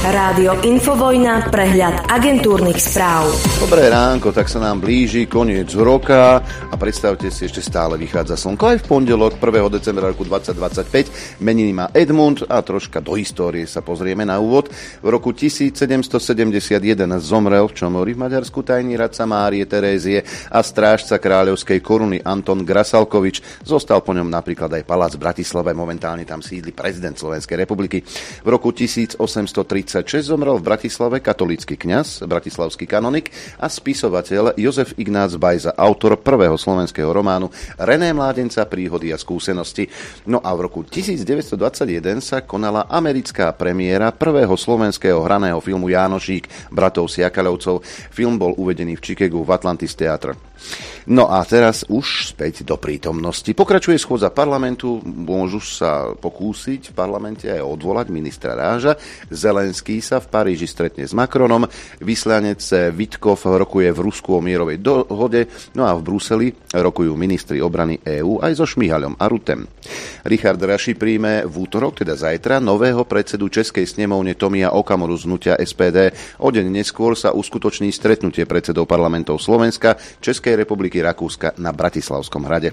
Rádio Infovojna, prehľad agentúrnych správ. Dobré ránko, tak sa nám blíži koniec roka a predstavte si, ešte stále vychádza slnko aj v pondelok 1. decembra roku 2025. Meniny má Edmund a troška do histórie sa pozrieme na úvod. V roku 1771 zomrel v Čomori v Maďarsku tajný radca Márie Terézie a strážca kráľovskej koruny Anton Grasalkovič. Zostal po ňom napríklad aj palác v Bratislave, momentálne tam sídli prezident Slovenskej republiky. V roku 1836 zomrel v Bratislave katolícky kňaz, bratislavský kanonik a spisovateľ Jozef Ignác Bajza, autor prvého slovenského románu René Mládenca, príhody a skúsenosti. No a v roku 1921 sa konala americká premiéra prvého slovenského hraného filmu Jánošík bratov Siakaľovcov. Film bol uvedený v Chicagu v Atlantis Theatre. No a teraz už späť do prítomnosti. Pokračuje schôdza parlamentu, môžu sa pokúsiť v parlamente aj odvolať ministra Ráža. Zelenský sa v Paríži stretne s Macronom, vyslanec Vitkov rokuje v Rusku o mierovej dohode, no a v Bruseli rokujú ministri obrany EÚ aj so Šmihaľom a Rutem. Richard Raši príjme v útorok, teda zajtra, nového predsedu Českej snemovne Tomia Okamuru z hnutia SPD. O deň neskôr sa uskutoční stretnutie predsedov parlamentov Slovenska, Českej republiky, Rakúska na Bratislavskom hrade.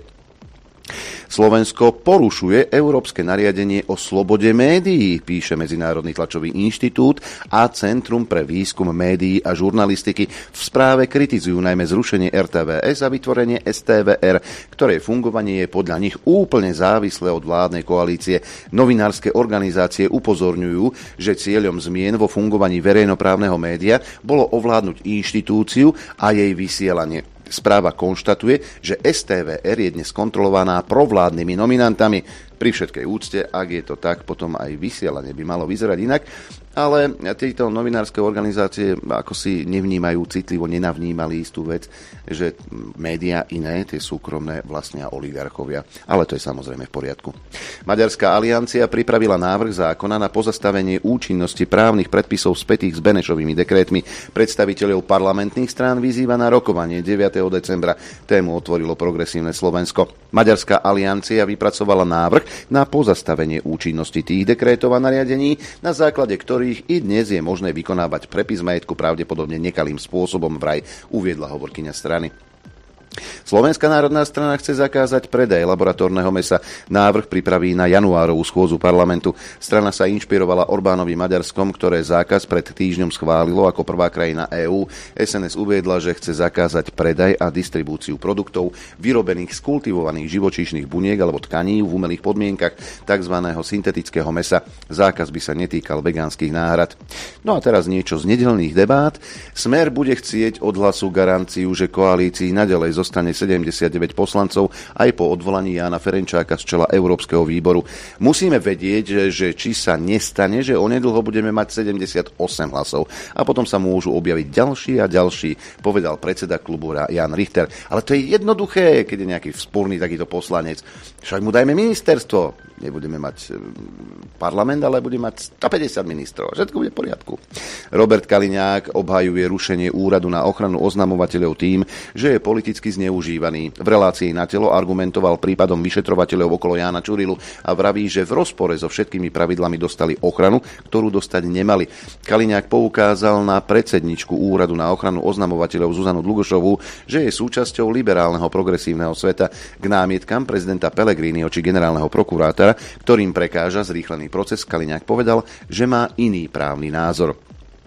Slovensko porušuje európske nariadenie o slobode médií, píše Medzinárodný tlačový inštitút a Centrum pre výskum médií a žurnalistiky. V správe kritizujú najmä zrušenie RTVS a vytvorenie STVR, ktoré fungovanie je podľa nich úplne závislé od vládnej koalície. Novinárske organizácie upozorňujú, že cieľom zmien vo fungovaní verejnoprávneho média bolo ovládnuť inštitúciu a jej vysielanie. Správa konštatuje, že STVR je dnes kontrolovaná provládnymi nominantami. Pri všetkej úcte, ak je to tak, potom aj vysielanie by malo vyzerať inak. Ale tieto novinárske organizácie ako si nevnímajú citlivo, nenavnímali istú vec, že médiá iné, tie súkromné, vlastnia oligarchovia. Ale to je samozrejme v poriadku. Maďarská aliancia pripravila návrh zákona na pozastavenie účinnosti právnych predpisov spätých s Benešovými dekrétmi. Predstaviteľov parlamentných strán vyzýva na rokovanie 9. decembra. Tému otvorilo Progresívne Slovensko. Maďarská aliancia vypracovala návrh na pozastavenie účinnosti tých dekrétov a nariadení, na základe ktorých i dnes je možné vykonávať prepis majetku pravdepodobne nekalým spôsobom, vraj uviedla hovorkyňa strany. Slovenská národná strana chce zakázať predaj laboratórneho mäsa. Návrh pripraví na januárovú schôdzu parlamentu. Strana sa inšpirovala Orbánovým Maďarskom, ktoré zákaz pred týždňom schválilo ako prvá krajina EÚ. SNS uviedla, že chce zakázať predaj a distribúciu produktov vyrobených z kultivovaných živočíšnych buniek alebo tkaní v umelých podmienkach tzv. Syntetického mäsa. Zákaz by sa netýkal vegánskych náhrad. No a teraz niečo z nedeľných debát. Smer bude chcieť od Hlasu garanciu, že koalícii naďalej zostane 79 poslancov aj po odvolaní Jána Ferenčáka z čela Európskeho výboru. Musíme vedieť, že či sa nestane, že onedlho budeme mať 78 hlasov a potom sa môžu objaviť ďalší a ďalší, povedal predseda klubu Jan Richter. Ale to je jednoduché, keď je nejaký vzporný takýto poslanec. Však mu dajme ministerstvo. Nebudeme mať parlament, ale budeme mať 150 ministrov. Všetko bude v poriadku. Robert Kaliňák obhajuje rušenie úradu na ochranu oznamovateľov tým, že je politicky zneužívaný. V relácii Na telo argumentoval prípadom vyšetrovateľov okolo Jána Čurilu a vraví, že v rozpore so všetkými pravidlami dostali ochranu, ktorú dostať nemali. Kaliňák poukázal na predsedničku úradu na ochranu oznamovateľov Zuzanu Dlugošovú, že je súčasťou liberálneho progresívneho sveta. K námietkam prezidenta Pellegriniho či generálneho prokurátora, ktorým prekáža zrýchlený proces, Kaliňák povedal, že má iný právny názor.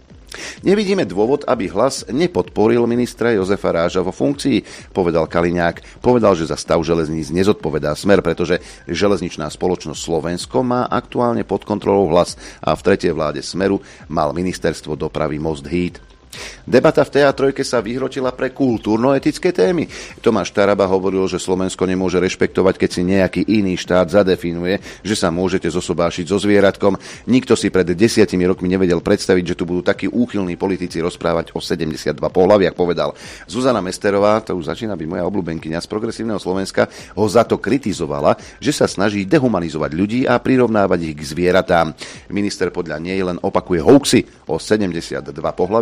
Nevidíme dôvod, aby Hlas nepodporil ministra Jozefa Ráža vo funkcii, povedal Kaliňák. Povedal, že za stav železníc nezodpovedá Smer, pretože železničná spoločnosť Slovensko má aktuálne pod kontrolou Hlas a v tretej vláde Smeru mal ministerstvo dopravy Most Híd. Debata v TA3 sa vyhrotila pre kultúrno-etické témy. Tomáš Taraba hovoril, že Slovensko nemôže rešpektovať, keď si nejaký iný štát zadefinuje, že sa môžete zosobášiť so zvieratkom. Nikto si pred 10 rokmi nevedel predstaviť, že tu budú takí úchylní politici rozprávať o 72 pohlaviach, povedal. Zuzana Mesterová, to už začína byť moja obľúbenkyňa z Progresívneho Slovenska, ho za to kritizovala, že sa snaží dehumanizovať ľudí a prirovnávať ich k zvieratám. Minister podľa nej len opakuje hoaxy o 72 pohlaviach, podľa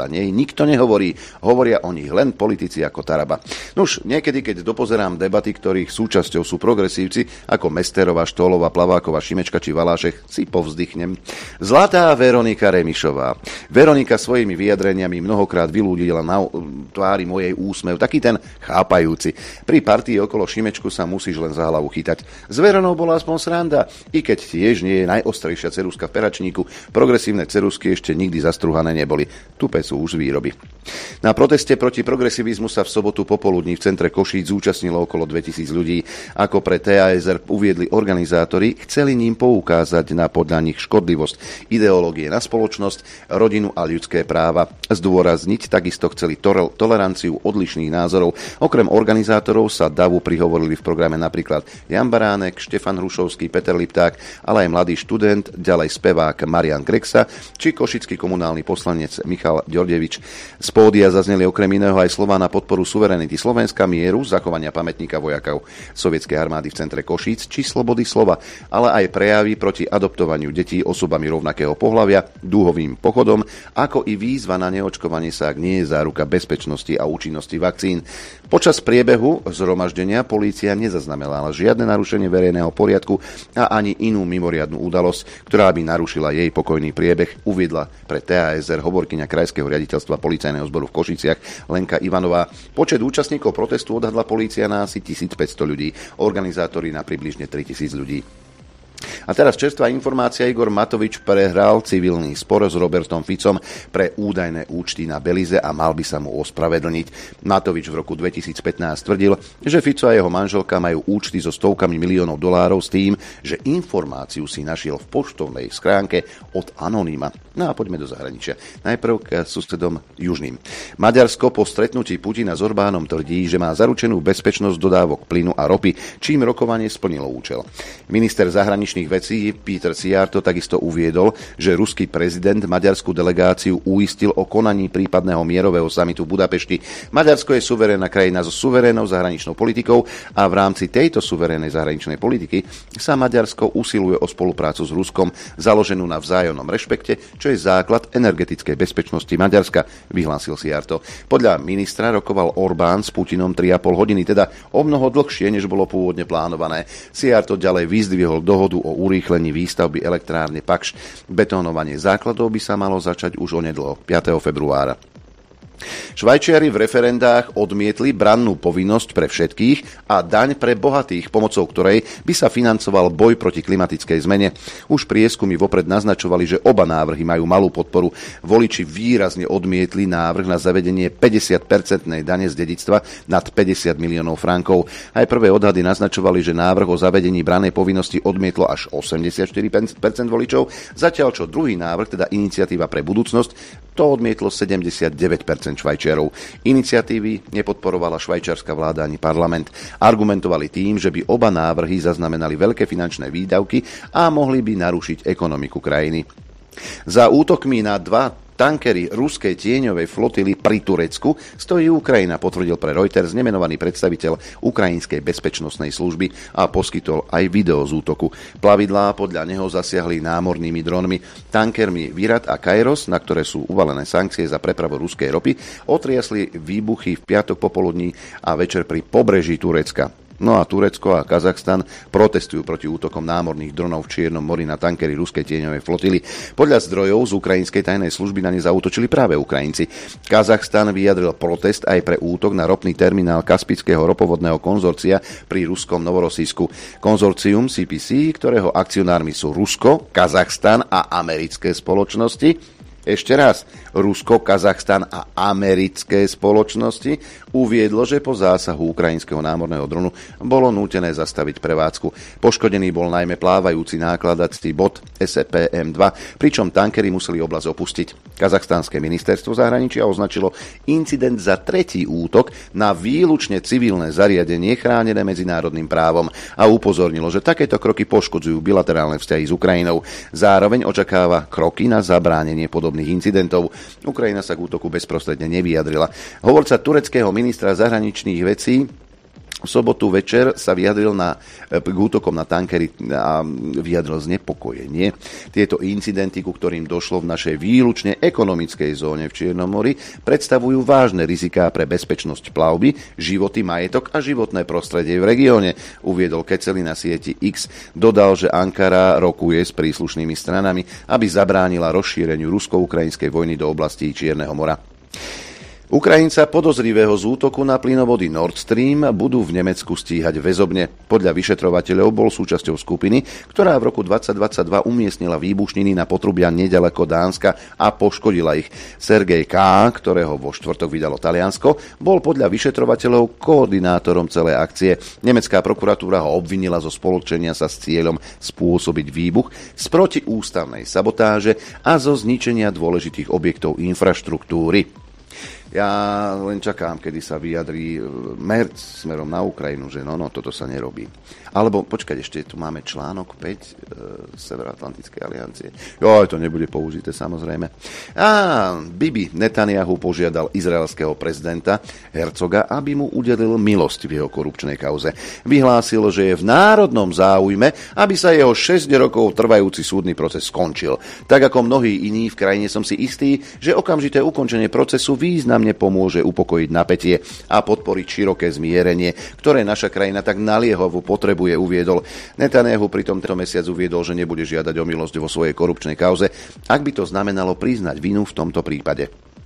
nej nikto nehovorí. Hovoria o nich len politici ako Taraba. Nuž, niekedy, keď dopozerám debaty, ktorých súčasťou sú progresívci, ako Mesterova, Štolova, Plaváková, Šimečka či Valášek, si povzdychnem. Zlatá Veronika Remišová. Veronika svojimi vyjadreniami mnohokrát vyľúdila na tvári mojej úsmev, taký ten chápajúci. Pri partii okolo Šimečku sa musíš len za hlavu chytať. S Veronou bola aspoň sranda, i keď tiež nie je najostrejšia ceruska v peračníku, progresívne cerusky ešte nikdy zastruhané neboli. Tupe sú už z výroby. Na proteste proti progresivizmu sa v sobotu popoludní v centre Košíc zúčastnilo okolo 2000 ľudí. Ako pre TASR uviedli organizátori, chceli ním poukázať na podľa nich škodlivosť ideológie na spoločnosť, rodinu a ľudské práva. Zdôrazniť takisto chceli toleranciu odlišných názorov. Okrem organizátorov sa davu prihovorili v programe napríklad Jan Baránek, Štefan Hrušovský, Peter Lipták, ale aj mladý študent, ďalej spevák Marian Grexa či košický komunálny poslanec Michal Ďordevič. Z pódia zazneli okrem iného aj slová na podporu suverenity Slovenska, mieru, zachovania pamätníka vojakov sovietskej armády v centre Košíc či slobody slova, ale aj prejavy proti adoptovaniu detí osobami rovnakého pohlavia, dúhovým pochodom, ako i výzva na neočkovanie sa, ak nie je záruka bezpečnosti a účinnosti vakcín. Počas priebehu zhromaždenia polícia nezaznamenala žiadne narušenie verejného poriadku a ani inú mimoriadnu udalosť, ktorá by narušila jej pokojný priebeh, uviedla pre TASR hovorkyňa Krajského riaditeľstva policajného zboru v Košiciach Lenka Ivanová. Počet účastníkov protestu odhadla polícia na asi 1500 ľudí, organizátori na približne 3000 ľudí. A teraz čerstvá informácia. Igor Matovič prehral civilný spor s Robertom Ficom pre údajné účty na Belize a mal by sa mu ospravedlniť. Matovič v roku 2015 tvrdil, že Fico a jeho manželka majú účty so stovkami miliónov dolárov s tým, že informáciu si našiel v poštovnej schránke od anonyma. No a poďme do zahraničia. Najprv k susedom južným. Maďarsko po stretnutí Putina s Orbánom tvrdí, že má zaručenú bezpečnosť dodávok plynu a ropy, čím rokovanie splnilo účel. Minister zahraničných vecí Peter Szijjártó takisto uviedol, že ruský prezident maďarskú delegáciu uistil o konaní prípadného mierového samitu v Budapešti. Maďarsko je suverénna krajina so suverénnou zahraničnou politikou a v rámci tejto suverénnej zahraničnej politiky sa Maďarsko usiluje o spoluprácu s Ruskom založenú na vzájomnom rešpekte, čo je základ energetickej bezpečnosti Maďarska, vyhlásil Szijjártó. Podľa ministra rokoval Orbán s Putinom 3,5 hodiny, teda o mnoho dlhšie, než bolo pôvodne plánované. Szijjártó ďalej vyzdvihol dohodu o urýchlení výstavby elektrárne Pakš. Betónovanie základov by sa malo začať už onedlho, 5. februára. Švajčiari v referendách odmietli brannú povinnosť pre všetkých a daň pre bohatých, pomocou ktorej by sa financoval boj proti klimatickej zmene. Už prieskumy vopred naznačovali, že oba návrhy majú malú podporu. Voliči výrazne odmietli návrh na zavedenie 50% dane z dedičstva nad 50 miliónov frankov. Aj prvé odhady naznačovali, že návrh o zavedení brannej povinnosti odmietlo až 84% voličov, zatiaľ čo druhý návrh, teda iniciatíva pre budúcnosť, to odmietlo 79% Švajčiarov. Iniciatívy nepodporovala švajčiarska vláda ani parlament. Argumentovali tým, že by oba návrhy zaznamenali veľké finančné výdavky a mohli by narušiť ekonomiku krajiny. Za útokmi na dva tankery ruskej tieňovej flotily pri Turecku stojí Ukrajina, potvrdil pre Reuters nemenovaný predstaviteľ ukrajinskej bezpečnostnej služby a poskytol aj video z útoku. Plavidlá podľa neho zasiahli námornými dronmi. Tankermi Virat a Kairos, na ktoré sú uvalené sankcie za prepravu ruskej ropy, otriasli výbuchy v piatok popoludní a večer pri pobreží Turecka. No a Turecko a Kazachstan protestujú proti útokom námorných dronov v Čiernom mori na tankery ruskej tieňovej flotily. Podľa zdrojov z ukrajinskej tajnej služby na ne zaútočili práve Ukrajinci. Kazachstan vyjadril protest aj pre útok na ropný terminál Kaspického ropovodného konzorcia pri ruskom Novorosísku. Konzorcium CPC, ktorého akcionármi sú Rusko, Kazachstan a americké spoločnosti. Ešte raz, Rusko, Kazachstan a americké spoločnosti uviedlo, že po zásahu ukrajinského námorného dronu bolo nútené zastaviť prevádzku. Poškodený bol najmä plávajúci nákladací bod SPM-2, pričom tankery museli oblasť opustiť. Kazachstanské ministerstvo zahraničia označilo incident za tretí útok na výlučne civilné zariadenie chránené medzinárodným právom a upozornilo, že takéto kroky poškodzujú bilaterálne vzťahy s Ukrajinou. Zároveň očakáva kroky na zabránenie podobných incidentov. Ukrajina sa k útoku bezprostredne nevyjadrila. Hovorca tureckého ministra zahraničných vecí V sobotu večer sa vyjadril k útokom na tankery a vyjadril znepokojenie. Tieto incidenty, ku ktorým došlo v našej výlučne ekonomickej zóne v Čiernom mori, predstavujú vážne riziká pre bezpečnosť plavby, životy, majetok a životné prostredie v regióne, uviedol Keceli na sieti X. Dodal, že Ankara rokuje s príslušnými stranami, aby zabránila rozšíreniu rusko-ukrajinskej vojny do oblastí Čierneho mora. Ukrajinca podozrivého z útoku na plynovody Nord Stream budú v Nemecku stíhať väzobne. Podľa vyšetrovateľov bol súčasťou skupiny, ktorá v roku 2022 umiestnila výbušniny na potrubia neďaleko Dánska a poškodila ich. Sergej K., ktorého vo štvrtok vydalo Taliansko, bol podľa vyšetrovateľov koordinátorom celej akcie. Nemecká prokuratúra ho obvinila zo spoločenia sa s cieľom spôsobiť výbuch, z protiústavnej sabotáže a zo zničenia dôležitých objektov infraštruktúry. Ja len čakám, kedy sa vyjadrí Merz smerom na Ukrajinu, že toto sa nerobí. Alebo, počkať, ešte tu máme článok 5 Severoatlantickej aliancie. To nebude použité, samozrejme. Bibi Netanyahu požiadal izraelského prezidenta Herzoga, aby mu udelil milosť v jeho korupčnej kauze. Vyhlásil, že je v národnom záujme, aby sa jeho 6 rokov trvajúci súdny proces skončil. Tak ako mnohí iní v krajine som si istý, že okamžité ukončenie procesu významne pomôže upokojiť napätie a podporiť široké zmierenie, ktoré naša krajina tak naliehavo potrebuje, uviedol. Netanyahu pri tomto mesiac uviedol, že nebude žiadať o milosť vo svojej korupčnej kauze, ak by to znamenalo priznať vinu v tomto prípade.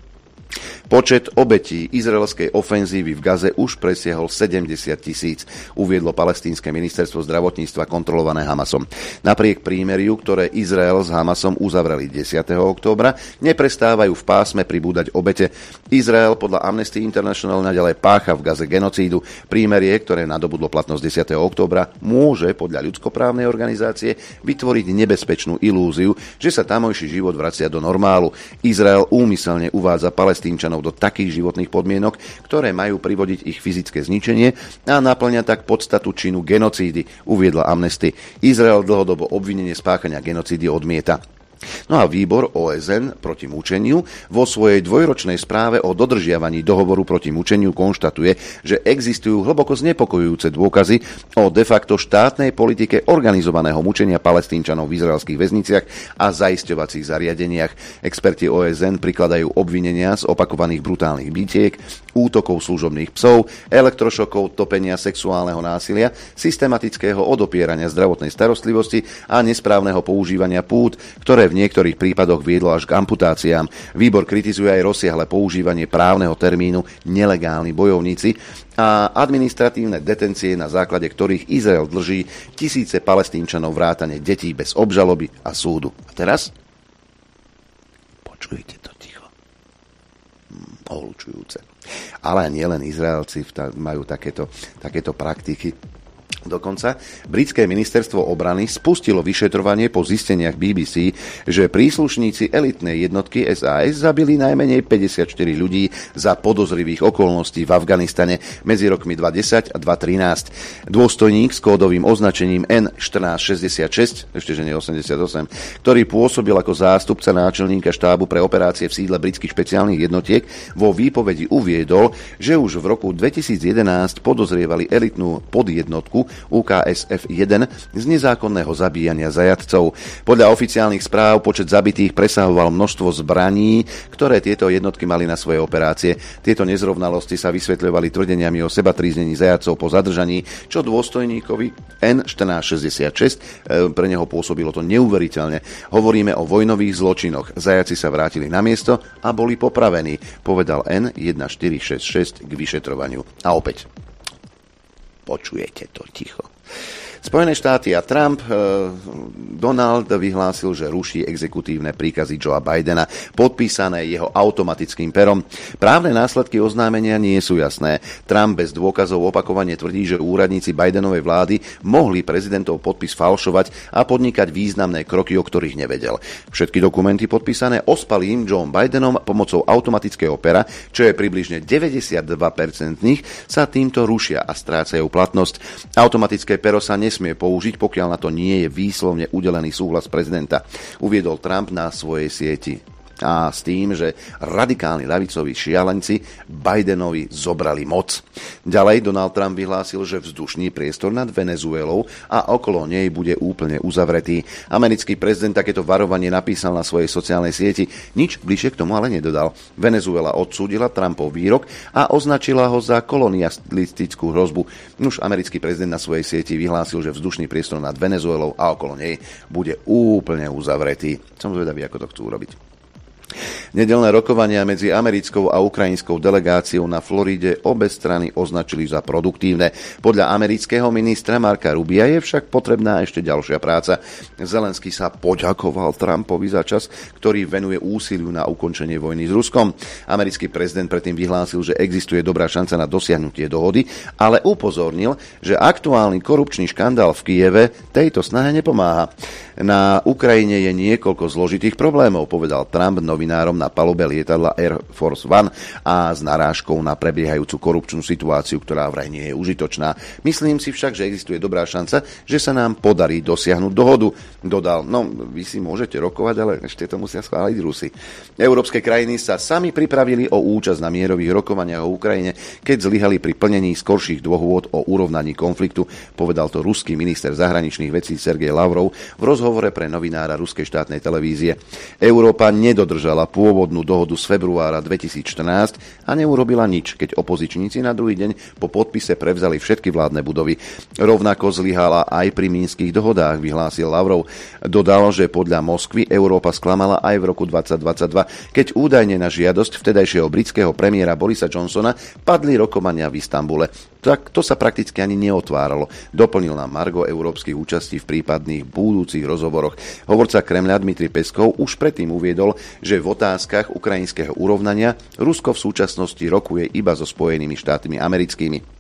Počet obetí izraelskej ofenzívy v Gaze už presiahol 70 000, uviedlo palestínske ministerstvo zdravotníctva kontrolované Hamasom. Napriek prímeriu, ktoré Izrael s Hamasom uzavreli 10. októbra, neprestávajú v pásme pribúdať obete. Izrael podľa Amnesty International naďalej pácha v Gaze genocídu. Prímerie, ktoré nadobudlo platnosť 10. októbra, môže podľa ľudskoprávnej organizácie vytvoriť nebezpečnú ilúziu, že sa tamojší život vracia do normálu. Izrael úmyselne uvádza Palestínčanov do takých životných podmienok, ktoré majú privodiť ich fyzické zničenie a naplňa tak podstatu činu genocídy, uviedla Amnesty. Izrael dlhodobo obvinenie spáchania genocídy odmieta. A výbor OSN proti mučeniu vo svojej dvojročnej správe o dodržiavaní dohovoru proti mučeniu konštatuje, že existujú hlboko znepokojujúce dôkazy o de facto štátnej politike organizovaného mučenia Palestínčanov v izraelských väzniciach a zaisťovacích zariadeniach. Experti OSN prikladajú obvinenia z opakovaných brutálnych bitiek, útokov služobných psov, elektrošokov, topenia, sexuálneho násilia, systematického odopierania zdravotnej starostlivosti a nesprávneho používania pút, ktoré v niektorých prípadoch viedlo až k amputáciám. Výbor kritizuje aj rozsiahle používanie právneho termínu nelegálni bojovníci a administratívne detencie, na základe ktorých Izrael drží tisíce Palestínčanov vrátane detí bez obžaloby a súdu. A teraz? Počujte to ticho. Ohlučujúce. Ale nie len Izraelci majú takéto praktiky. Dokonca britské ministerstvo obrany spustilo vyšetrovanie po zisteniach BBC, že príslušníci elitnej jednotky SAS zabili najmenej 54 ľudí za podozrivých okolností v Afganistane medzi rokmi 2010 a 2013. Dôstojník s kódovým označením N1466, ešte že nie 88, ktorý pôsobil ako zástupca náčelníka štábu pre operácie v sídle britských špeciálnych jednotiek, vo výpovedi uviedol, že už v roku 2011 podozrievali elitnú podjednotku UKSF-1 z nezákonného zabíjania zajatcov. Podľa oficiálnych správ počet zabitých presahoval množstvo zbraní, ktoré tieto jednotky mali na svoje operácie. Tieto nezrovnalosti sa vysvetľovali tvrdeniami o sebatríznení zajatcov po zadržaní, čo dôstojníkovi N1466 pre neho pôsobilo to neuveriteľne. Hovoríme o vojnových zločinoch. Zajaci sa vrátili na miesto a boli popravení, povedal N1466 k vyšetrovaniu. A opäť počujete to ticho. Spojené štáty a Trump, Donald vyhlásil, že ruší exekutívne príkazy Joea Bidena, podpísané jeho automatickým perom. Právne následky oznámenia nie sú jasné. Trump bez dôkazov opakovane tvrdí, že úradníci Bidenovej vlády mohli prezidentov podpis falšovať a podnikať významné kroky, o ktorých nevedel. Všetky dokumenty podpísané ospalým Joe Bidenom pomocou automatického pera, čo je približne 92% sa týmto rušia a strácajú platnosť. Automatické pero sa nesmie použiť, pokiaľ na to nie je výslovne udelený súhlas prezidenta, uviedol Trump na svojej sieti a s tým, že radikálni ľavicoví šialenci Bidenovi zobrali moc. Ďalej Donald Trump vyhlásil, že vzdušný priestor nad Venezuelou a okolo nej bude úplne uzavretý. Americký prezident takéto varovanie napísal na svojej sociálnej sieti. Nič bližšie k tomu ale nedodal. Venezuela odsúdila Trumpov výrok a označila ho za kolonialistickú hrozbu. Už americký prezident na svojej sieti vyhlásil, že vzdušný priestor nad Venezuelou a okolo nej bude úplne uzavretý. Som zvedavý, ako to chcú robiť. Nedeľné rokovania medzi americkou a ukrajinskou delegáciou na Floride obe strany označili za produktívne. Podľa amerického ministra Marka Rubia je však potrebná ešte ďalšia práca. Zelenský sa poďakoval Trumpovi za čas, ktorý venuje úsiliu na ukončenie vojny s Ruskom. Americký prezident predtým vyhlásil, že existuje dobrá šanca na dosiahnutie dohody, ale upozornil, že aktuálny korupčný škandál v Kyjeve tejto snahe nepomáha. Na Ukrajine je niekoľko zložitých problémov, povedal Trump novinárom na palube lietadla Air Force One a s narážkou na prebiehajúcu korupčnú situáciu, ktorá vraj nie je užitočná. Myslím si však, že existuje dobrá šanca, že sa nám podarí dosiahnuť dohodu. Dodal, vy si môžete rokovať, ale ešte to musia schváliť Rusi. Európske krajiny sa sami pripravili o účasť na mierových rokovaniach o Ukrajine, keď zlyhali pri plnení skorších dohôd o urovnaní konfliktu, povedal to ruský minister zahraničných vecí Sergej Lavrov v rozhovore pre novinára ruskej štátnej televízie. Európa nedodržala pôvodnú dohodu z februára 2014 a neurobila nič, keď opozičníci na druhý deň po podpise prevzali všetky vládne budovy. Rovnako zlyhala aj pri mínskych dohodách, vyhlásil Lavrov. Dodal, že podľa Moskvy Európa sklamala aj v roku 2022, keď údajne na žiadosť vtedajšieho britského premiéra Borisa Johnsona padli rokovania v Istanbule. Tak to sa prakticky ani neotváralo. Doplnil nám Margo európskych účastí v prípadných budúcich rozhovoroch. Hovorca Kremľa Dmitrij Peskov už predtým uviedol, že v otázkach ukrajinského urovnania Rusko v súčasnosti rokuje iba so Spojenými štátmi americkými.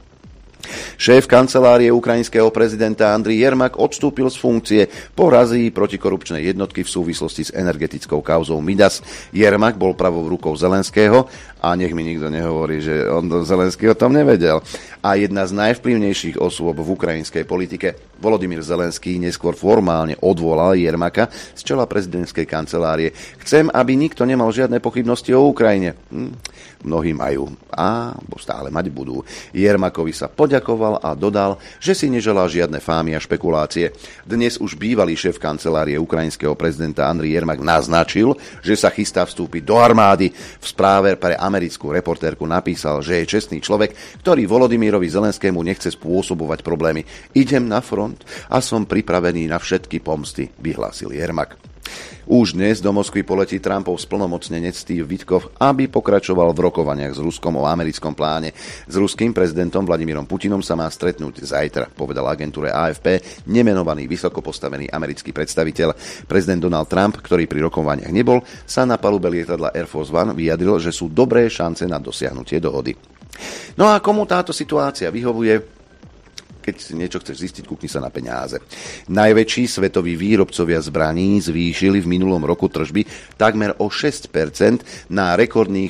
Šéf kancelárie ukrajinského prezidenta Andriy Jermak odstúpil z funkcie po razii protikorupčnej jednotky v súvislosti s energetickou kauzou Midas. Jermak bol pravou rukou Zelenského a nech mi nikto nehovorí, že Zelenský o tom nevedel. A jedna z najvplyvnejších osôb v ukrajinskej politike, Volodymyr Zelenský, neskôr formálne odvolal Jermaka z čela prezidentskej kancelárie. Chcem, aby nikto nemal žiadne pochybnosti o Ukrajine. Mnohí majú a stále mať budú. Jermakovi sa poďakoval a dodal, že si neželá žiadne fámy a špekulácie. Dnes už bývalý šéf kancelárie ukrajinského prezidenta Andriy Jermak naznačil, že sa chystá vstúpiť do armády. V správe pre americkú reportérku napísal, že je čestný človek, ktorý Volodymyrovi Zelenskému nechce spôsobovať problémy. Idem na front a som pripravený na všetky pomsty, vyhlásil Jermak. Už dnes do Moskvy poletí Trumpov splnomocnenec Steve Witkoff, aby pokračoval v rokovaniach s Ruskom o americkom pláne. S ruským prezidentom Vladimírom Putinom sa má stretnúť zajtra, povedal agentúre AFP nemenovaný vysoko postavený americký predstaviteľ. Prezident Donald Trump, ktorý pri rokovaniach nebol, sa na palube lietadla Air Force One vyjadril, že sú dobré šance na dosiahnutie dohody. No a komu táto situácia vyhovuje? Keď si niečo chceš zistiť, kúkni sa na peniaze. Najväčší svetoví výrobcovia zbraní zvýšili v minulom roku tržby takmer o 6% na rekordných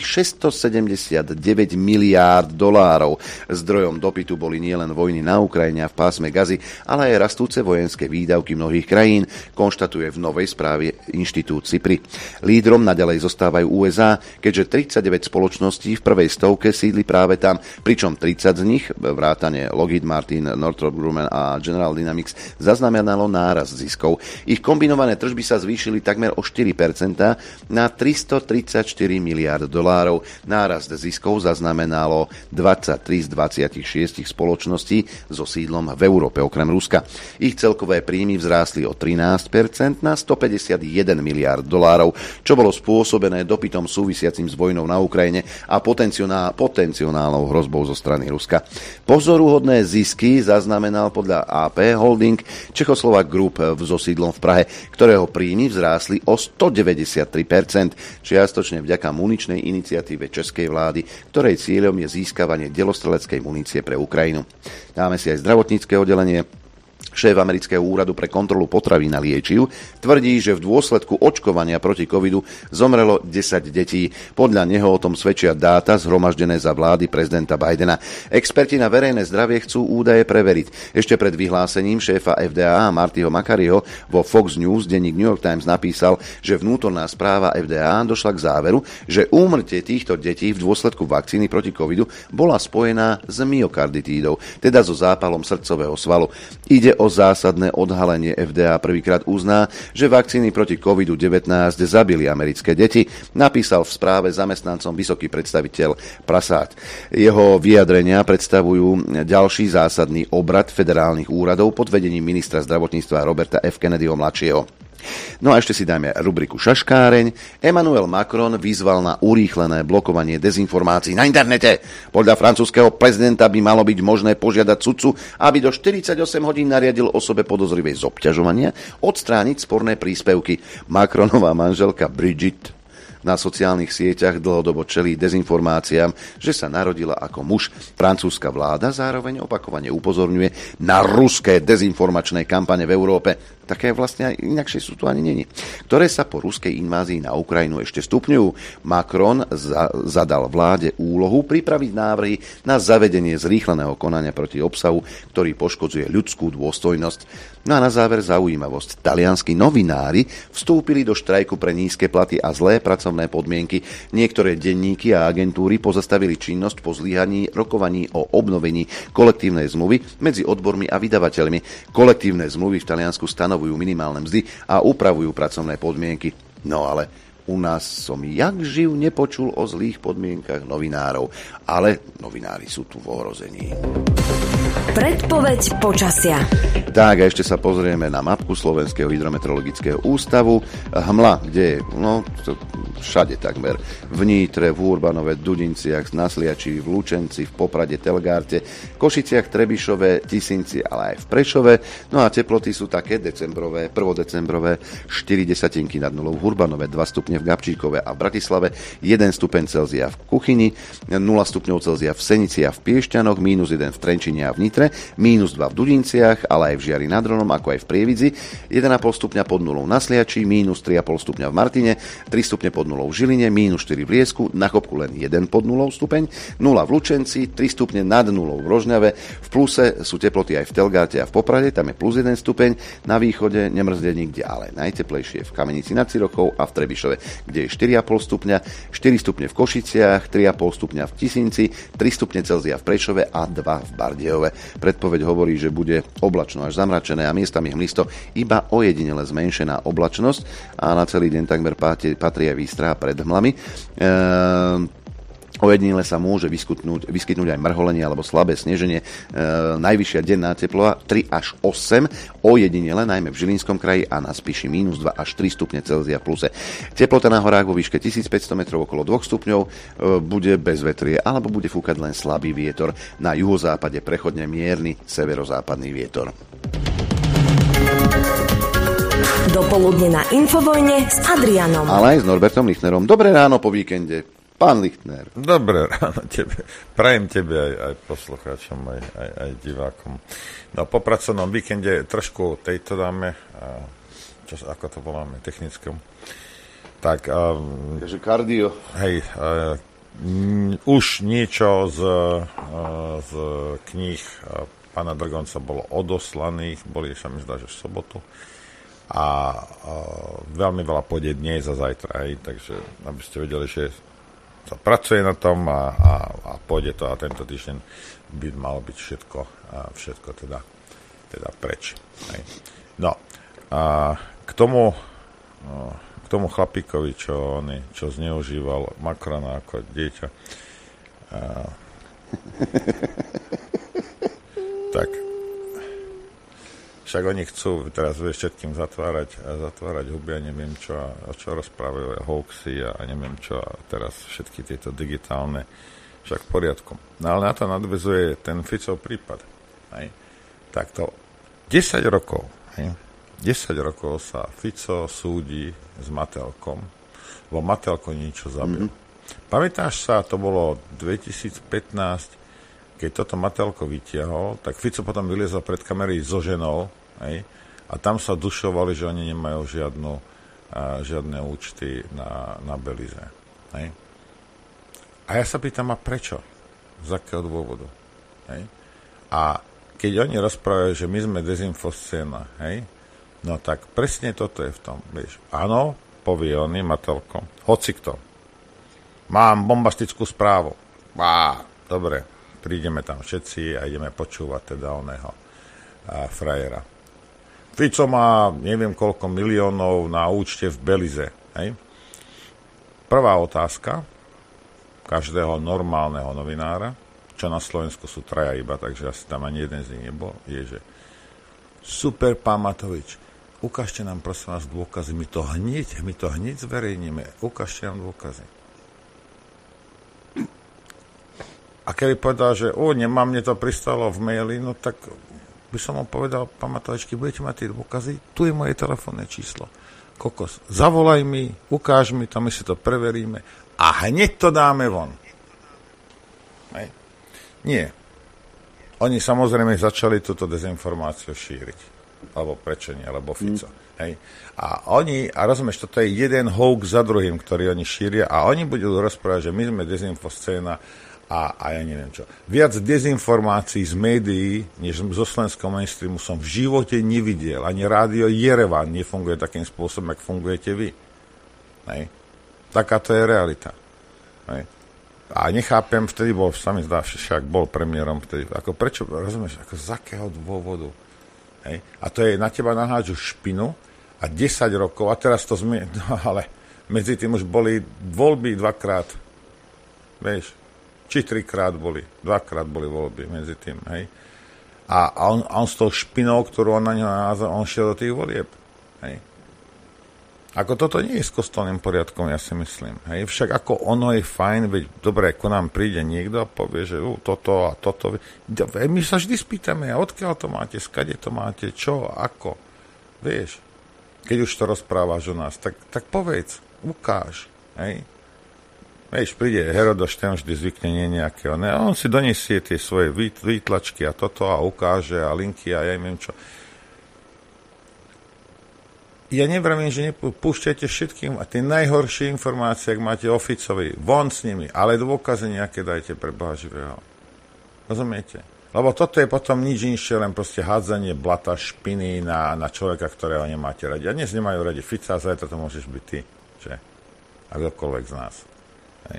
$679 miliárd. Zdrojom dopytu boli nielen vojny na Ukrajine a v pásme Gazy, ale aj rastúce vojenské výdavky mnohých krajín, konštatuje v novej správe inštitút SIPRI. Lídrom naďalej zostávajú USA, keďže 39 spoločností v prvej stovke sídli práve tam, pričom 30 z nich, vrátane Lockheed Martin, Northrop Grumman a General Dynamics, zaznamenalo nárast ziskov. Ich kombinované tržby sa zvýšili takmer o 4% na $334 miliárd. Nárast ziskov zaznamenalo 23 z 26 spoločností so sídlom v Európe okrem Ruska. Ich celkové príjmy vzrástli o 13% na $151 miliárd, čo bolo spôsobené dopytom súvisiacim s vojnou na Ukrajine a potenciálnou hrozbou zo strany Ruska. Pozoruhodné zisky zaznamenal podľa AP Holding Czechoslovak Group so sídlom v Prahe, ktorého príjmy vzrástli o 193%, čiastočne vďaka muničnej iniciatíve českej vlády, ktorej cieľom je získavanie delostreleckej munície pre Ukrajinu. Dáme si aj zdravotnícke oddelenie. Šéf amerického úradu pre kontrolu potravín a liečiv tvrdí, že v dôsledku očkovania proti covidu zomrelo 10 detí. Podľa neho o tom svedčia dáta zhromaždené za vlády prezidenta Bidena. Experti na verejné zdravie chcú údaje preveriť. Ešte pred vyhlásením šéfa FDA Martyho Makariho vo Fox News denník New York Times napísal, že vnútorná správa FDA došla k záveru, že úmrtie týchto detí v dôsledku vakcíny proti covidu bola spojená s myokarditídou, teda so zápalom srdcového svalu. Ide o zásadné odhalenie. FDA prvýkrát uzná, že vakcíny proti COVID-19 zabili americké deti, napísal v správe zamestnancom vysoký predstaviteľ Prasad. Jeho vyjadrenia predstavujú ďalší zásadný obrad federálnych úradov pod vedením ministra zdravotníctva Roberta F. Kennedyho mladšieho. No a ešte si dajme rubriku Šaškáreň. Emmanuel Macron vyzval na urýchlené blokovanie dezinformácií na internete. Podľa francúzskeho prezidenta by malo byť možné požiadať sudcu, aby do 48 hodín nariadil osobe podozrivej z obťažovania odstrániť sporné príspevky. Macronová manželka Brigitte na sociálnych sieťach dlhodobo čelí dezinformáciám, že sa narodila ako muž. Francúzska vláda zároveň opakovane upozorňuje na ruské dezinformačné kampane v Európe. Také vlastne aj inakšie sú tu ani není, ktoré sa po ruskej invázii na Ukrajinu ešte stupňujú. Macron zadal vláde úlohu pripraviť návrhy na zavedenie zrýchleného konania proti obsahu, ktorý poškodzuje ľudskú dôstojnosť. No a na záver zaujímavosť. Talianski novinári vstúpili do štrajku pre nízke platy a zlé pracovné podmienky. Niektoré denníky a agentúry pozastavili činnosť po zlyhaní rokovaní o obnovení kolektívnej zmluvy medzi odbormi a vydavateľmi. Kolektívne zmluvy v Taliansku stanovujú minimálne mzdy a upravujú pracovné podmienky. No ale u nás som jak živ nepočul o zlých podmienkach novinárov. Ale novinári sú tu v ohrození. Predpoveď počasia. Tak a ešte sa pozrieme na mapku Slovenského hydrometeorologického ústavu. Hmla, kde je? No, všade takmer. V Nitre, v Urbanove, Dudinciach, na Sliači, v Lučenci, v Poprade, Telgárte, Košiciach, Trebišove, Tisinci, ale aj v Prešove. No a teploty sú také decembrové, prvodecembrové, 4 nad nulou v Urbanove, 2 stupne v Gabčíkove a v Bratislave, 1 stupeň Celzia v Kuchyni, 0 stupňov Celzia v Senici a v Piešťanoch, -1 v Trenčine a v Nitre, -2 v Dudinciach, ale aj v Žiari nad Hronom, ako aj v Prievidzi, 1,5 stupňa pod nulou na Sliači, -3,5 stupňa v Martine, 3 stupne pod nulou v Žiline, -4 v Liesku, na Chopku len 1 pod nulou stupeň, 0 v Lučenci, 3 stupne nad nulou v Rožňave, v pluse sú teploty aj v Telgáte a v Poprade, tam je +1 stupeň, na východe nemrzne nikde, ale najteplejšie v Kamenici nad Cirochou a v Trebišove, kde je 4,5 stupňa, 4 stupne v Košiciach, 3,5 stupňa v Tisinci, 3 stupne Celzia v Prešove a 2 v Bardejove. Predpoveď hovorí, že bude oblačno až zamračené a miestami hmlisto, iba ojedinele zmenšená oblačnosť a na celý deň takmer patrí aj výstraha pred hmlami. Ojedinele sa môže vyskytnúť aj mrholenie alebo slabé sneženie. Najvyššia denná teplota 3 až 8, ojedinele najmä v Žilinskom kraji a na Spiši -2 až 3 stupne Celzia v pluse. Teplota na horách vo výške 1500 metrov okolo 2 stupňov bude bez vetrie alebo bude fúkať len slabý vietor. Na juhozápade prechodne mierny severozápadný vietor. Dopoludne na Infovojne s Adrianom. Ale aj s Norbertom Lichtnerom. Dobré ráno po víkende. Pán Lichtner. Dobré ráno tebe. Prajem tebe aj poslucháčom, aj divákom. No po pracovnom víkende trošku tejto dáme, ako to voláme, technickom. Tak. Takže kardio. Hej, už niečo z kníh pána Drgonca bolo odoslaných, boli sa mi zdá, že v sobotu. A veľmi veľa pôjde dnes a zajtra, takže aby ste vedeli, že sa pracuje na tom a pôjde to a tento týždeň by malo byť všetko teda preč. Hej. No a k tomu chlapíkovi, čo zneužíval Macrona ako dieťa, tak však oni chcú teraz všetkým zatvárať huby a neviem čo, o čo rozprávajú hoaxy a neviem čo, a teraz všetky tieto digitálne, však v poriadku. No ale na to nadväzuje ten Ficov prípad. Hej. Takto 10 rokov sa Fico súdi s Matelkom, lebo Matelko niečo zabil. Pamätáš sa, to bolo 2015, keď toto Matelko vytiahol, tak Fico potom vyliezol pred kamery so ženou Hej? A tam sa dušovali, že oni nemajú žiadne účty na Belize. Hej? A ja sa pýtam, a prečo? Z akého dôvodu? Hej? A keď oni rozprávajú, že my sme dezinfoscéna, hej? No tak presne toto je v tom. Vieš. Áno, povie on, Matelko, hocikto. Mám bombastickú správu. Dobre, prídeme tam všetci a ideme počúvať teda oného frajera. Fico má neviem koľko miliónov na účte v Belize. Hej? Prvá otázka každého normálneho novinára, čo na Slovensku sú traja iba, takže asi tam ani jeden z nich nebol, je, že super, pán Matovič, ukážte nám prosím vás dôkazy, my to hneď zverejníme, ukážte nám dôkazy. A keby povedal, že nemám, mne to pristalo v maili, no tak by som mu povedal, pán Matovič, keď budete mať tie dôkazy, tu je moje telefónne číslo. Kokos, zavolaj mi, ukáž mi to, my si to preveríme a hneď to dáme von. Hej. Nie. Oni samozrejme začali túto dezinformáciu šíriť. Alebo prečo nie, alebo Fico. Hej. A rozumieš, toto je jeden hoax za druhým, ktorý oni šíria a oni budú rozprávať, že my sme dezinfoscéna a ja neviem čo. Viac dezinformácií z médií, než zo slovenského mainstreamu som v živote nevidel. Ani rádio Jerevan nefunguje takým spôsobom, jak fungujete vy. Hej. Taká to je realita. Hej. A nechápem, vtedy sa mi zdá, však bol premiérom vtedy. Ako prečo, rozumieš, ako z akého dôvodu? Hej? A to je, na teba nahážu špinu a 10 rokov, a teraz to ale medzi tým už boli voľby 2-krát. Vieš, či 3-krát boli. 2-krát boli voľby medzi tým. Hej? A on s tou špinou, ktorú on na ňo naházal, on šiel do tých volieb. Hej? Ako toto nie je s kostolným poriadkom, ja si myslím. Hej? Však ako ono je fajn, veď dobre, ako nám príde niekto a povie, že toto a toto. My sa vždy spýtame, a odkiaľ to máte, skade to máte, čo, ako. Vieš, keď už to rozprávaš o nás, tak povedz, ukáž. Hej? Vieš, príde Herodoš, ten vždy zvykne nejakého. Ne? A on si donesie tie svoje výtlačky a toto a ukáže a linky a ja neviem čo. Ja nevravím, že nepúšťajte všetkým a tie najhoršie informácie, ak máte o Ficovi, von s nimi, ale dôkazy nejaké dajte pre Boha živého. Rozumiete? Lebo toto je potom nič inšie, len proste hádzanie blata, špiny na človeka, ktorého nemáte radi. A dnes nemajú radi Fica, zajtra to môžeš byť ty, že? A kdokoľvek z nás. Hej.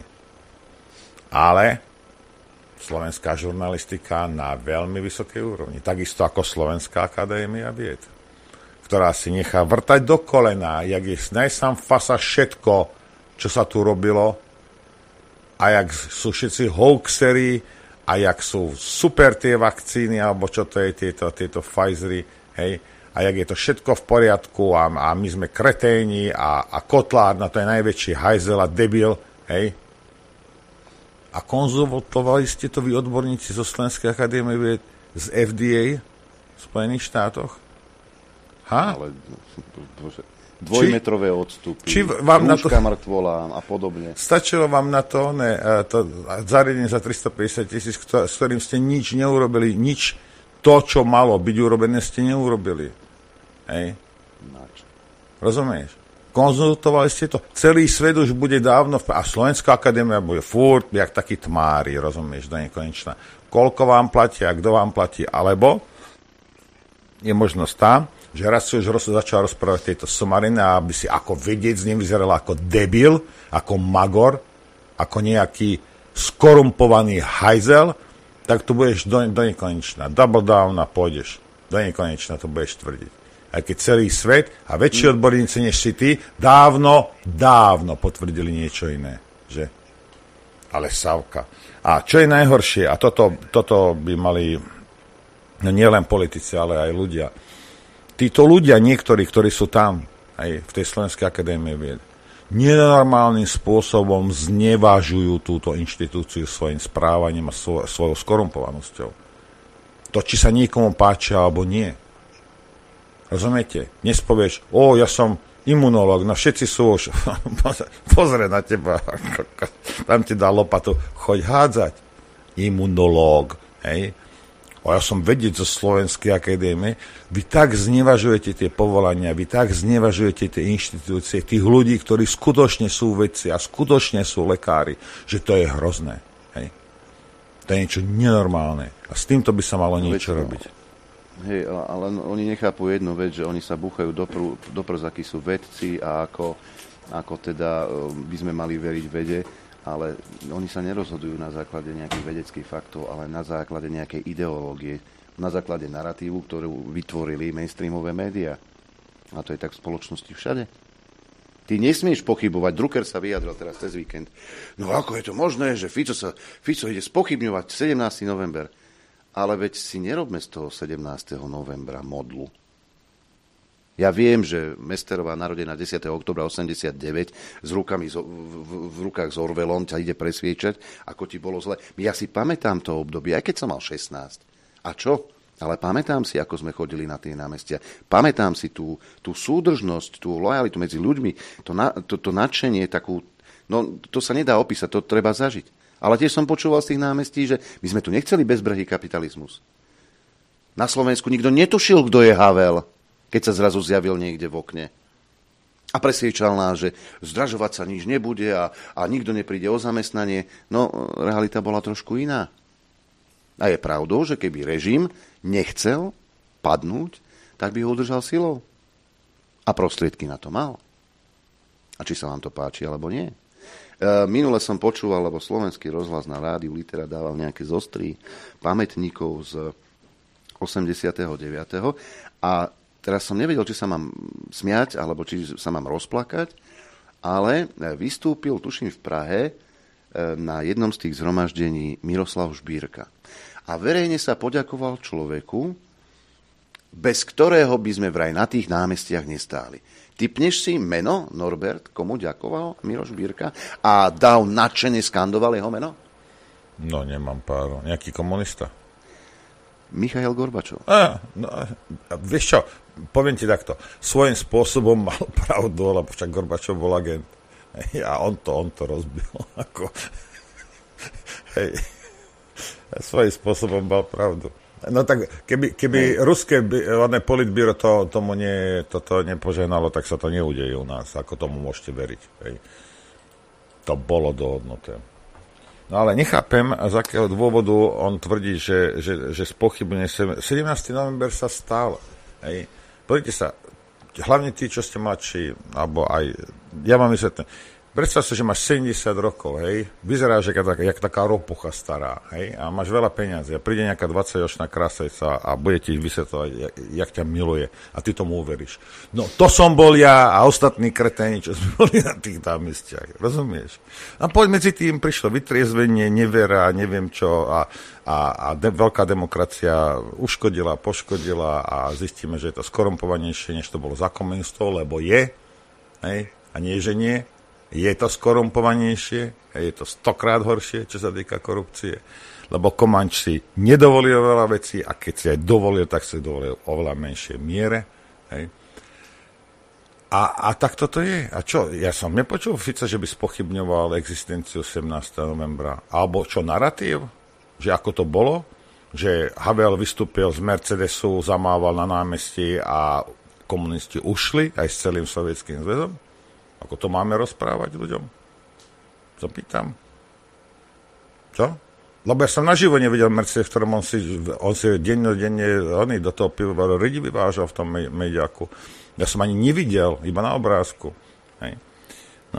Ale slovenská žurnalistika na veľmi vysokej úrovni. Takisto ako Slovenská akadémia vied, ktorá si nechá vrtať do kolena, jak je najsám fasa všetko, čo sa tu robilo, a jak sú všetci hoaxery, a jak sú super tie vakcíny, alebo čo to je, tieto Pfizery, hej, a jak je to všetko v poriadku, a my sme kreténi, a Kotlár, na to je najväčší hajzel a debil, hej. A konzultovali ste to vy odborníci zo Slovenskej akadémie z FDA v Spojených štátoch? Ale dvojmetrové odstupy, rúška mŕtvola a podobne. Stačilo vám na to zariadenie za 350 000, s ktorým ste nič neurobili, nič to, čo malo byť urobené, ste neurobili. Hej? Rozumieš? Konzultovali ste to. Celý svet už bude dávno, a Slovenská akadémia bude furt, jak takí tmári, rozumieš, do nekonečna. Koľko vám platí a kto vám platí, alebo je možnosť tá, že raz si už začal rozprávať tejto somarine, aby si ako vedieť z nej vyzeral ako debil, ako magor, ako nejaký skorumpovaný hajzel, tak tu budeš do nekonečna. Double down a pôjdeš. Do nekonečna to budeš tvrdiť. Aj keď celý svet a väčší odborníci než si ty dávno potvrdili niečo iné. Že? Ale Savka. A čo je najhoršie, a toto by mali nielen politici, ale aj ľudia. Títo ľudia, niektorí, ktorí sú tam, aj v tej Slovenskej akadémie vied, nenormálnym spôsobom znevažujú túto inštitúciu svojim správaním a svojou skorumpovanosťou. To, či sa niekomu páči, alebo nie. Rozumiete? Dnes povieš, ja som imunológ, no všetci sú už, pozrie na teba, tam ti dá lopatu, choď hádzať. Imunológ, hej? ja som vedieť zo Slovenskej akadémie, vy tak znevažujete tie povolania, vy tak znevažujete tie inštitúcie, tých ľudí, ktorí skutočne sú vedci a skutočne sú lekári, že to je hrozné. Hej. To je niečo nenormálne. A s týmto by sa malo niečo robiť. Hej, ale oni nechápu jednu vec, že oni sa búchajú do prs, akí sú vedci a ako teda by sme mali veriť vede, ale oni sa nerozhodujú na základe nejakých vedeckých faktov, ale na základe nejakej ideológie, na základe naratívu, ktorú vytvorili mainstreamové médiá. A to je tak v spoločnosti všade. Ty nesmieš pochybovať. Drucker sa vyjadril teraz cez víkend. No ako je to možné, že Fico ide spochybňovať 17. november. Ale veď si nerobme z toho 17. novembra modlu. Ja viem, že Mesterová narodená 10. oktobra 89 s rukami v rukách s Orwellom ťa ide presviečať, ako ti bolo zle. Ja si pamätám to obdobie, aj keď som mal 16. A čo? Ale pamätám si, ako sme chodili na tie námestia. Pamätám si tú súdržnosť, tú lojalitu medzi ľuďmi, to nadšenie, takú, no to sa nedá opísať, to treba zažiť. Ale tiež som počúval z tých námestí, že my sme tu nechceli bezbrehý kapitalizmus. Na Slovensku nikto netušil, kto je Havel, keď sa zrazu zjavil niekde v okne. A presviečal nás, že zdražovať sa nič nebude a nikto nepríde o zamestnanie. No, realita bola trošku iná. A je pravdou, že keby režim nechcel padnúť, tak by ho udržal silou. A prostriedky na to mal. A či sa vám to páči, alebo nie. Minule som počúval, lebo slovenský rozhlas na rádiu Litera dával nejaké zostry pamätníkov z 89. A teraz som nevedel, či sa mám smiať, alebo či sa mám rozplakať, ale vystúpil, tuším, v Prahe na jednom z tých zhromaždení Miroslav Žbírka. A verejne sa poďakoval človeku, bez ktorého by sme vraj na tých námestiach nestáli. Typneš si meno, Norbert, komu ďakoval Miroš Žbírka a nadšene skandoval jeho meno? No, nemám páru. Nejaký komunista? Michail Gorbačov. Vieš čo, poviem ti takto. Svojím spôsobom mal pravdu, lebo však Gorbačov bol agent. A on to rozbil. Hej. Svojím spôsobom mal pravdu. No tak, keby ruské politbíro toto nepožehnalo, tak sa to neudeje u nás. Ako tomu môžete veriť. Hej. To bolo dohodnuté. No ale nechápem, z akého dôvodu on tvrdí, že spochybne 17. november sa stal. Hej. Pozrite sa, hlavne tí, čo ste mladší, alebo aj, ja vám vysvetlím, predstav sa, že máš 70 rokov, hej, vyzeráš jak taká ropucha stará, hej, a máš veľa peňazí a príde nejaká 20-ročná krasajca a bude ti vysvetľovať, jak ťa miluje a ty tomu uveríš. No to som bol ja a ostatní kreténi, čo sme boli na tých námestiach, rozumieš? A medzi tým prišlo vytriezvenie, nevera, neviem čo a veľká demokracia uškodila, poškodila a zistíme, že je to skorumpovanejšie, než to bolo za komunistov, lebo je, hej, a nie, že nie. Je to skorumpovanejšie, je to 100-krát horšie, čo sa týka korupcie, lebo Komanč si nedovolil veľa vecí a keď si aj dovolil, tak si dovolil oveľa menšie miere. Hej. A tak toto je. A čo? Ja som nepočul Fica, že by spochybňoval existenciu 17. novembra. Alebo čo, naratív? Že ako to bolo? Že Havel vystúpil z Mercedesu, zamával na námestí a komunisti ušli aj s celým Sovietským zväzom? Ako to máme rozprávať ľuďom? Co pýtam? Čo? Lebo ja som naživo nevidel Mercedes, v ktorom on si denne do toho pivovaru lidi vyvážal v tom mediaku. Ja som ani nevidel, iba na obrázku. Hej. No.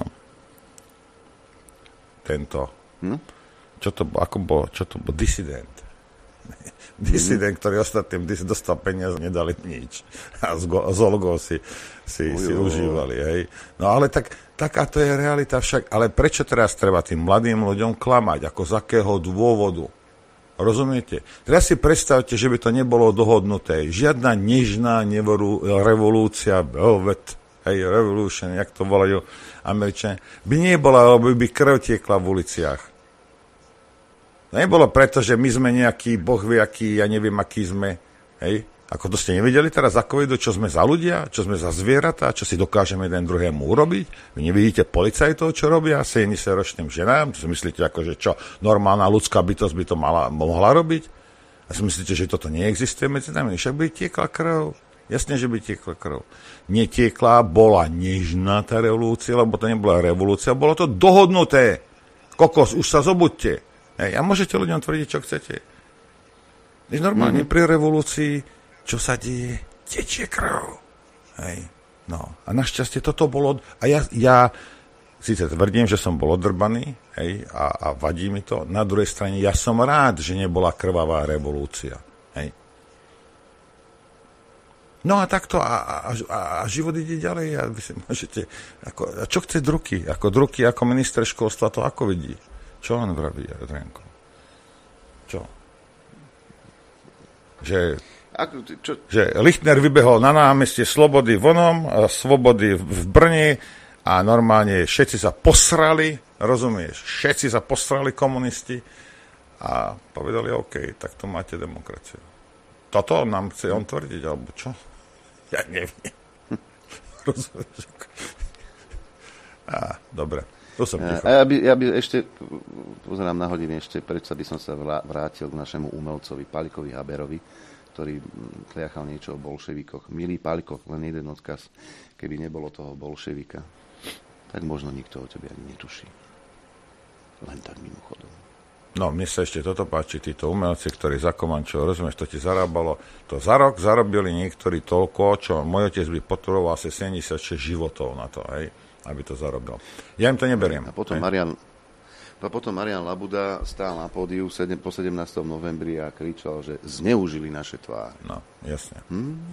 Tento. Čo to bolo? Disident. Disident, ktorý ostatným dostal peniaze, nedali nič. A z Olgou si užívali. Hej. No ale taká to je realita však. Ale prečo teraz treba tým mladým ľuďom klamať? Ako z akého dôvodu? Rozumiete? Teraz si predstavte, že by to nebolo dohodnuté. Žiadna nežná revolúcia, velvet, hej, revolution, jak to volajú Američania, by nebola, lebo by krv tiekla v uliciach. Nebolo preto, že my sme nejaký boh vie, aký, ja neviem, aký sme. Hej? Ako to ste nevideli teraz, ako idú, čo sme za ľudia, čo sme za zvieratá, čo si dokážeme jeden druhému urobiť. Vy nevidíte policajtov, čo robia 70-ročným ženám? To si myslíte, ako, že čo, normálna ľudská bytosť by to mohla robiť? A si myslíte, že toto neexistuje medzi nami? Však by tiekla krv. Jasne, že by tiekla krv. Netiekla, bola nežná tá revolúcia, lebo to nebola revolúcia, bolo to dohodnuté. Kokos, už sa zobuďte. Hej, a môžete ľuďom tvrdiť, čo chcete. Když normálne pri revolúcii, čo sa deje, tečie krv. Hej, no. A našťastie toto bolo... A ja síce tvrdím, že som bol odrbaný, hej, a vadí mi to. Na druhej strane, ja som rád, že nebola krvavá revolúcia. Hej. No a takto, a život ide ďalej. A vy si môžete... a čo chce Druky? Ako minister školstva to ako vidí? Čo on vraví, Adriánko? Čo? Že Lichtner vybehol na námestie Slobody vonom, a Svobody v Brne a normálne všetci sa posrali, rozumieš? Všetci sa posrali komunisti a povedali, OK, tak to máte demokraciu. Toto nám chce on tvrdiť, alebo čo? Ja neviem. Rozumieš? Dobre. Ja by ešte, pozerám na hodiny, ešte predsa by som sa vrátil k našemu umelcovi Palikovi Haberovi, ktorý tliachal niečo o bolševikoch. Milý Paliko, len jeden odkaz. Keby nebolo toho bolševika, tak možno nikto o tebe ani netuší. Len tak mimochodom. No, mne sa ešte toto páči, títo umelci, ktorí za Komančov, rozumieš, to ti zarábalo. To za rok zarobili niektorí toľko, čo môj otec by potreboval asi 76 životov na to, hej, aby to zarobil. Ja im to neberiem. A potom Marian Labuda stál na pódiu po 17. novembri a kričal, že zneužili naše tváre. No, jasne.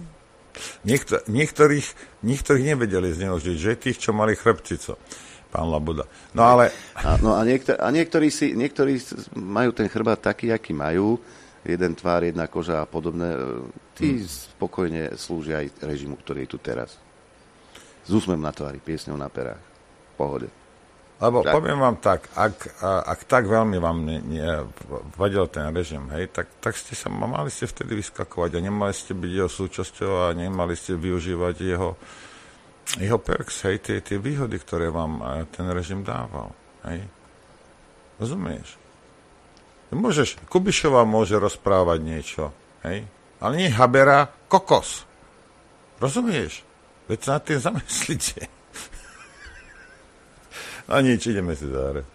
Niektorých nevedeli zneužiť, že tých, čo mali chrbtico. Pán Labuda. No ale... A niektorí majú ten chrbát taký, aký majú, jeden tvár, jedna koža a podobné. Tí spokojne slúžia aj režimu, ktorý je tu teraz. S úsmevom na tvári, piesňou na perách. Pohode. Lebo tak. Poviem vám tak, ak tak veľmi vám vadil ten režim, hej, tak mali ste vtedy vyskakovať a nemali ste byť jeho súčasťou a nemali ste využívať jeho perks, hej, tie výhody, ktoré vám ten režim dával. Hej. Rozumieš? Kubišová môže rozprávať niečo, hej, ale nie Habera, kokos. Rozumieš? Veď sa nad tým zamyslíte. A nič, ideme si zahrať.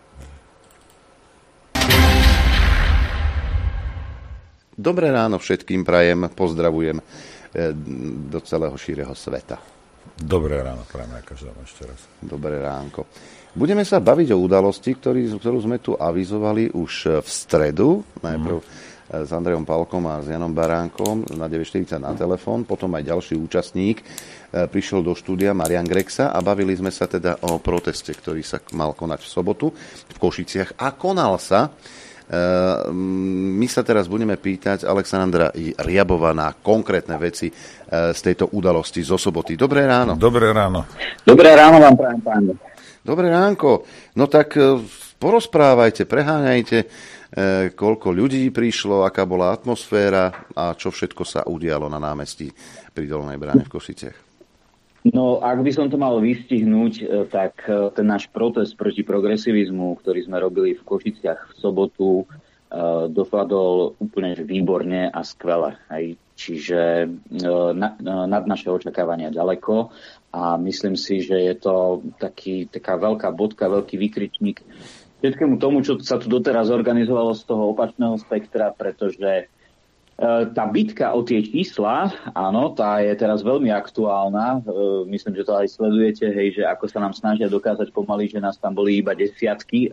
Dobré ráno všetkým prajem, pozdravujem do celého šíreho sveta. Dobré ráno prajem aj každému ešte raz. Dobré ránko. Budeme sa baviť o udalosti, ktorú sme tu avizovali už v stredu. Najprv s Andrejom Palkom a s Janom Baránkom na 9.40 na telefón. Potom aj ďalší účastník prišiel do štúdia, Marian Grexa, a bavili sme sa teda o proteste, ktorý sa mal konať v sobotu v Košiciach. A konal sa. My sa teraz budeme pýtať Alexandra Riabova na konkrétne veci z tejto udalosti zo soboty. Dobré ráno. Dobré ráno. Dobré ráno vám prajem, páni. Dobré ránko. No tak porozprávajte, preháňajte, koľko ľudí prišlo, aká bola atmosféra a čo všetko sa udialo na námestí pri Dolnej bráne v Košiciach. No, ak by som to mal vystihnúť, tak ten náš protest proti progresivizmu, ktorý sme robili v Košiciach v sobotu, dopadol úplne výborne a skvele. Čiže nad naše očakávania ďaleko a myslím si, že je to taká veľká bodka, veľký výkričník všetkému tomu, čo sa tu doteraz organizovalo z toho opačného spektra, pretože tá bitka o tie čísla, áno, tá je teraz veľmi aktuálna. Myslím, že to aj sledujete, hej, že ako sa nám snažia dokázať pomaly, že nás tam boli iba desiatky.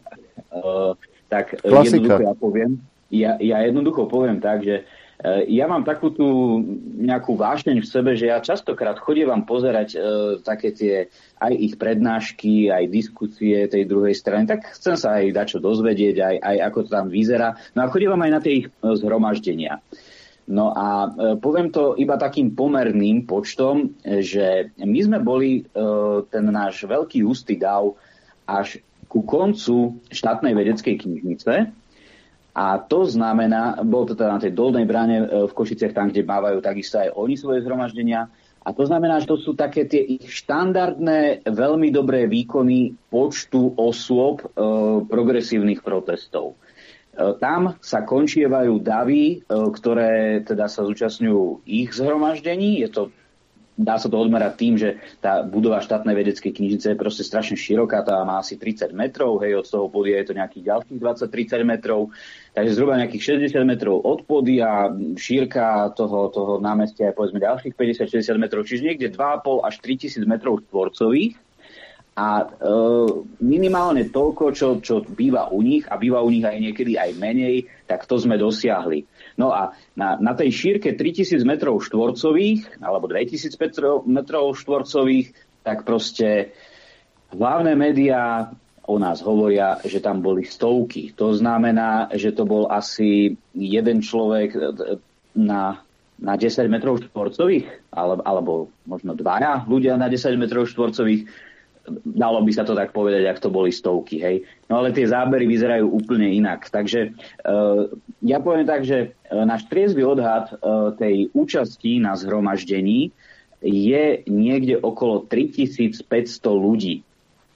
Tak jednoducho ja jednoducho poviem tak, že ja mám takú tú nejakú vášeň v sebe, že ja častokrát chodievam pozerať také tie aj ich prednášky, aj diskusie tej druhej strany, tak chcem sa aj dačo dozvedieť, aj ako to tam vyzerá. No a chodievam aj na tie ich zhromaždenia. No a poviem to iba takým pomerným počtom, že my sme boli ten náš veľký hustý dav až ku koncu štátnej vedeckej knižnice. A to znamená, bol to teda na tej Dolnej bráne v Košiciach, tam, kde mávajú takisto aj oni svoje zhromaždenia. A to znamená, že to sú také tie ich štandardné, veľmi dobré výkony počtu osôb progresívnych protestov. tam sa končievajú davy, ktoré teda sa zúčastňujú ich zhromaždení. Dá sa to odmerať tým, že tá budova štátnej vedeckej knižnice je proste strašne široká, tá má asi 30 metrov, hej, od toho podia je to nejakých ďalších 20-30 metrov, takže zhruba nejakých 60 metrov od podia, šírka toho námestia je povedzme ďalších 50-60 metrov, čiže niekde 2,5 až 3 000 metrov štvorcových. A minimálne toľko, čo býva u nich, a býva u nich aj niekedy aj menej, tak to sme dosiahli. No a na tej šírke 3000 metrov štvorcových, alebo 2000 metrov štvorcových, tak proste hlavné médiá o nás hovoria, že tam boli stovky. To znamená, že to bol asi jeden človek na 10 metrov štvorcových, alebo možno dvaja ľudia na 10 metrov štvorcových. Dalo by sa to tak povedať, ak to boli stovky, hej. No ale tie zábery vyzerajú úplne inak. Takže ja poviem tak, že náš triezvy odhad tej účasti na zhromaždení je niekde okolo 3500 ľudí.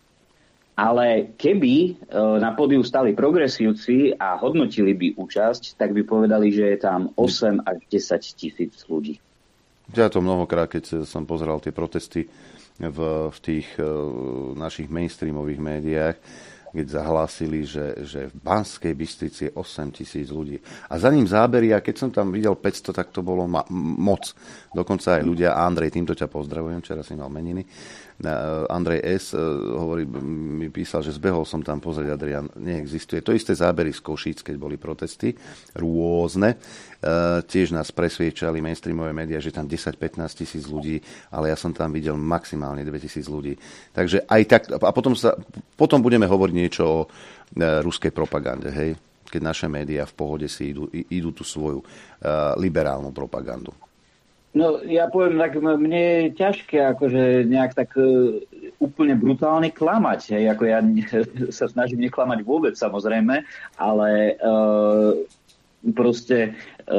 Ale keby na pódiu stali progresívci a hodnotili by účasť, tak by povedali, že je tam 8 až 10 tisíc ľudí. Ja to mnohokrát, keď som pozeral tie protesty v tých našich mainstreamových médiách, keď zahlásili, že v Banskej Bystrici je 8 000 ľudí. A za ním zábery, a keď som tam videl 500, tak to bolo moc. Dokonca aj ľudia, Andrej, týmto ťa pozdravujem, včera si mal meniny. Andrej S. mi písal, že zbehol som tam pozrieť, Adrian, neexistuje. To isté zábery z Košíc, keď boli protesty, rôzne. Tiež nás presviečali mainstreamové médiá, že tam 10-15 tisíc ľudí, ale ja som tam videl maximálne 2000 ľudí. Takže aj tak, a potom budeme hovoriť niečo o ruskej propagande, hej? Keď naše médiá v pohode si idú tú svoju liberálnu propagandu. No, ja poviem, tak mne je ťažké akože nejak tak úplne brutálne klamať. Hej? Ako ja sa snažím neklamať vôbec, samozrejme, ale proste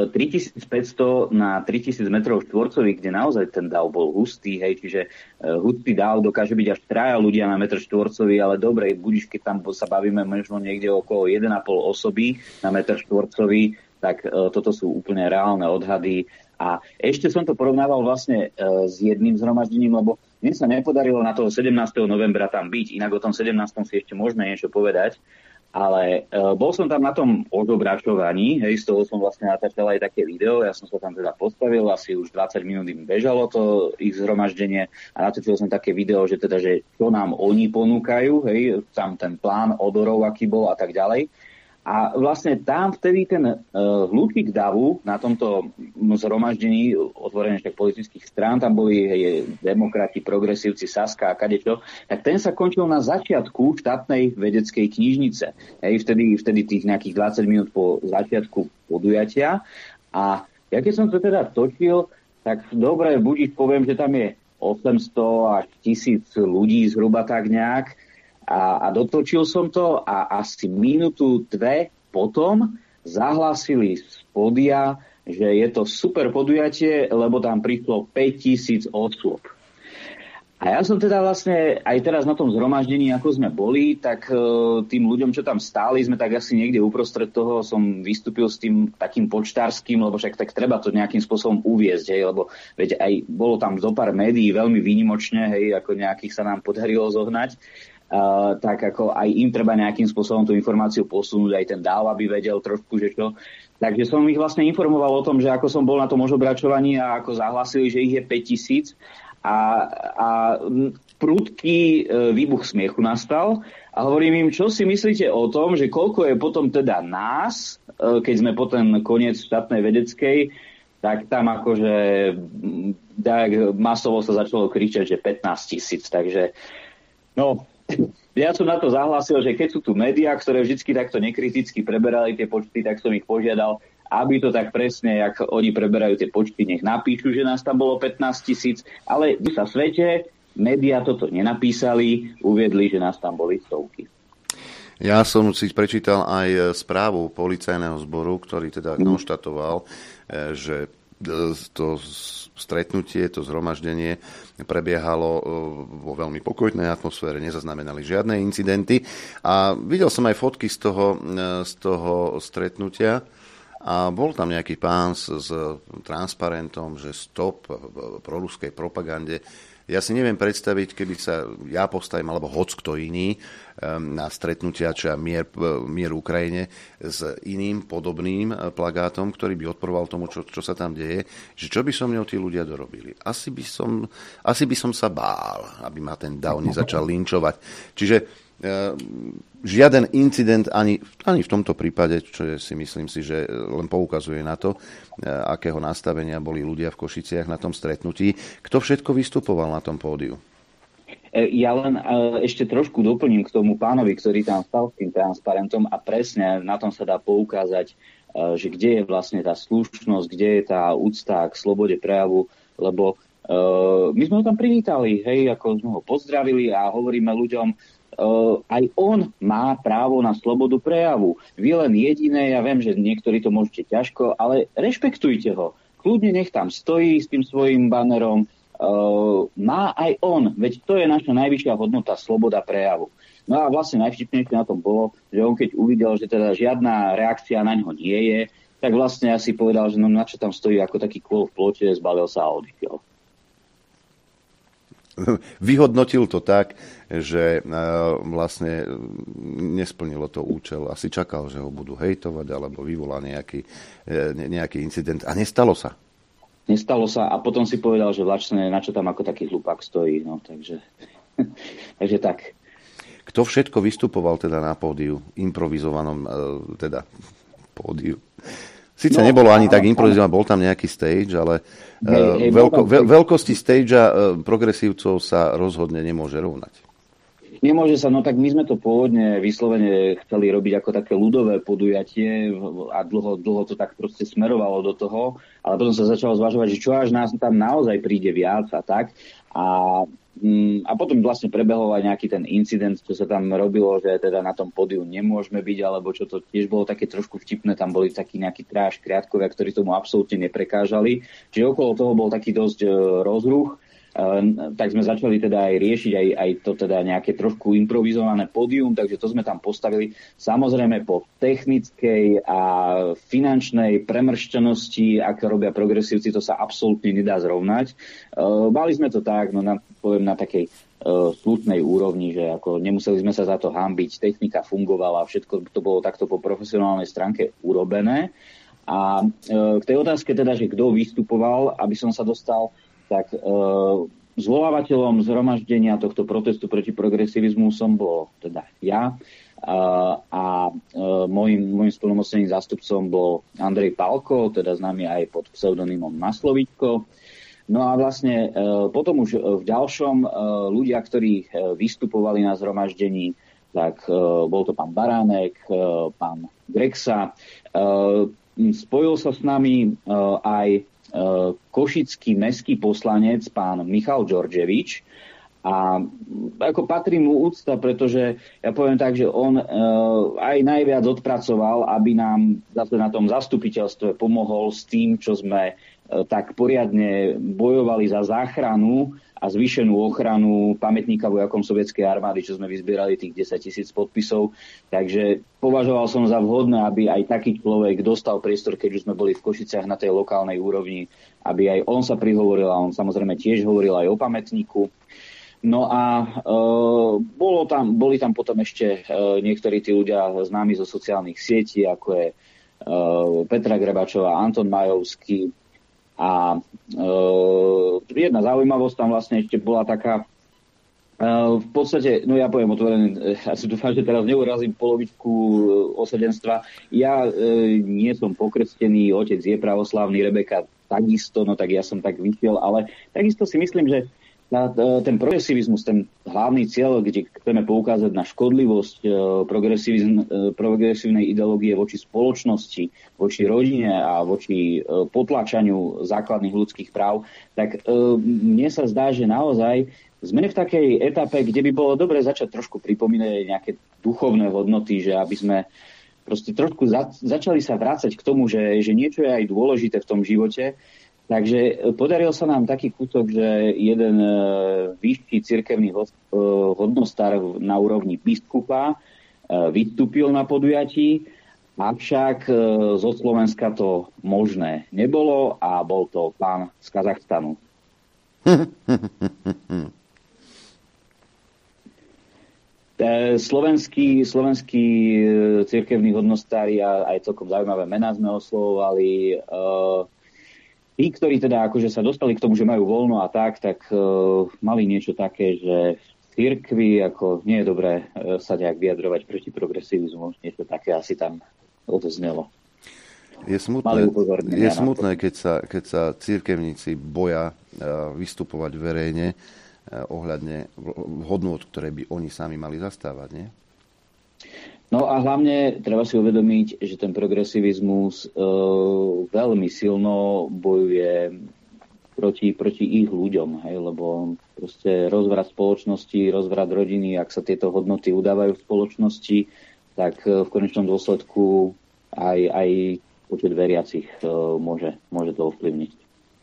3500 na 3000 metrov štvorcových, kde naozaj ten dáv bol hustý, hej, čiže hustý dáv dokáže byť až 3 ľudia na metr štvorcový, ale dobre, budiš, keď tam sa bavíme možno niekde okolo 1,5 osoby na metr štvorcový, tak toto sú úplne reálne odhady. A ešte som to porovnával vlastne s jedným zhromaždením, lebo mne sa nepodarilo na toho 17. novembra tam byť, inak o tom 17. si ešte môžeme niečo povedať, ale bol som tam na tom odobračovaní, hej, z toho som vlastne natáčal aj také video, ja som sa tam teda postavil, asi už 20 minút im bežalo to ich zhromaždenie a natáčal som také video, že čo nám oni ponúkajú, hej, tam ten plán odorov, aký bol a tak ďalej. A vlastne tam vtedy ten hlučík davu na tomto zhromaždení otvorených však politických strán, tam boli demokrati, progresívci, Saska a kadečo, tak ten sa končil na začiatku štátnej vedeckej knižnice. Vtedy tých nejakých 20 minút po začiatku podujatia. A ja keď som to teda točil, tak dobre, budiť poviem, že tam je 800 až 1000 ľudí zhruba tak nejak. A dotočil som to a asi minútu, dve potom zahlásili z pódia, že je to super podujatie, lebo tam prišlo 5000 osôb. A ja som teda vlastne aj teraz na tom zhromaždení, ako sme boli, tak tým ľuďom, čo tam stáli, sme tak asi niekde uprostred toho, som vystúpil s tým takým počtárským, lebo však tak treba to nejakým spôsobom uviesť, hej, lebo veď aj bolo tam zo pár médií veľmi výnimočne, hej, ako nejakých sa nám podarilo zohnať. Tak ako aj im treba nejakým spôsobom tú informáciu posunúť, aj ten dáv, aby vedel trošku, že čo. Takže som ich vlastne informoval o tom, že ako som bol na tom ožobračovaní a ako zahlásili, že ich je 5000 a prudký výbuch smiechu nastal a hovorím im, čo si myslíte o tom, že koľko je potom teda nás, keď sme po ten koniec štátnej vedeckej, tak tam akože masovo sa začalo kričať, že 15 000, takže no. Ja som na to zahlásil, že keď sú tu médiá, ktoré vždy takto nekriticky preberali tie počty, tak som ich požiadal, aby to tak presne, jak oni preberajú tie počty, nech napíšu, že nás tam bolo 15 000, ale v svete médiá toto nenapísali, uviedli, že nás tam boli stovky. Ja som si prečítal aj správu policajného zboru, ktorý teda konštatoval, že to stretnutie, to zhromaždenie prebiehalo vo veľmi pokojnej atmosfére, nezaznamenali žiadne incidenty a videl som aj fotky z toho stretnutia a bol tam nejaký pán s transparentom, že stop proruskej propagande. Ja si neviem predstaviť, keby sa ja postavím, alebo hockto iný, na stretnutia či mier Ukrajine s iným podobným plagátom, ktorý by odporoval tomu, čo sa tam deje, že čo by so mnou tí ľudia dorobili. Asi by som sa bál, aby ma ten Dav nezačal linčovať. Čiže žiaden incident ani v tomto prípade, čo si myslím si, že len poukazuje na to, akého nastavenia boli ľudia v Košiciach na tom stretnutí. Kto všetko vystupoval na tom pódiu? Ja len ešte trošku doplním k tomu pánovi, ktorý tam stal s tým transparentom a presne na tom sa dá poukázať, že kde je vlastne tá slušnosť, kde je tá úcta k slobode prejavu, lebo my sme ho tam privítali, ako sme ho pozdravili a hovoríme ľuďom, aj on má právo na slobodu prejavu. Vy len jediné, ja viem, že niektorí to môžete ťažko, ale rešpektujte ho. Kľudne nech tam stojí s tým svojím banerom. Má aj on, veď to je naša najvyššia hodnota, sloboda prejavu. No a vlastne najvtipnejšie na tom bolo, že on keď uvidel, že teda žiadna reakcia na ňo nie je, tak vlastne asi povedal, že no na čo tam stojí ako taký kôl v plote, zbalil sa a odišiel. Vyhodnotil to tak, že vlastne nesplnilo to účel. Asi čakal, že ho budú hejtovať alebo vyvolá nejaký incident. A nestalo sa. Nestalo sa a potom si povedal, že vlastne na čo tam ako taký hlupák stojí. No, takže tak. Kto všetko vystupoval teda na pódiu, improvizovanom pódiu? Sice nebolo ani tak improvizované, bol tam nejaký stage, ale veľkosti stagea progresívcov sa rozhodne nemôže rovnať. Nemôže sa, no tak my sme to pôvodne vyslovene chceli robiť ako také ľudové podujatie a dlho to tak proste smerovalo do toho, ale potom sa začalo zvažovať, že čo až nás tam naozaj príde viac a tak. A potom vlastne prebehol aj nejaký ten incident, čo sa tam robilo, že teda na tom pódiu nemôžeme byť, alebo čo to tiež bolo také trošku vtipné, tam boli takí nejakí tráš kriatkovia, ktorí tomu absolútne neprekážali. Čiže okolo toho bol taký dosť rozruch. Tak sme začali teda aj riešiť aj to teda nejaké trošku improvizované pódium, takže to sme tam postavili. Samozrejme po technickej a finančnej premrštenosti, ako robia progresívci, to sa absolútne nedá zrovnať. Mali sme to tak, poviem na takej slušnej úrovni, že ako nemuseli sme sa za to hanbiť, technika fungovala, všetko to bolo takto po profesionálnej stránke urobené. A k tej otázke teda, že kto vystupoval, aby som sa dostal, tak zvolávateľom zhromaždenia tohto protestu proti progresivizmu som bol teda ja a môjim splnomocneným zástupcom bol Andrej Pálko, teda známy aj pod pseudonymom Maslovíčko. No a vlastne potom už v ďalšom ľudia, ktorí vystupovali na zhromaždení, tak bol to pán Baránek, pán Grexa. Spojil sa s nami aj košický mestský poslanec pán Michal Đorđevič a ako patrí mu úcta, pretože ja poviem tak, že on aj najviac odpracoval, aby nám zase na tom zastupiteľstve pomohol s tým, čo sme tak poriadne bojovali za záchranu a zvýšenú ochranu pamätníka vojakom sovietskej armády, čo sme vyzbierali tých 10 000 podpisov. Takže považoval som za vhodné, aby aj taký človek dostal priestor, keď už sme boli v Košiciach na tej lokálnej úrovni, aby aj on sa prihovoril a on samozrejme tiež hovoril aj o pamätníku. No a boli tam potom ešte niektorí tí ľudia známi zo sociálnych sietí, ako je Petra Grebačová, Anton Majovský. A jedna zaujímavosť tam vlastne ešte bola taká, v podstate, no ja poviem otvorené, ja si dúfam, že teraz neurazím polovičku osadenstva. Ja nie som pokrstený, otec je pravoslavný, Rebeka takisto, no tak ja som tak vyšiel, ale takisto si myslím, že ten progresivizmus, ten hlavný cieľ, kde chceme poukázať na škodlivosť progresívnej ideológie voči spoločnosti, voči rodine a voči potláčaniu základných ľudských práv, tak mne sa zdá, že naozaj sme v takej etape, kde by bolo dobre začať trošku pripomínať nejaké duchovné hodnoty, že aby sme proste trošku začali sa vrácať k tomu, že niečo je aj dôležité v tom živote. Takže podaril sa nám taký kúsok, že jeden vyšší cirkevný hodnostár na úrovni biskupa vystúpil na podujatí, avšak zo Slovenska to možné nebolo a bol to pán z Kazachstanu. Slovenskí cirkevní hodnostári a aj celkom zaujímavé mená sme oslovovali. Tí, ktorí teda akože sa dostali k tomu, že majú voľno a tak mali niečo také, že v cirkvi ako nie je dobré sa nejak vyjadrovať proti progresivizmu. Niečo také asi tam odoznelo. Je smutné, keď sa cirkevníci boja vystupovať verejne ohľadne hodnôt, ktoré by oni sami mali zastávať, nie? No a hlavne treba si uvedomiť, že ten progresivizmus veľmi silno bojuje proti ich ľuďom, hej, lebo proste rozvrat spoločnosti, rozvrat rodiny, ak sa tieto hodnoty udávajú v spoločnosti, tak v konečnom dôsledku aj počet veriacich môže to ovplyvniť.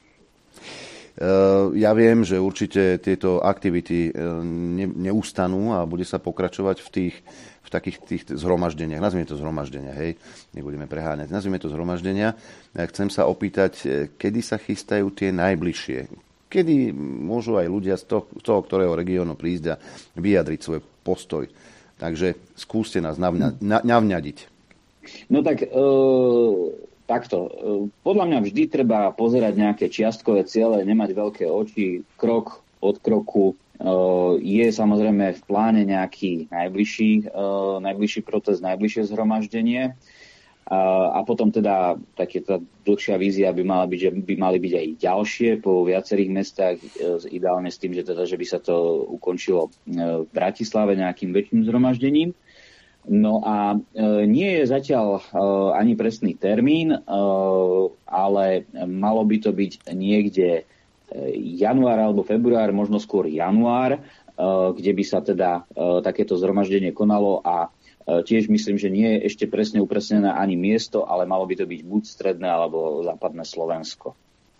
Ja viem, že určite tieto aktivity neustanú a bude sa pokračovať v takých tých zhromaždeniach. Nazvime to zhromaždenia, hej, nebudeme preháňať. Nazvime to zhromaždenia. Chcem sa opýtať, kedy sa chystajú tie najbližšie? Kedy môžu aj ľudia z toho ktorého regiónu prísť a vyjadriť svoj postoj? Takže skúste nás navňadiť. No tak... Takto. Podľa mňa vždy treba pozerať nejaké čiastkové ciele, nemať veľké oči, krok od kroku. Je samozrejme v pláne nejaký najbližší protest, najbližšie zhromaždenie. A potom teda taká dlhšia vízia by mala byť, že by mali byť aj ďalšie po viacerých mestách, ideálne s tým, že by sa to ukončilo v Bratislave nejakým väčším zhromaždením. No a nie je zatiaľ ani presný termín, ale malo by to byť niekde január alebo február, možno skôr január, kde by sa teda takéto zhromaždenie konalo a tiež myslím, že nie je ešte presne upresnené ani miesto, ale malo by to byť buď stredné alebo západné Slovensko.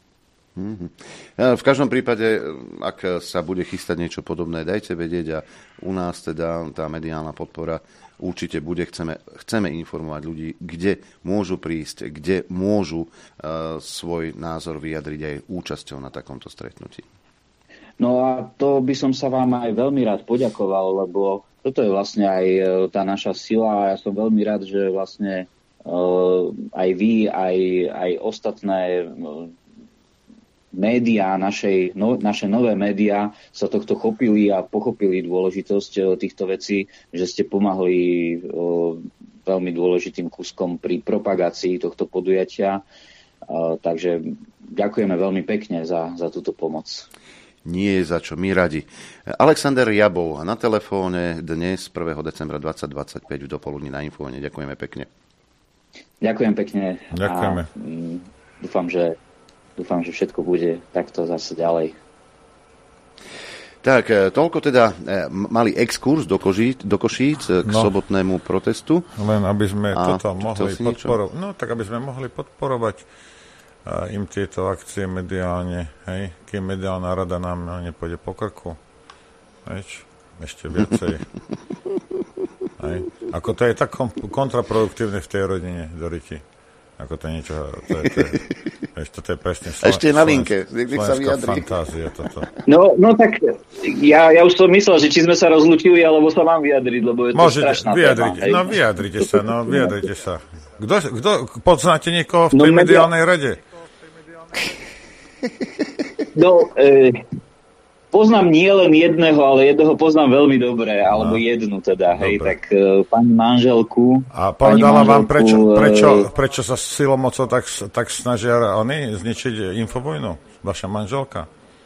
V každom prípade, ak sa bude chystať niečo podobné, dajte vedieť a u nás teda tá mediálna podpora určite bude. Chceme informovať ľudí, kde môžu prísť, kde môžu svoj názor vyjadriť aj účasťou na takomto stretnutí. No a to by som sa vám aj veľmi rád poďakoval, lebo toto je vlastne aj tá naša sila a ja som veľmi rád, že vlastne aj vy, aj ostatné médiá, naše nové médiá sa tohto chopili a pochopili dôležitosť týchto vecí, že ste pomáhali veľmi dôležitým kúskom pri propagácii tohto podujatia. Takže ďakujeme veľmi pekne za túto pomoc. Nie je za čo, my radi. Alexander Jabov na telefóne dnes 1. decembra 2025 v dopoludní na Infovojne. Ďakujeme pekne. Ďakujem pekne. Ďakujeme. A dúfam, že všetko bude takto zase ďalej. Tak, toľko teda malý exkurs do Košíc k sobotnému protestu. Len aby sme toto mohli podporovať. No, tak aby sme mohli podporovať im tieto akcie mediálne, hej, kým mediálna rada nám nepôjde po krku. Ešte viacej. Hej. Ako to je tak kontraproduktívne v tej rodine, Doriti. Ako to niečo, toto je presne ešte na linke, slovenská fantázia toto. No tak ja už som myslel, že či sme sa rozlúčili, alebo sa mám vyjadriť, lebo je to strašná téma. Vyjadrite sa. Kto poznáte niekoho v tej mediálnej rade? Poznám nie len jedného, ale jedného poznám veľmi dobre, alebo jednu teda, hej, tak pani manželku. A povedala vám, prečo sa silou mocou tak snažia oni zničiť Infovojnu, vaša manželka?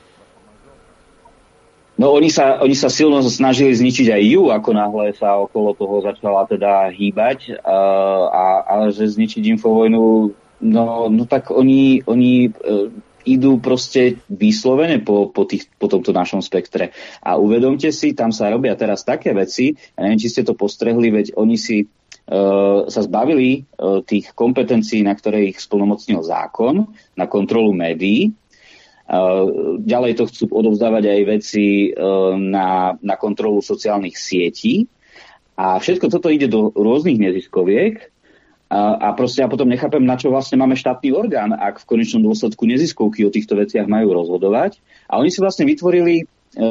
No oni sa silno snažili zničiť aj ju, ako náhle sa okolo toho začala teda hýbať, ale že zničiť Infovojnu, no tak oni idú proste vyslovene po tomto našom spektre. A uvedomte si, tam sa robia teraz také veci, ja neviem, či ste to postrehli, veď oni si sa zbavili tých kompetencií, na ktoré ich splnomocnil zákon, na kontrolu médií. Ďalej to chcú odovzdávať aj veci na kontrolu sociálnych sietí. A všetko toto ide do rôznych neziskoviek. A proste ja potom nechápem, na čo vlastne máme štátny orgán, ak v konečnom dôsledku neziskovky o týchto veciach majú rozhodovať. A oni si vlastne vytvorili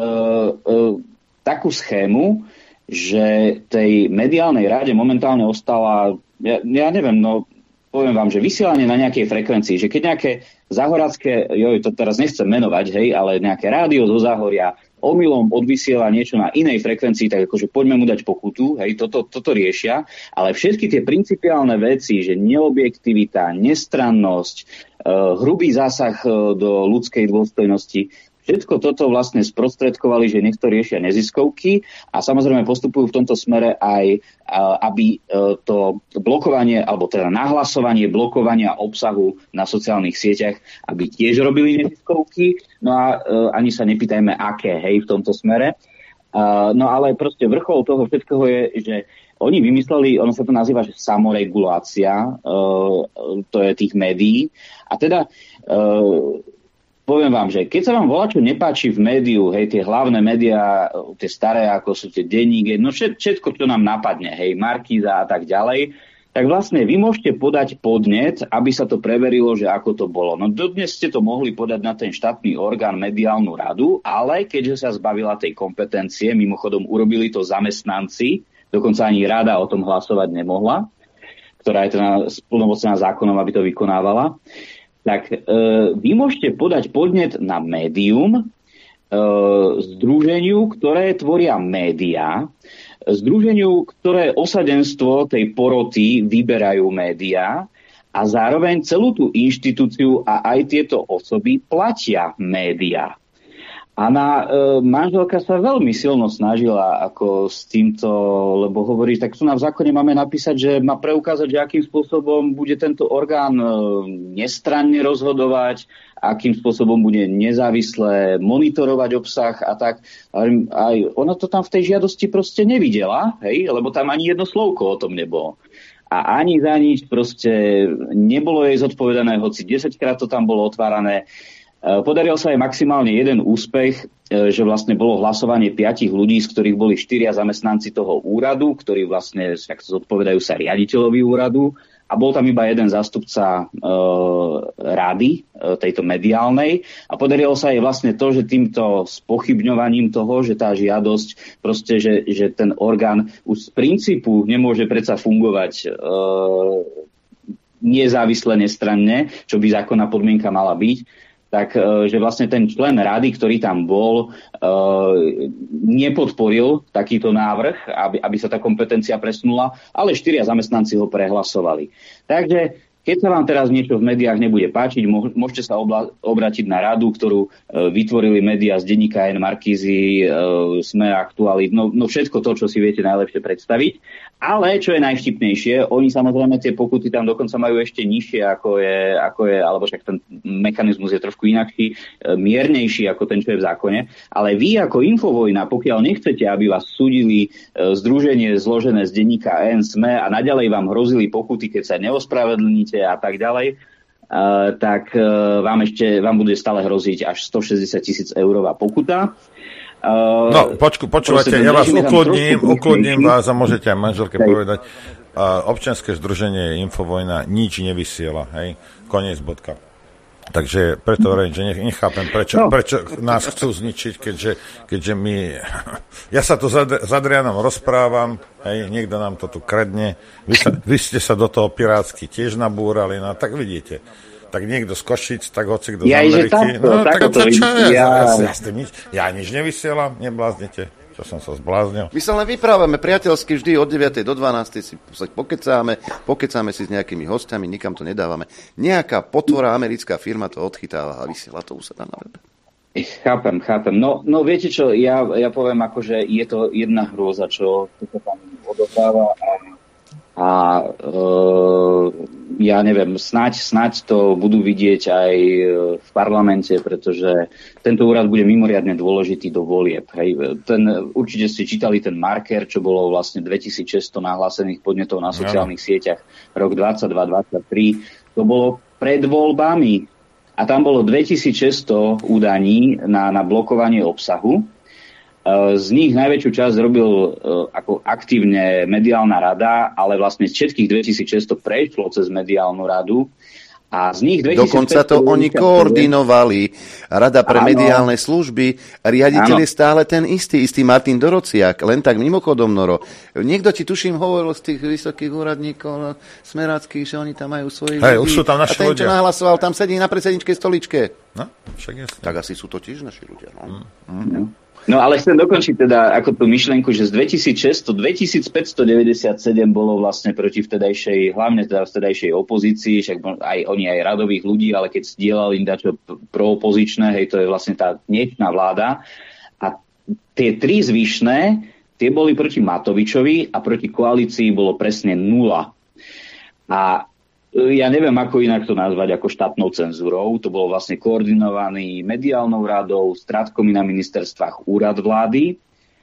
takú schému, že tej mediálnej rade momentálne ostala, ja neviem, no poviem vám, že vysielanie na nejakej frekvencii, že keď nejaké záhorácké, to teraz nechcem menovať, hej, ale nejaké rádio zo Záhoria omylom odvysiela niečo na inej frekvencii, tak akože poďme mu dať pokutu, hej, toto riešia, ale všetky tie principiálne veci, že neobjektivita, nestrannosť, hrubý zásah do ľudskej dôstojnosti, všetko toto vlastne sprostredkovali, že nech to riešia neziskovky a samozrejme postupujú v tomto smere aj, aby to blokovanie, alebo teda nahlasovanie blokovania obsahu na sociálnych sieťach, aby tiež robili neziskovky. No a ani sa nepýtajme, aké, hej, v tomto smere. No ale proste vrchol toho všetkého je, že oni vymysleli, ono sa to nazýva, že samoregulácia, to je tých médií. A teda poviem vám, že keď sa vám volačo nepáči v médiu, hej, tie hlavné médiá, tie staré, ako sú tie denníky, no všetko, čo nám napadne, hej, Markíza a tak ďalej, tak vlastne vy môžete podať podnet, aby sa to preverilo, že ako to bolo. No dodnes ste to mohli podať na ten štátny orgán, mediálnu radu, ale keďže sa zbavila tej kompetencie, mimochodom urobili to zamestnanci, dokonca ani rada o tom hlasovať nemohla, ktorá je teda splnomocnená zákonom, aby to vykonávala, tak vy môžete podať podnet na médium, združeniu, ktoré tvoria médiá, združeniu, ktoré osadenstvo tej poroty vyberajú médiá a zároveň celú tú inštitúciu a aj tieto osoby platia médiá. A manželka sa veľmi silno snažila ako s týmto, lebo hovorí, tak tu na v zákone máme napísať, že má preukázať, že akým spôsobom bude tento orgán nestranne rozhodovať, akým spôsobom bude nezávisle monitorovať obsah a tak. Aj ona to tam v tej žiadosti proste nevidela, hej, lebo tam ani jedno slovko o tom nebolo. A ani za nič proste nebolo jej zodpovedané, hoci 10-krát to tam bolo otvárané. Podaril sa aj maximálne jeden úspech, že vlastne bolo hlasovanie 5 ľudí, z ktorých boli 4 zamestnanci toho úradu, ktorí vlastne zodpovedajú sa riaditeľovi úradu a bol tam iba jeden zástupca rady tejto mediálnej a podarilo sa aj vlastne to, že týmto spochybňovaním toho, že tá žiadosť proste, že ten orgán už z princípu nemôže predsa fungovať nezávisle, nestranne, čo by zákonná podmienka mala byť, tak že vlastne ten člen rady, ktorý tam bol, nepodporil takýto návrh, aby sa tá kompetencia presunula, ale 4 zamestnanci ho prehlasovali. Takže keď sa vám teraz niečo v médiách nebude páčiť, môžete sa obrátiť na radu, ktorú vytvorili médiá z denníka N, Markízy, SME, Aktualit, no všetko to, čo si viete najlepšie predstaviť. Ale čo je najvtipnejšie, oni samozrejme tie pokuty tam dokonca majú ešte nižšie, ako je, alebo však ten mechanizmus je trošku inakší, miernejší ako ten, čo je v zákone. Ale vy ako Infovojna, pokiaľ nechcete, aby vás súdili združenie zložené z denníka N, SME a naďalej vám hrozili pokuty, keď sa neospravedlníte a tak ďalej, tak vám bude stále hroziť až 160 000 eurová pokuta. No, počúvate, ja vás ukludním vás a môžete aj manželke povedať. Občianske združenie Infovojna nič nevysiela, hej, koniec bodka. Takže preto hovorím, že nechápem, prečo nás chcú zničiť, keďže my... Ja sa tu s Adrianom rozprávam, hej, niekto nám to tu kradne, vy ste sa do toho pirátsky tiež nabúrali, no tak vidíte. Tak niekto z Košic, tak hoci kto z Ameriky. Tak to čo ja nič nevysielam, nebláznite. Čo som sa zbláznil. My sa len vyprávame priateľsky vždy od 9. do 12. si pokecáme si s nejakými hostiami, nikam to nedávame. Nejaká potvora americká firma to odchytáva a vysiela to u seba na webe. Chápem. No viete čo, ja poviem akože je to jedna hrôza, čo sa tam odohráva a ja neviem, snáď to budú vidieť aj v parlamente, pretože tento úrad bude mimoriadne dôležitý do volieb. Hej. Určite ste čítali ten marker, čo bolo vlastne 2600 nahlásených podnetov na sociálnych sieťach rok 22-23. To bolo pred voľbami a tam bolo 2600 údaní na blokovanie obsahu. Z nich najväčšiu časť robil ako aktívne mediálna rada, ale vlastne všetkých 2600 prešlo cez mediálnu radu. A z nich 2500... Dokonca to oni koordinovali. Rada pre mediálne služby. Riaditeľ je stále ten istý Martin Dorociak. Len tak mimochodom, Noro. Niekto ti tuším hovoril z tých vysokých úradníkov smeráckých, že oni tam majú svojich ľudí. Už sú tam naši ľudia. A ten, čo nahlasoval, tam sedí na predsedničkej stoličke. No, však jasne. Tak asi sú to tiež naši ľudia. No. No ale chcem dokončiť teda ako tú myšlienku, že z 2600 2597 bolo vlastne proti vtedajšej, hlavne teda vtedajšej opozícii, však aj oni aj radových ľudí, ale keď sdielali dačo proopozičné, hej, to je vlastne tá dnešná vláda. A tie tri zvyšné, tie boli proti Matovičovi a proti koalícii bolo presne 0. A ja neviem, ako inak to nazvať ako štátnou cenzúrou. To bolo vlastne koordinovaný mediálnou radou, stratkomi na ministerstvách úrad vlády.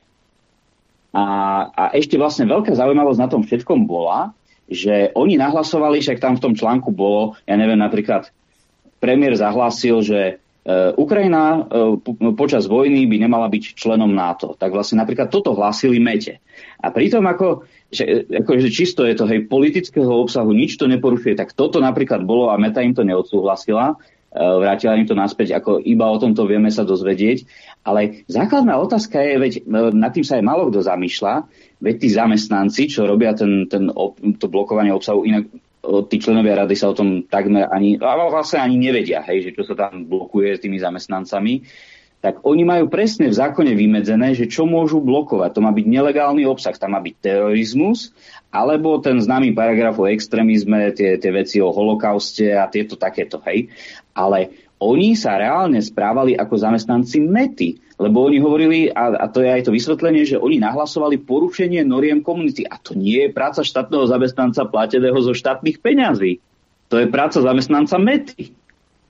A ešte vlastne veľká zaujímavosť na tom všetkom bola, že oni nahlasovali, však tam v tom článku bolo, ja neviem, napríklad premiér zahlásil, že Ukrajina počas vojny by nemala byť členom NATO. Tak vlastne napríklad toto hlásili Mete. A pritom akože čisto je to, hej, politického obsahu, nič to neporušuje, tak toto napríklad bolo a Meta im to neodsúhlasila, vrátila im to naspäť, ako iba o tomto vieme sa dozvedieť. Ale základná otázka je, veď nad tým sa aj málo kto zamýšľa, veď tí zamestnanci, čo robia to blokovanie obsahu, inak tí členovia rady sa o tom takmer ani nevedia, hej, že čo sa tam blokuje s tými zamestnancami, tak oni majú presne v zákone vymedzené, že čo môžu blokovať. To má byť nelegálny obsah, tam má byť terorizmus, alebo ten známy paragraf o extrémizme, tie veci o holokauste a tieto takéto, hej. Ale oni sa reálne správali ako zamestnanci Mety, lebo oni hovorili, a to je aj to vysvetlenie, že oni nahlasovali porušenie noriem komunity. A to nie je práca štátneho zamestnanca plateného zo štátnych peňazí. To je práca zamestnanca Mety.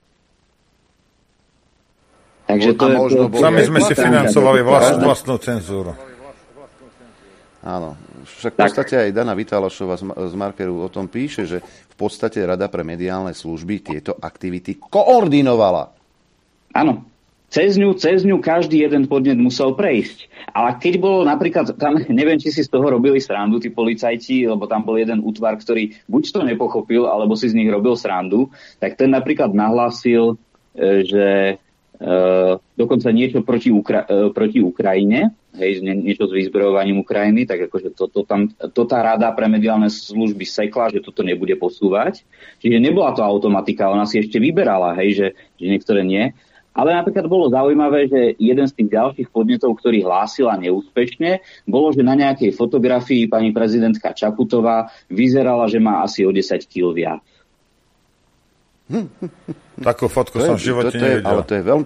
Takže to sami sme si financovali vlastnú cenzúru. Áno. Však v podstate aj Dana Vitalašová z Markeru o tom píše, že v podstate Rada pre mediálne služby tieto aktivity koordinovala. Áno. Cez ňu každý jeden podnet musel prejsť. Ale keď bolo napríklad, tam neviem, či si z toho robili srandu tí policajti, lebo tam bol jeden útvar, ktorý buď to nepochopil, alebo si z nich robil srandu, tak ten napríklad nahlásil, že dokonca niečo proti Ukrajine, hej, niečo s vyzbrojovaním Ukrajiny, tak akože to tá Rada pre mediálne služby sekla, že toto nebude posúvať. Čiže nebola to automatika, ona si ešte vyberala, hej, že niektoré nie. Ale napríklad bolo zaujímavé, že jeden z tých ďalších podnetov, ktorý hlásila neúspešne, bolo, že na nejakej fotografii pani prezidentka Čaputová vyzerala, že má asi o 10 kg viac. Takú fotku som v živote nevidel. Ale to je veľmi...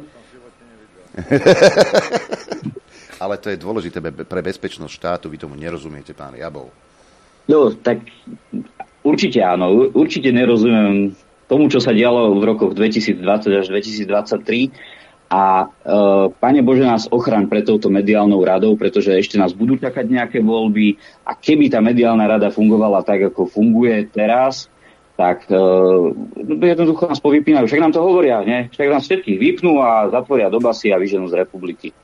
ale to je dôležité pre bezpečnosť štátu. Vy tomu nerozumiete, pán Jabol. No, tak určite áno. Určite nerozumiem tomu, čo sa dialo v rokoch 2020 až 2023. A Pane Bože nás ochraň pre touto mediálnou radou, pretože ešte nás budú čakať nejaké voľby. A keby tá mediálna rada fungovala tak, ako funguje teraz, tak jednoducho nás povypínajú. Však nám to hovoria, ne? Však nás všetkých vypnú a zatvoria do basy a vyženú z republiky.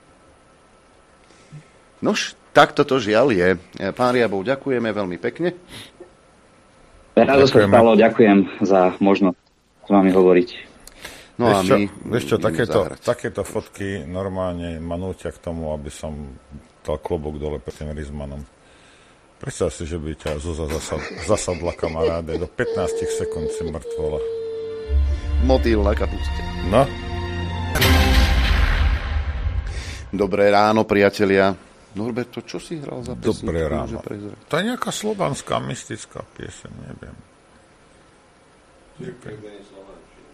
Nož, takto to žiaľ je. Pán Riabov, ďakujeme veľmi pekne. Rádo sa stalo, ďakujem za možnosť s vami hovoriť. No a my... Vieš čo, takéto fotky normálne ma nútia k tomu, aby som dal klobúk dole pre tým Rizmanom. Predstav si, že by ťa Zuzá zasadla, kamaráde, do 15 sekúnd si mŕtvola. Motýl na kapuste. No. Dobré ráno, priatelia. Norberto, čo si hral za pesničku? Dobré ráno. To je nejaká slovanská, mystická pieseň, neviem. Cirkevnej slovančine.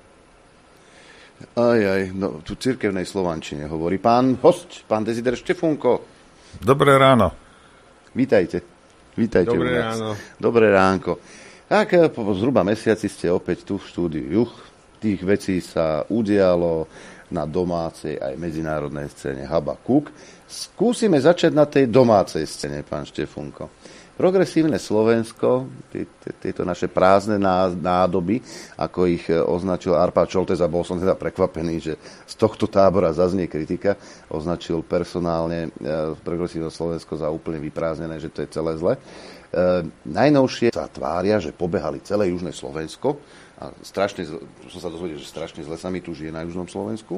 No, tu cirkevnej slovančine hovorí pán host, pán Desider Štefúnko. Dobré ráno. Vítajte Dobré u nás. Ráno. Dobré ránko. Tak po zhruba mesiaci ste opäť tu v štúdiu Juh. Tých vecí sa udialo na domácej aj medzinárodnej scéne Habakuk. Skúsime začať na tej domácej scéne, pán Štefunko. Progresívne Slovensko, tieto naše prázdne nádoby, ako ich označil Arpád Šoltes, a bol som teda prekvapený, že z tohto tábora zaznie kritika, označil personálne Progresívne Slovensko za úplne vyprázdnené, že to je celé zle. Najnovšie sa tvária, že pobehali celé južné Slovensko a strašne, som sa dozvedel, že strašne zle sa mi tu žije na južnom Slovensku.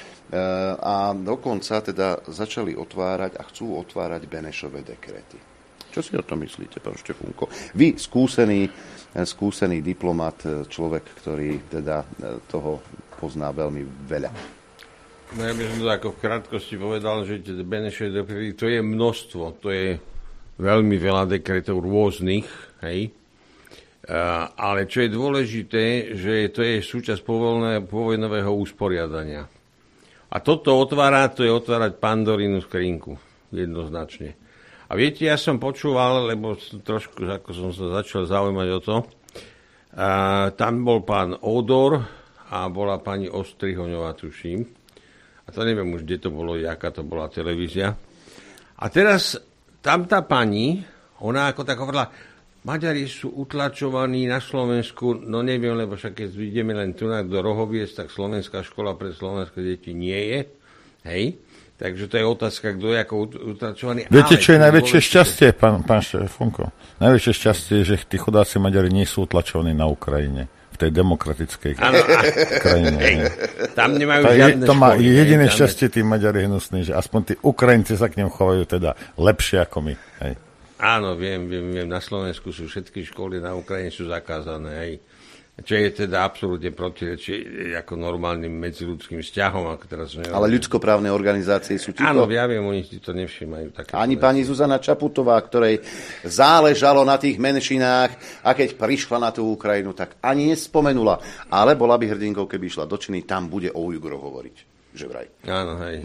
A dokonca teda začali otvárať a chcú otvárať Benešové dekrety. Čo si o tom myslíte, pán Štefunko? Vy, skúsený diplomat, človek, ktorý teda toho pozná veľmi veľa. No ja by som to ako v krátkosti povedal, že Benešové dekrety, to je množstvo, to je veľmi veľa dekretov rôznych, hej. Ale čo je dôležité, že to je súčasť povojnového usporiadania. A toto to je otvárať Pandorínu skrinku, jednoznačne. A viete, ja som počúval, lebo trošku, ako som sa začal zaujímať o to, tam bol pán Odor a bola pani Ostrihoňová, tuším. A to neviem už, kde to bolo, jaká to bola televízia. A teraz tam tá pani, ona ako tak hovorila, Maďari sú utlačovaní na Slovensku, no neviem, lebo však keď ideme len tu do Rohoviec, tak Slovenská škola pre slovenské deti nie je. Hej? Takže to je otázka, kto je ako utlačovaný. Viete, čo je najväčšie šťastie, pán Štefunko? Najväčšie šťastie je, že tí chudáci Maďari nie sú utlačovaní na Ukrajine. V tej demokratickej krajine. Tam nemajú žiadne školy. To má jediné šťastie tí Maďari hnusní, že aspoň tí Ukrajinci sa k nim chovajú teda lepšie ako my. Hej. Áno, viem. Na Slovensku sú všetky školy, na Ukrajine sú zakázané. Hej. Čo je teda absolútne protirečí ako normálnym medziľudským vzťahom. Ako teraz ale ľudskoprávne organizácie sú ticho. Áno, ja viem, oni si to nevšimajú. Ani pani Zuzana Čaputová, ktorej záležalo na tých menšinách a keď prišla na tú Ukrajinu, tak ani nespomenula. Ale bola by hrdinkou, keby išla do Číny, tam bude o Ujguroch hovoriť. Že vraj. Áno, hej.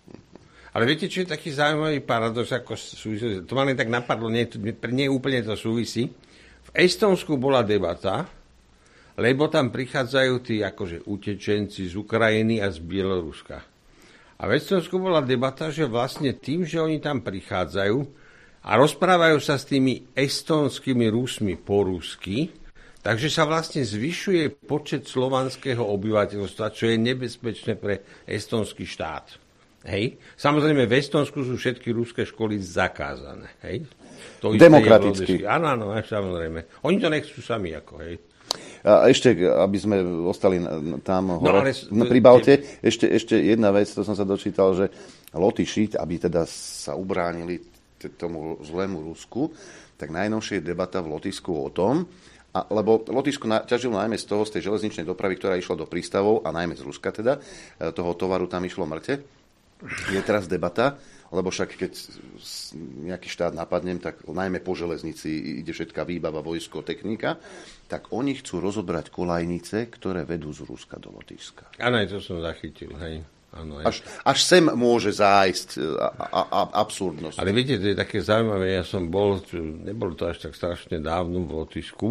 Ale viete, čo je taký zaujímavý paradox, ako súvisí, to ma len tak napadlo, nie úplne to súvisí. V Estonsku bola debata, lebo tam prichádzajú tí akože utečenci z Ukrajiny a z Bieloruska. A v Estonsku bola debata, že vlastne tým, že oni tam prichádzajú a rozprávajú sa s tými estonskými Rusmi po rusky, takže sa vlastne zvyšuje počet slovanského obyvateľstva, čo je nebezpečné pre estonský štát. Hej. Samozrejme, v Estonsku sú všetky ruské školy zakázané. Hej. To demokraticky. Áno, samozrejme. Oni to nechcú sami, ako, hej. A ešte, aby sme ostali tam hore, pri Balte, ešte jedna vec, to som sa dočítal, že Lotyši, aby teda sa ubránili tomu zlému Rusku, tak najnovšie je debata v Lotyšsku o tom, lebo Lotyšsko ťažilo najmä z tej železničnej dopravy, ktorá išla do prístavov, a najmä z Ruska teda, toho tovaru tam išlo mŕte. Je teraz debata, lebo však keď nejaký štát napadnem, tak najmä po železnici ide všetká výbava, vojsko, technika, tak oni chcú rozobrať kolajnice, ktoré vedú z Ruska do Lotyšska. Áno, to som zachytil, hej. Áno, až sem môže zájsť absurdnosť. Ale viete, to je také zaujímavé, ja som nebolo to až tak strašne dávno v Lotyšsku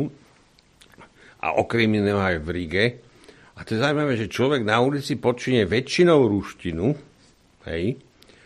a okrem iného aj v Rige. A to je zaujímavé, že človek na ulici počunie väčšinou ruštinu, hej,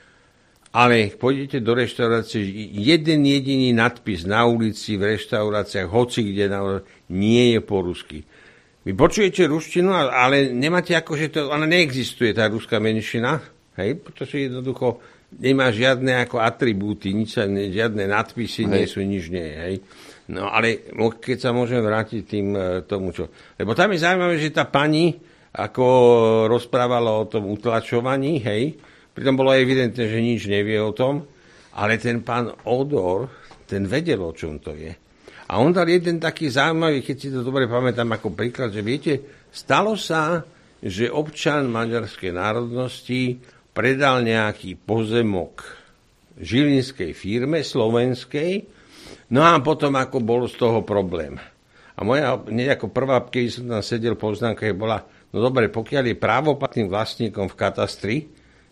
ale pôjdete do reštaurácie, jeden jediný nadpis na ulici, v reštauráciách, hoci kde nie je po rusky. Vy počujete ruštinu, ale nemáte akože to, ona neexistuje, tá ruská menšina, hej, pretože jednoducho nemá žiadne ako atribúty, žiadne nadpisy, nie sú nič, nie, hej. No ale keď sa môžem vrátiť tomu, čo... Lebo tam je zaujímavé, že tá pani ako rozprávala o tom utlačovaní, hej, pritom bolo evidentné, že nič nevie o tom, ale ten pán Odor, ten vedel, o čom to je. A on dal jeden taký zaujímavý, keď si to dobre pamätám ako príklad, že viete, stalo sa, že občan maďarskej národnosti predal nejaký pozemok žilinskej firme slovenskej, no a potom ako bol z toho problém. A moja, ako prvá, keď som tam sedel, poznámka bola, no dobre, pokiaľ je právoplatným vlastníkom v katastri,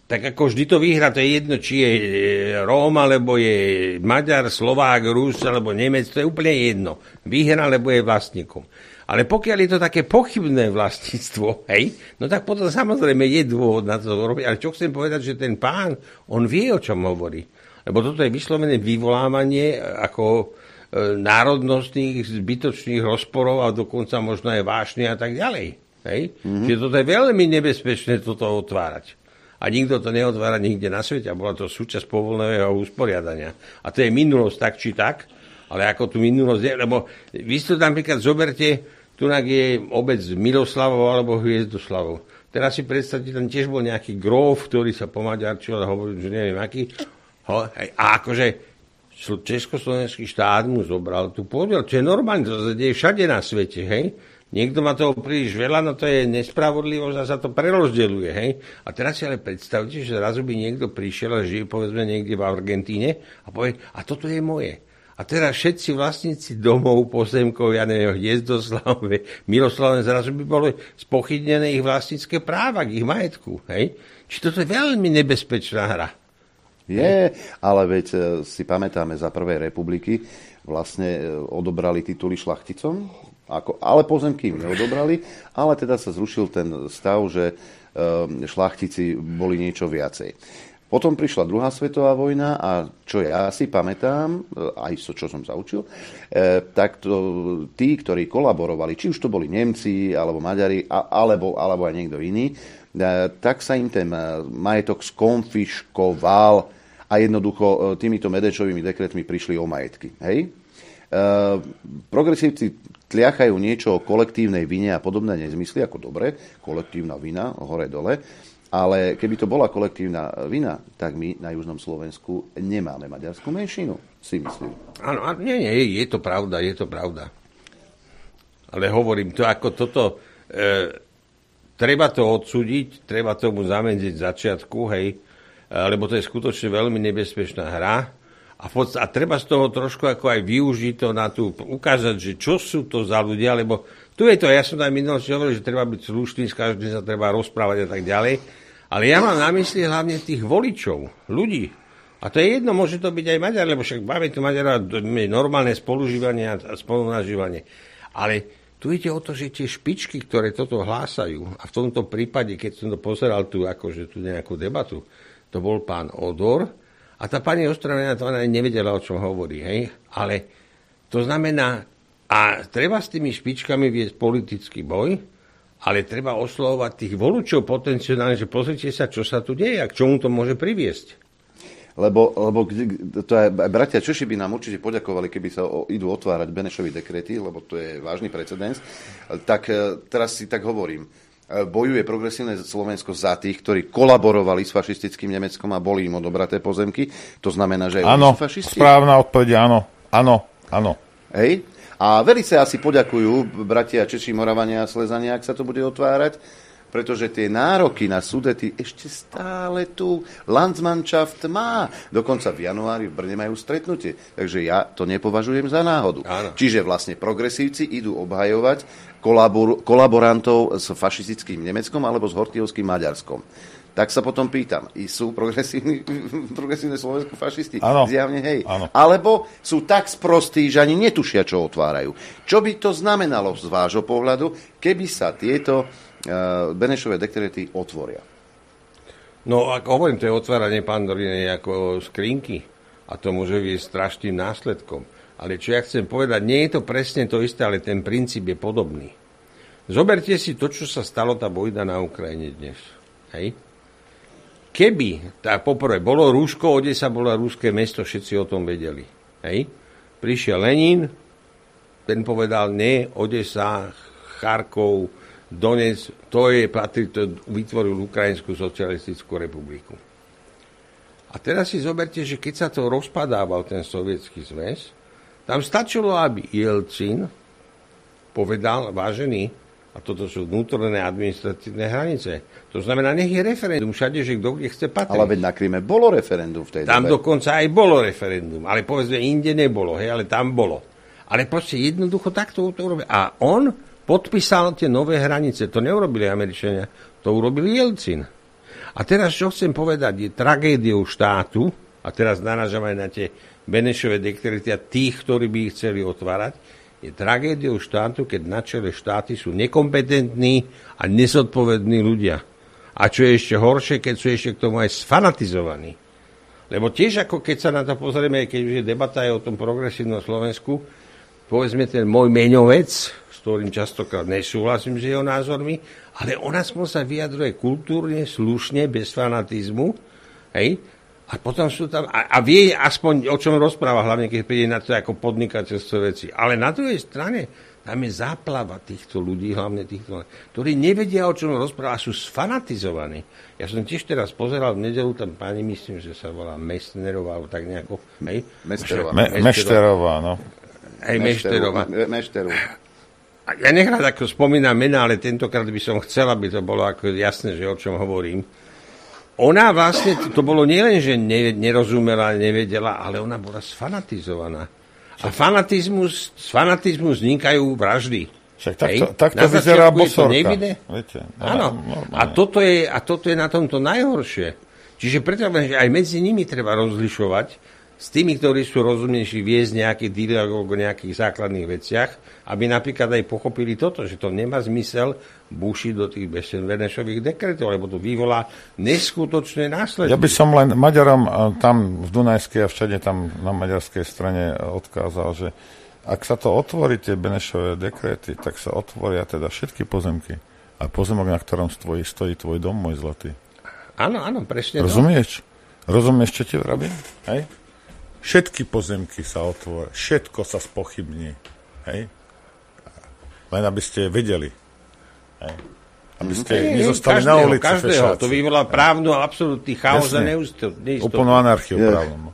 tak ako vždy to vyhrá, to je jedno, či je Róm, alebo je Maďar, Slovák, Rus, alebo Nemec, to je úplne jedno. Vyhrá, lebo je vlastníkom. Ale pokiaľ je to také pochybné vlastníctvo, hej, no tak potom samozrejme je dôvod na to robiť. Ale čo chcem povedať, že ten pán, on vie, o čom hovorí. Lebo toto je vyslovené vyvolávanie ako národnostných, zbytočných rozporov a dokonca možno aj vášne a tak ďalej. Hej? Čiže toto je veľmi nebezpečné toto otvárať. A nikto to neotvára nikde na svete. A bola to súčasť povoľného usporiadania. A to je minulosť tak či tak, ale ako tu minulosť je, lebo vy si to napríklad zoberte, tunak je obec Miloslavov alebo Hviezdoslavov. Teraz si predstavte, tam tiež bol nejaký gróf, ktorý sa pomaďarčil a hovoril, že neviem aký. A akože Československý štát mu zobral tú podiel, čo je normálne, to sa deje všade na svete, hej. Niekto má toho príliš veľa, no to je nespravodlivosť a sa to prerozdeľuje, hej. A teraz si ale predstavte, že zrazu by niekto prišiel a žije, povedzme, niekde v Argentíne a povie, a toto je moje. A teraz všetci vlastníci domov, pozemkov, ja neviem, Hviezdoslave, Miloslavne, zrazu by boli spochybnené ich vlastnícke práva k ich majetku, hej. Či toto je veľmi nebezpečná hra. Je, ale veď si pamätáme za Prvej republiky, vlastne odobrali tituly šlachticom, ale pozemky im neodobrali, ale teda sa zrušil ten stav, že šlachtici boli niečo viacej. Potom prišla druhá svetová vojna a čo ja si pamätám, aj čo som sa učil, tak tí, ktorí kolaborovali, či už to boli Nemci, alebo Maďari, alebo aj niekto iný, tak sa im ten majetok skonfiškoval a jednoducho týmito Medečovými dekretmi prišli o majetky. Hej? Progresívci tliachajú niečo o kolektívnej vine a podobné nezmysly, ako dobre, kolektívna vina, hore-dole, ale keby to bola kolektívna vina, tak my na južnom Slovensku nemáme maďarskú menšinu, si myslím. Áno, nie, je to pravda. Ale hovorím to, ako toto, treba to odsúdiť, treba tomu zamedziť začiatku, hej, lebo to je skutočne veľmi nebezpečná hra. A treba z toho trošku ako aj využiť to na tú, ukázať, že čo sú to za ľudia, lebo tu je to, ja som aj minulosti hovoril, že treba byť slušný, s každým sa treba rozprávať a tak ďalej, ale ja mám na mysli hlavne tých voličov, ľudí. A to je jedno, môže to byť aj Maďar, lebo však máme tu Maďara normálne spolužívanie a spolunažívanie. Ale tu ide o to, že tie špičky, ktoré toto hlásajú, a v tomto prípade, keď som to pozeral tu, akože tu nejakú debatu, to bol pán Odor. A tá pani Ostravená to ona nevedela, o čom hovorí, hej? Ale to znamená, a treba s tými špičkami viesť politický boj, ale treba oslovovať tých voličov potenciálne, že pozrite sa, čo sa tu deje a k čomu to môže priviesť. Lebo to aj bratia Češi by nám určite poďakovali, keby sa idú otvárať Benešovi dekrety, lebo to je vážny precedens. Tak teraz si tak hovorím. Bojuje progresívne Slovensko za tých, ktorí kolaborovali s fašistickým Nemeckom a boli im odobraté pozemky. To znamená, že aj sú fašisti? Áno, správna odpoveď, áno. Hej? A veľmi sa asi poďakujú bratia Češi, Moravania a Slezania, ak sa to bude otvárať, pretože tie nároky na Sudety ešte stále tu Landsmannschaft má. Dokonca v januári v Brne majú stretnutie. Takže ja to nepovažujem za náhodu. Áno. Čiže vlastne progresívci idú obhajovať kolaborantov s fašistickým Nemeckom alebo s hortijovským Maďarskom. Tak sa potom pýtam, sú progresívne Slovensko fašisti? Áno. Zjavne hej. Áno. Alebo sú tak sprostí, že ani netušia, čo otvárajú. Čo by to znamenalo z vášho pohľadu, keby sa tieto Benešové dekrety otvoria? No, ako hovorím, to je otváranie Pandoriny ako skrinky a to môže viesť strašným následkom. Ale čo ja chcem povedať, nie je to presne to isté, ale ten princíp je podobný. Zoberte si to, čo sa stalo, tá vojna na Ukrajine dnes. Hej? Keby, poprvé, bolo Rusko, Odesa bolo ruské mesto, všetci o tom vedeli. Hej? Prišiel Lenin, ten povedal, nie, Odesa, Charkov, Donec, to vytvoril Ukrajinskú socialistickú republiku. A teraz si zoberte, že keď sa to rozpadával, ten sovietský zväz, tam stačilo, aby Jelcin povedal, vážený, a toto sú vnútorné administratívne hranice. To znamená, nech je referendum všade, že kto kde chce patriť. Ale veď na Kryme bolo referendum v tej dobe. Tam dokonca aj bolo referendum, ale povedzme, inde nebolo, hej, ale tam bolo. Ale proste jednoducho takto to urobil. A on podpísal tie nové hranice. To neurobili Američania, to urobili Jelcin. A teraz, čo chcem povedať, je tragédiou štátu, a teraz narážam aj na tie Benešové dekrety a tých, ktorí by ich chceli otvárať, je tragédiou štátu, keď na čele štáty sú nekompetentní a nezodpovední ľudia. A čo je ešte horšie, keď sú ešte k tomu aj sfanatizovaní. Lebo tiež, ako keď sa na to pozrieme, keď už je debata aj o tom progresívnom Slovensku, povedzme ten môj Meňovec, s ktorým častokrát nesúhlasím s jeho názormi, ale on aspoň sa vyjadruje kultúrne, slušne, bez fanatizmu, hej, a potom sú tam, a vie aspoň, o čom rozpráva, hlavne keď príde na to ako podnikateľstvo veci. Ale na druhej strane, tam je záplava týchto ľudí, hlavne týchto, ktorí nevedia, o čom rozpráva, sú sfanatizovaní. Ja som tiež teraz pozeral v nedeľu, tam pani, myslím, že sa volá Mestnerová, alebo tak nejako, hej? Mešterová, no. Hej, Mešterová. Ja nechrád ako spomínam mená, ale tentokrát by som chcel, aby to bolo ako jasné, že o čom hovorím. Ona vlastne, to bolo nielen, že nerozumela, nevedela, ale ona bola sfanatizovaná. A fanatizmu vznikajú vraždy. Však takto vyzerá Bosorka. Áno. A toto je na tomto najhoršie. Čiže preto, že aj medzi nimi treba rozlišovať s tými, ktorí sú rozumnejší, viesť nejaký dialóg o nejakých základných veciach, aby napríklad aj pochopili toto, že to nemá zmysel bušiť do tých Benešových dekretov, lebo to vyvolá neskutočné následky. Ja by som len Maďarom tam v Dunajskej a všade tam na maďarskej strane odkázal, že ak sa to otvorí, tie Benešové dekrety, tak sa otvoria teda všetky pozemky. A pozemok, na ktorom stojí tvoj dom, môj zlatý. Áno, presne. Rozumieš? Rozumieš, čo ti vravím? Hej? Všetky pozemky sa otvoria, všetko sa spochybní. Hej? Len aby ste vedeli. Hej? Aby ste nezostali na ulici fešáci. To vyvolá právnu a absolútny chaos a neistotu. Úplnú anarchiu právnu.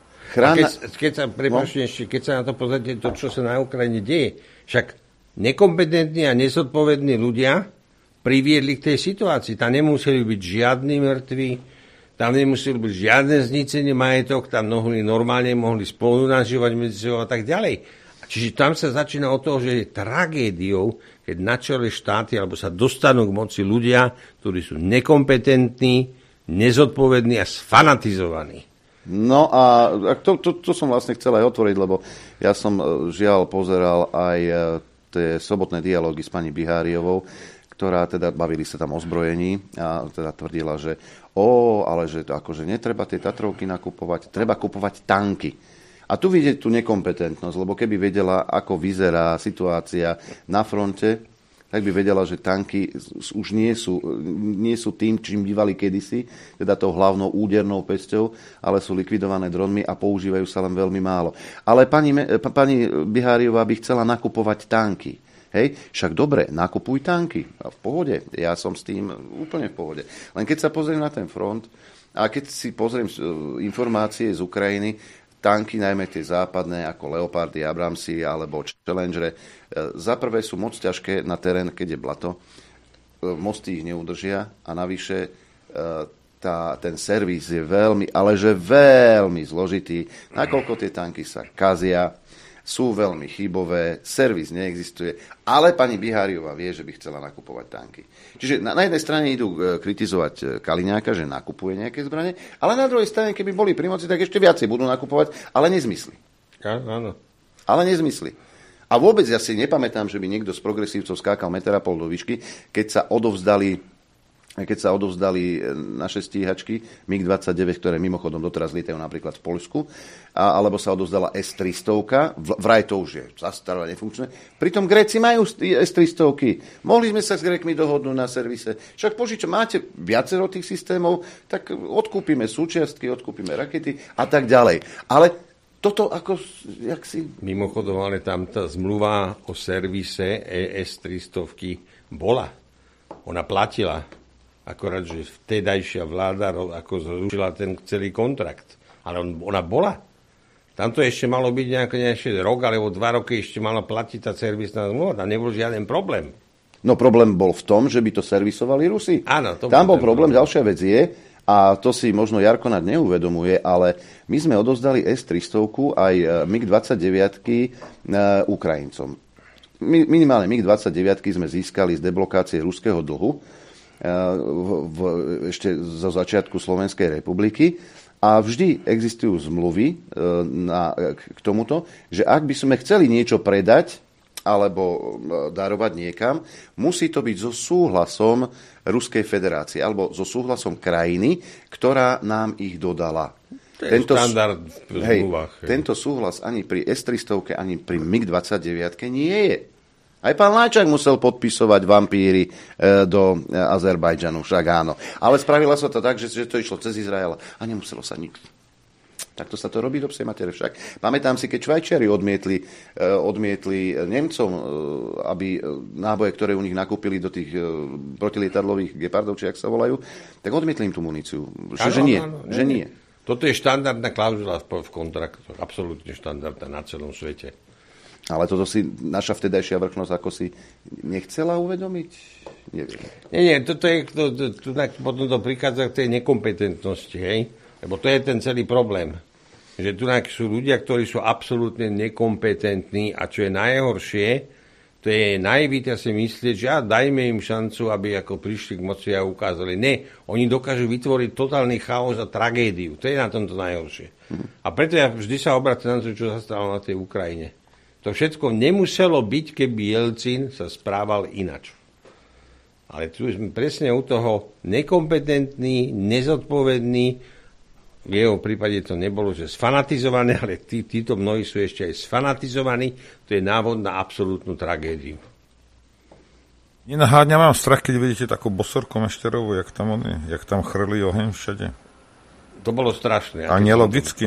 Keď sa na to pozrite, to, čo sa na Ukrajine deje, však nekompetentní a nezodpovední ľudia priviedli k tej situácii. Tam nemuseli byť žiadni mŕtvi, tam nemuseli byť žiadne zničenie majetok, tam normálne mohli spolu nažívať medzi sebou a tak ďalej. Čiže tam sa začína od toho, že je tragédiou, keď na čele štáty alebo sa dostanú k moci ľudia, ktorí sú nekompetentní, nezodpovední a sfanatizovaní. No a to som vlastne chcel aj otvoriť, lebo ja som žiaľ pozeral aj tie sobotné dialógy s pani Biháriovou, ktorá teda bavili sa tam o zbrojení a teda tvrdila, že ale že akože netreba tie Tatrovky nakupovať, treba kupovať tanky. A tu vidieť tú nekompetentnosť, lebo keby vedela, ako vyzerá situácia na fronte, tak by vedela, že tanky už nie sú tým, čím bývali kedysi, teda tou hlavnou údernou pesťou, ale sú likvidované dronmi a používajú sa len veľmi málo. Ale pani Biháriová by chcela nakupovať tanky. Hej, však dobre, nakupuj tanky. A v pohode, ja som s tým úplne v pohode. Len keď sa pozriem na ten front a keď si pozriem informácie z Ukrajiny, tanky, najmä tie západné, ako Leopardy, Abramsy alebo Challengere, za prvé sú moc ťažké na terén, keď je blato. Mosty ich neudržia a navyše ten servis je veľmi, ale že veľmi zložitý. Nakoľko tie tanky sa kazia, sú veľmi chybové, servis neexistuje, ale pani Biháriová vie, že by chcela nakupovať tanky. Čiže na jednej strane idú kritizovať Kaliňáka, že nakupuje nejaké zbrane, ale na druhej strane, keby boli pri moci, tak ešte viacej budú nakupovať, ale nezmysly. Áno. Ale nezmysly. A vôbec ja si nepamätám, že by niekto z progresívcov skákal 1,5 metra do výšky, keď sa odovzdali naše stíhačky MiG-29, ktoré mimochodom doteraz lietajú napríklad v Poľsku, alebo sa odovzdala S-300, vraj to už je zastaralé, nefunkčné. Pritom Gréci majú S-300. Mohli sme sa s Grékmi dohodnúť na servise. Však máte viacero tých systémov, tak odkúpime súčiastky, odkúpime rakety a tak ďalej. Ale toto ako, jak si... Mimochodom, ale tam tá zmluva o servise S-300 bola. Ona platila. Akorát, že vtedajšia vláda ako zrušila ten celý kontrakt. Ale ona bola. Tam to ešte malo byť nejaký rok, alebo 2 roky ešte mala platiť tá servisná zmluva. Tam nebol žiaden problém. No problém bol v tom, že by to servisovali Rusi. Áno, to tam bol problém. Ďalšia vec je, a to si možno Jarko Naď neuvedomuje, ale my sme odovzdali S-300 aj MiG-29 Ukrajincom. Minimálne MiG-29 sme získali z deblokácie ruského dlhu. ešte zo začiatku Slovenskej republiky. A vždy existujú zmluvy k tomuto, že ak by sme chceli niečo predať alebo darovať niekam, musí to byť so súhlasom Ruskej federácie alebo so súhlasom krajiny, ktorá nám ich dodala. To je štandard v zmluvách. Tento súhlas ani pri S-300, ani pri MiG-29 nie je. Aj pán Láčak musel podpisovať vampíry do Azerbajdžanu, však áno. Ale spravila sa to tak, že to išlo cez Izrael a nemuselo sa nič. Takto sa to robí do psej matere však. Pamätám si, keď Švajčiari odmietli Nemcom, aby náboje, ktoré u nich nakúpili do tých protilietadlových gepardov, či ak sa volajú, tak odmietli im tú muníciu. Že nie. Toto je štandardná klauzula v kontraktoch. Absolútne štandardná na celom svete. Ale toto si naša vtedajšia vrchnosť ako si nechcela uvedomiť? Neviem. Nie, toto je, potom to prichádza k tej nekompetentnosti, hej? Lebo to je ten celý problém. Že tu sú ľudia, ktorí sú absolútne nekompetentní a čo je najhoršie, to je naivita si myslieť, že dajme im šancu, aby ako prišli k moci a ukázali. Ne, oni dokážu vytvoriť totálny chaos a tragédiu. To je na tomto najhoršie. A preto ja vždy sa obracam na to, čo sa stalo na tej Ukrajine. To všetko nemuselo byť, keby Jelcin sa správal inač. Ale tu sme presne u toho nekompetentní, nezodpovední. V jeho prípade to nebolo, že sfanatizované, ale títo mnohí sú ešte aj sfanatizovaní. To je návod na absolútnu tragédiu. Nenaháňa mám strach, keď vidíte takú bosorku Mešterovú, jak tam chrlí oheň všade. To bolo strašné. A nelogicky.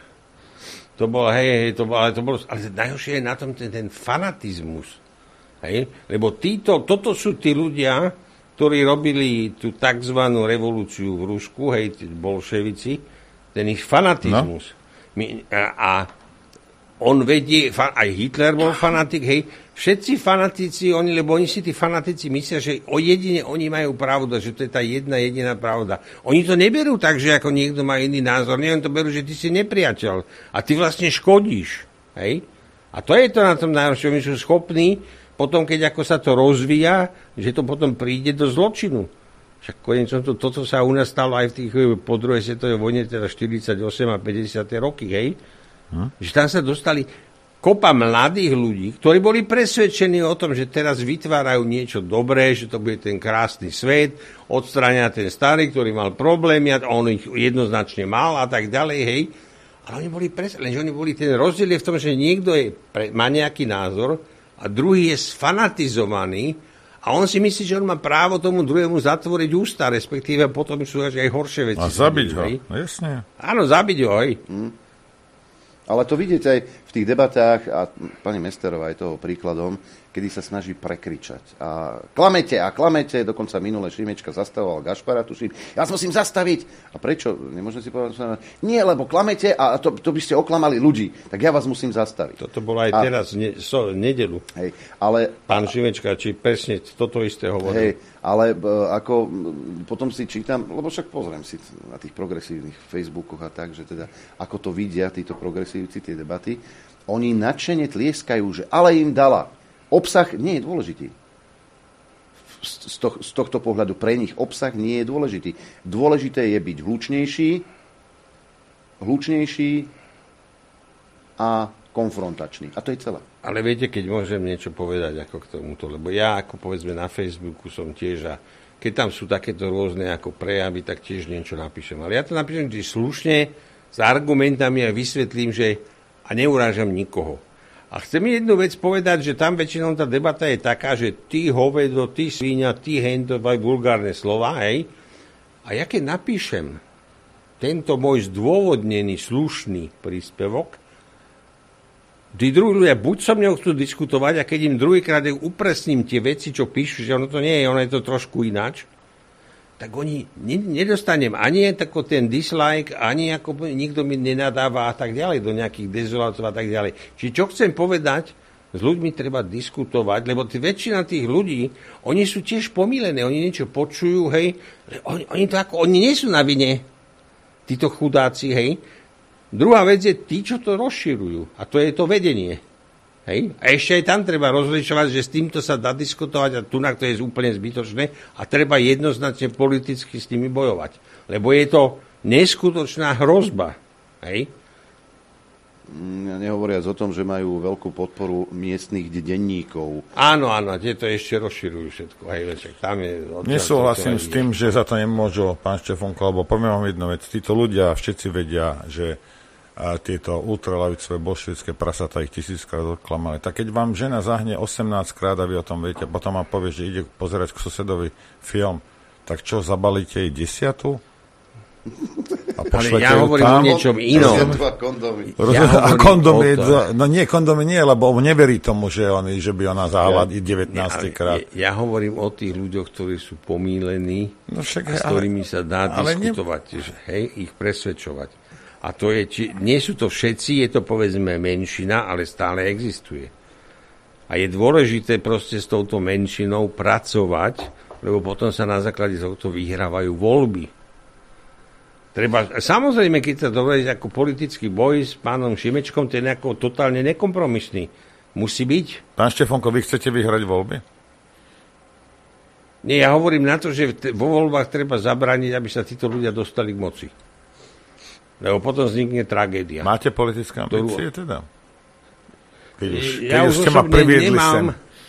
To bolo, ale najhoršie je na tom ten fanatizmus. Hej? Lebo toto sú tí ľudia, ktorí robili tú takzvanú revolúciu v Rusku, hej, tí bolševici, ten ich fanatizmus. No. A on vedie, aj Hitler bol fanatik, hej, všetci fanatici, lebo oni si tí fanatici myslia, že jedine oni majú pravdu, že to je tá jedna jediná pravda. Oni to neberú tak, že ako niekto má iný názor, oni to berú, že ty si nepriateľ a ty vlastne škodíš. Hej? A to je to na tom najhoršie, oni sú schopní potom, keď ako sa to rozvíja, že to potom príde do zločinu. Však konečnom toto sa u nás stalo aj v tých po druhej svetovej vojne, teda 48 a 50. roky, hej? Že tam sa dostali kopa mladých ľudí, ktorí boli presvedčení o tom, že teraz vytvárajú niečo dobré, že to bude ten krásny svet, odstráňa ten starý, ktorý mal problémy a on ich jednoznačne mal a tak ďalej, hej. Ale oni boli presvedčení, že oni boli, ten rozdiel je v tom, že niekto má nejaký názor a druhý je sfanatizovaný a on si myslí, že on má právo tomu druhému zatvoriť ústa, respektíve potom sú aj horšie veci. A zabiť ho, jasne. Áno, zabiť ho, hej. Ale to vidíte aj v tých debatách, a pani Mesterová je toho príkladom, kedy sa snaží prekričať. A klamete, dokonca minule Šimečka zastavoval Gašpara, tuším, ja sa musím zastaviť. A prečo? Nemôžem si povedať, nie, lebo klamete a to by ste oklamali ľudí, tak ja vás musím zastaviť. Toto bolo aj teraz, nedelu. Hej, ale... Pán Šimečka, či presne toto isté hovorí. Hej, ale ako potom si čítam, lebo však pozriem si na tých progresívnych Facebookoch a tak, že teda ako to vidia títo progresívci, tie debaty, oni nadšene tlieskajú, že ale im dala. Obsah nie je dôležitý. Z tohto pohľadu pre nich obsah nie je dôležitý. Dôležité je byť hlučnejší a konfrontačný. A to je celé. Ale viete, keď môžem niečo povedať ako k tomuto, lebo ja ako povedzme na Facebooku som tiež a keď tam sú takéto rôzne ako prejavy, tak tiež niečo napíšem. Ale ja to napíšem tiež slušne, s argumentami a vysvetlím, že a neurážam nikoho. A chcem jednu vec povedať, že tam väčšinou tá debata je taká, že ty hovedo, ty svíňa, ty hento, aj vulgárne slova, hej. A ja keď napíšem tento môj zdôvodnený, slušný príspevok, tí druhí ľudia buď so mnou chcú diskutovať a keď im druhýkrát upresním tie veci, čo píšu, že ono to nie je, ono je to trošku ináč, tak oni nedostanem ani tako ten dislike, ani ako nikto mi nenadáva a tak ďalej, do nejakých dezolátov a tak ďalej. Čiže čo chcem povedať, s ľuďmi treba diskutovať, lebo väčšina tých ľudí, oni sú tiež pomílené, oni niečo počujú, hej, oni nie sú na vine, títo chudáci, hej. Druhá vec je tí, čo to rozširujú, a to je to vedenie. Hej? A ešte aj tam treba rozlišovať, že s týmto sa dá diskutovať a tunak to je úplne zbytočné a treba jednoznačne politicky s nimi bojovať. Lebo je to neskutočná hrozba. Hej? Nehovoriac o tom, že majú veľkú podporu miestnych denníkov. Áno, tie to ešte rozširujú všetko. Hej, tam je nesúhlasím s tým, že za to nemôžu, pán Štefonko, lebo poviem vám jednu vec. Títo ľudia všetci vedia, že tieto ultralavicové bolševické prasatá ich 1000-krát odklamali. Tak keď vám žena zahne 18-krát a vy o tom viete, potom vám povie, že ide pozerať k susedovi film, tak čo, zabalíte jej 10? Ale ja hovorím o niečom inom. A kondomy, no nie, kondomy nie, lebo neverí tomu, že by ona zahala 19 krát. Ja hovorím o tých ľuďoch, ktorí sú pomílení, s ktorými sa dá diskutovať, hej, ich presvedčovať. A to je, nie sú to všetci, je to povedzme menšina, ale stále existuje. A je dôležité proste s touto menšinou pracovať, lebo potom sa na základe tohto vyhrávajú voľby. Samozrejme, keď sa dovolí ako politický boj s pánom Šimečkom, ten je ako totálne nekompromisný. Musí byť. Pán Štefonko, vy chcete vyhrať voľby? Nie, ja hovorím na to, že vo voľbách treba zabrániť, aby sa títo ľudia dostali k moci. Lebo potom vznikne tragédia. Máte politické ambície teda? Keď už ste ma priviedli sem.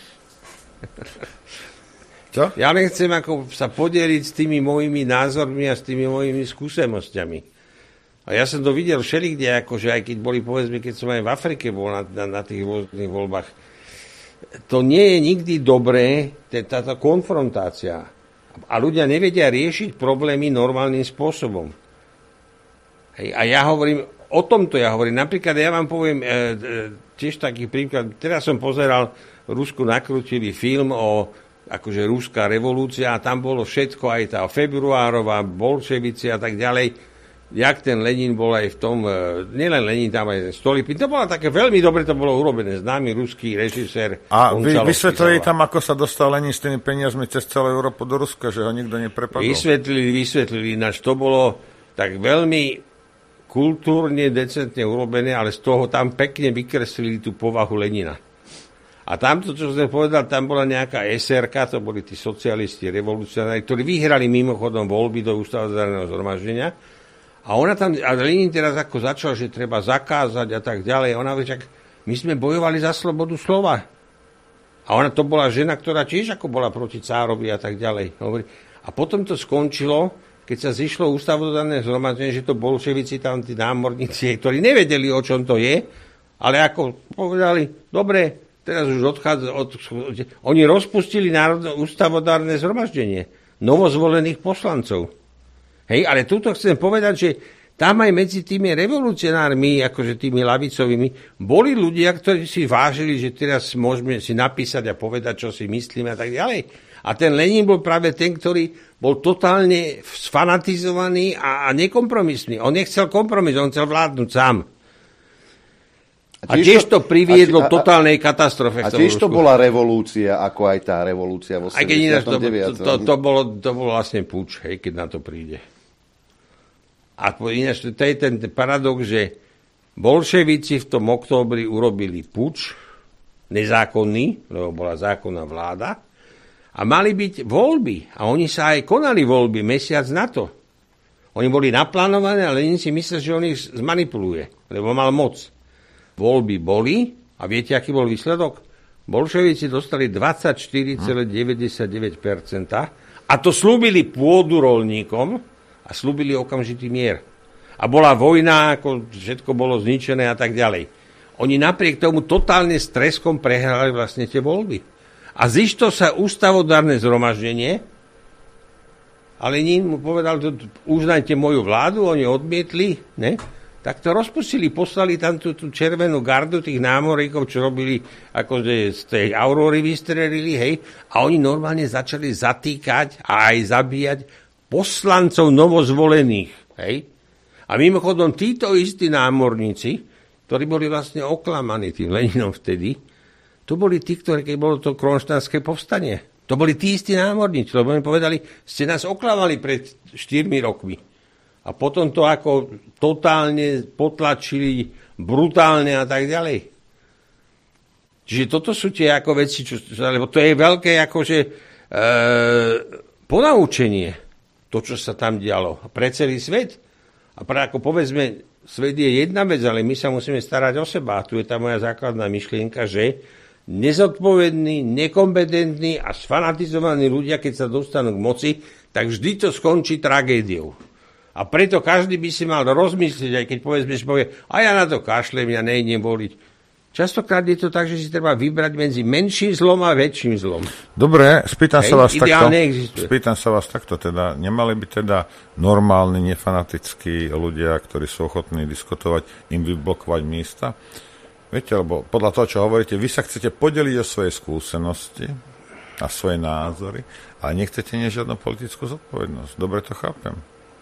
Čo? Ja nechcem ako sa podeliť s tými mojimi názormi a s tými mojimi skúsenosťami. A ja som to videl všelikde, akože aj keď boli, povedzme, keď som aj v Afrike bol na tých rôznych voľbách. To nie je nikdy dobré, táto konfrontácia. A ľudia nevedia riešiť problémy normálnym spôsobom. Hej, a ja hovorím, o tomto ja hovorím. Napríklad ja vám poviem tiež taký príklad. Teraz som pozeral, v Rusku nakrútili film o akože ruská revolúcia a tam bolo všetko, aj tá februárová, bolševici a tak ďalej. Jak ten Lenin bol aj v tom, nielen Lenin, tam aj Stolypin. To bolo také veľmi dobre, to bolo urobené. Známy ruský režisér. A vy vysvetlili tam, ako sa dostal Lenin s tými peniazmi cez celú Európu do Ruska, že ho nikto neprepadol? Vysvetlili, ináč to bolo tak veľmi kultúrne, decentne urobené, ale z toho tam pekne vykreslili tú povahu Lenina. A tamto, čo som povedal, tam bola nejaká SRK, to boli tí socialisti, revolucionári, ktorí vyhrali mimochodom voľby do ústavodárneho zhromaždenia. A ona tam, a Lenin teraz ako začal, že treba zakázať a tak ďalej. Ona hovorí, my sme bojovali za slobodu slova. A ona to bola žena, ktorá tiež ako bola proti cárovi a tak ďalej. Hovorí. A potom to skončilo, keď sa zišlo ústavodárne zhromaždenie, že to bolševici tam, tí námorníci, ktorí nevedeli, o čom to je, ale ako povedali, dobre, teraz už odchádza. Oni rozpustili ústavodárne zhromaždenie novozvolených poslancov. Hej, ale tuto chcem povedať, že tam aj medzi tými revolucionármi, akože tými ľavicovými, boli ľudia, ktorí si vážili, že teraz môžeme si napísať a povedať, čo si myslíme a tak ďalej. A ten Lenin bol práve ten, ktorý bol totálne sfanatizovaný a nekompromisný. On nechcel kompromis, on chcel vládnuť sám. A tiež to priviedlo k totálnej katastrofe. A tiež to bola revolúcia, ako aj tá revolúcia v 89. To bolo vlastne puč, hej, keď na to príde. A ináč to je ten paradox, že bolševici v tom októbri urobili puč, nezákonný, lebo bola zákonná vláda, a mali byť voľby. A oni sa aj konali voľby mesiac na to. Oni boli naplánované, ale Lenin si myslel, že on ich zmanipuluje, lebo mal moc. Voľby boli a viete, aký bol výsledok? Bolševici dostali 24,99% a to slúbili pôdu roľníkom a slúbili okamžitý mier. A bola vojna, ako všetko bolo zničené a tak ďalej. Oni napriek tomu totálne s treskom prehrali vlastne tie voľby. A zišlo sa ústavodárne zhromaždenie a Lenin mu povedal, uznajte moju vládu, oni odmietli, ne? Tak to rozpustili, poslali tam tú červenú gardu tých námorníkov, čo robili, akože z tej Aurory vystrelili, hej, a oni normálne začali zatýkať a aj zabíjať poslancov novozvolených, hej. A mimochodom títo istí námorníci, ktorí boli vlastne oklamaní tým Leninom vtedy, to boli tí, ktorí, keď bolo to kronštátske povstanie, to boli tí istí námorníci, lebo oni povedali, ste nás oklamali pred 4 rokmi. A potom to ako totálne potlačili, brutálne a tak ďalej. Čiže toto sú tie ako veci, lebo to je veľké akože ponaučenie, to, čo sa tam dialo pre celý svet. A ako povedzme, svet je jedna vec, ale my sa musíme starať o seba. A tu je tá moja základná myšlienka, že nezodpovední, nekompetentní a sfanatizovaní ľudia, keď sa dostanú k moci, tak vždy to skončí tragédiou. A preto každý by si mal rozmyslieť, aj keď povedzme, že povie, a ja na to kašlem, ja nejdem voliť. Častokrát je to tak, že si treba vybrať medzi menším zlom a väčším zlom. Dobre, spýtam sa vás takto, teda nemali by teda normálni, nefanatickí ľudia, ktorí sú ochotní diskutovať, im vyblokovať miesta? Viete, lebo podľa toho, čo hovoríte, vy sa chcete podeliť o svoje skúsenosti a svoje názory, ale nechcete žiadnu politickú zodpovednosť. Dobre to chápem?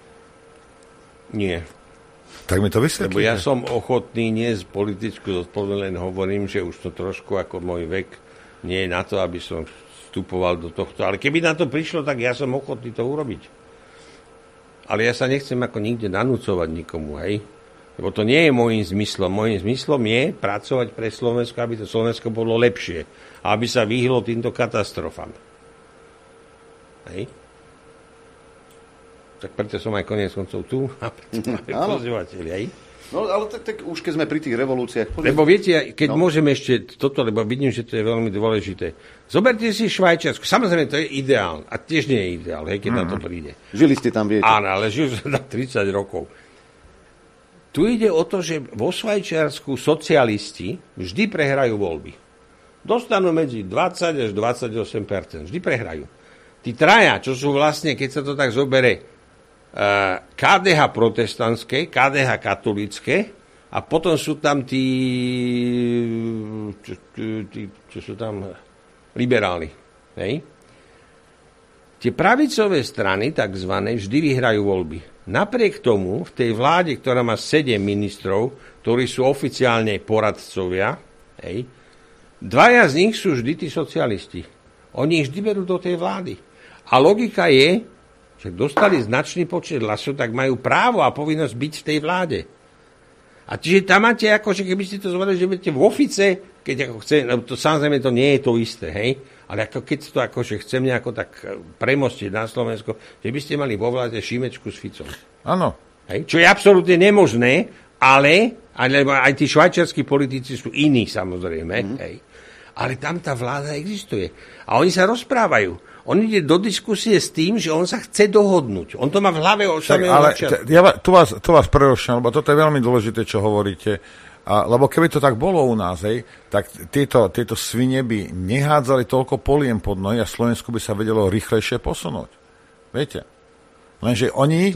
Nie. Tak mi to vysvetlíte. Lebo ja som ochotný niesť politickú zodpovednosť, len hovorím, že už to trošku ako môj vek nie je na to, aby som vstupoval do tohto. Ale keby na to prišlo, tak ja som ochotný to urobiť. Ale ja sa nechcem ako nikde nanúcovať nikomu, hej? Lebo to nie je môjim zmyslom. Môjim zmyslom je pracovať pre Slovensko, aby to Slovensko bolo lepšie. A aby sa vyhlo týmto katastrofám. Hej? Tak preto som aj koniec koncov tu a preto máme pozývateľi, aj? No, ale tak už keď sme pri tých revolúciách... Lebo viete, keď môžeme ešte toto, lebo vidím, že to je veľmi dôležité. Zoberte si Švajčiarsko. Samozrejme, to je ideál. A tiež nie je ideál, hej, keď na to príde. Žili ste tam, viete. Áno, ale žil som tam 30 rokov. Tu ide o to, že vo Švajčiarsku socialisti vždy prehrajú voľby. Dostanú medzi 20 až 28%. Vždy prehrajú. Tí traja, čo sú vlastne, keď sa to tak zoberie, KDH protestantské, KDH katolické a potom sú tam tí čo sú tam liberáli. Hej? Tie pravicové strany, takzvané, vždy vyhrajú voľby. Napriek tomu v tej vláde, ktorá má 7 ministrov, ktorí sú oficiálne poradcovia, hej, 2 z nich sú vždy tí socialisti. Oni ich vždy berú do tej vlády. A logika je, že dostali značný počet hlasov, tak majú právo a povinnosť byť v tej vláde. A čiže tam máte, akože keby ste to zvolili, že budete v ofice, keď ako chce, no to samozrejme to nie je to isté, hej, ale ako keď to akože chcem nejako tak premostiť na Slovensko, že by ste mali vo vláde Šimečku s Ficom. Áno. Hej, čo je absolútne nemožné, ale aj tí švajčiarskí politici sú iní, samozrejme, hej. Ale tam tá vláda existuje. A oni sa rozprávajú. On ide do diskusie s tým, že on sa chce dohodnúť. On to má v hlave od samého začiatku. Tu vás prerušujem, lebo toto je veľmi dôležité, čo hovoríte. Lebo keby to tak bolo u nás, tak tieto svine by nehádzali toľko poliem pod nohy a Slovensku by sa vedelo rýchlejšie posunúť. Viete? Lenže oni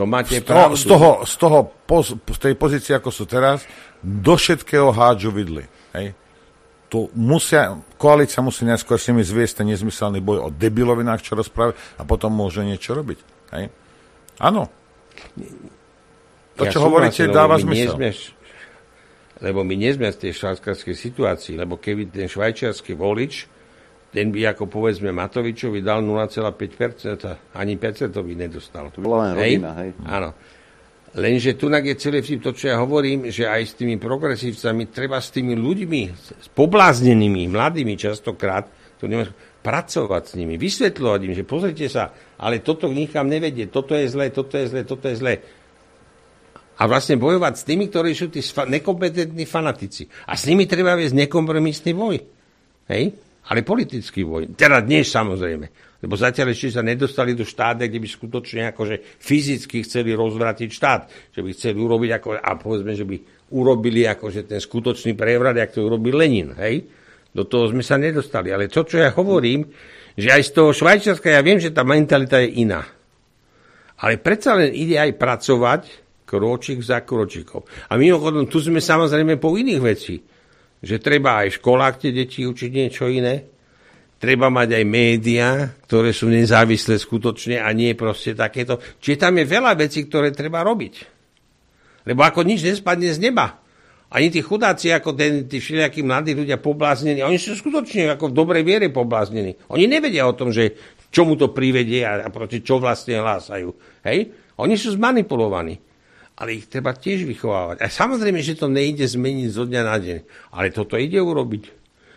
z tej pozície, ako sú teraz, do všetkého hádžu vidly. Hej? Koalícia musí najskôr s nimi zviesť ten nezmyselný boj o debilovinách, čo rozprávajú, a potom môže niečo robiť. Hej? Áno. To, čo hovoríte, dáva zmysel. Lebo my nie sme v tej švajčiarskej situácii, lebo keby ten švajčiarsky volič, ten by ako povedzme Matovičovi dal 0,5%, ani 5% by nedostal. To bola len rodina, hej? Áno. Lenže tunak je celé vtip, to, čo ja hovorím, že aj s tými progresívcami treba s tými ľuďmi, s pobláznenými, mladými častokrát, pracovať s nimi, vysvetľovať im, že pozrite sa, ale toto nikam nevedie, toto je zlé, toto je zlé, toto je zlé. A vlastne bojovať s tými, ktorí sú tí nekompetentní fanatici. A s nimi treba viesť nekompromisný boj. Hej? Ale politický boj. Teda dnes samozrejme. Lebo zatiaľ ešte sa nedostali do štátu, kde by skutočne akože fyzicky chceli rozvratiť štát. Že by chceli urobiť, a povedzme, že by urobili akože ten skutočný prevrat, jak to urobil Lenin. Hej? Do toho sme sa nedostali. Ale to, čo ja hovorím, že aj z toho Švajčiarska, ja viem, že tá mentalita je iná. Ale predsa len ide aj pracovať kročík za kročíkom. A mimochodom, tu sme samozrejme po iných vecí. Že treba aj v školách tie deti učiť niečo iné. Treba mať aj médiá, ktoré sú nezávislé skutočne a nie proste takéto. Čiže tam je veľa vecí, ktoré treba robiť. Lebo ako nič nespadne z neba. Ani tí chudáci, ako tí všelijakí mladí ľudia pobláznení, oni sú skutočne ako v dobrej viere pobláznení. Oni nevedia o tom, že čomu to privedie a proti čo vlastne hlásajú. Hej? Oni sú zmanipulovaní. Ale ich treba tiež vychovávať. A samozrejme, že to nejde zmeniť zo dňa na deň. Ale toto ide urobiť.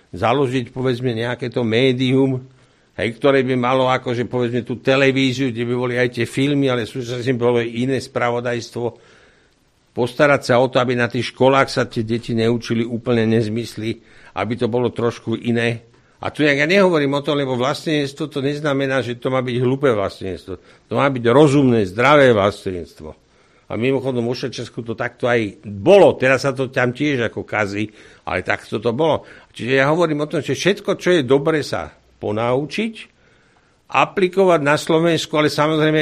založiť, povedzme, nejaké to médium, hej, ktoré by malo akože, povedzme, tú televíziu, kde by boli aj tie filmy, ale súčasne bolo iné spravodajstvo. Postarať sa o to, aby na tých školách sa tie deti neučili úplne nezmysly, aby to bolo trošku iné. A tu ja nehovorím o tom, lebo vlastenectvo to neznamená, že to má byť hlúpe vlastenectvo. To má byť rozumné, zdravé vlastenectvo. A mimochodom vo Švajčiarsku to takto aj bolo. Teraz sa to tam tiež ako kazí, ale takto to bolo. Čiže ja hovorím o tom, že všetko, čo je dobre sa ponaučiť, aplikovať na Slovensku, ale samozrejme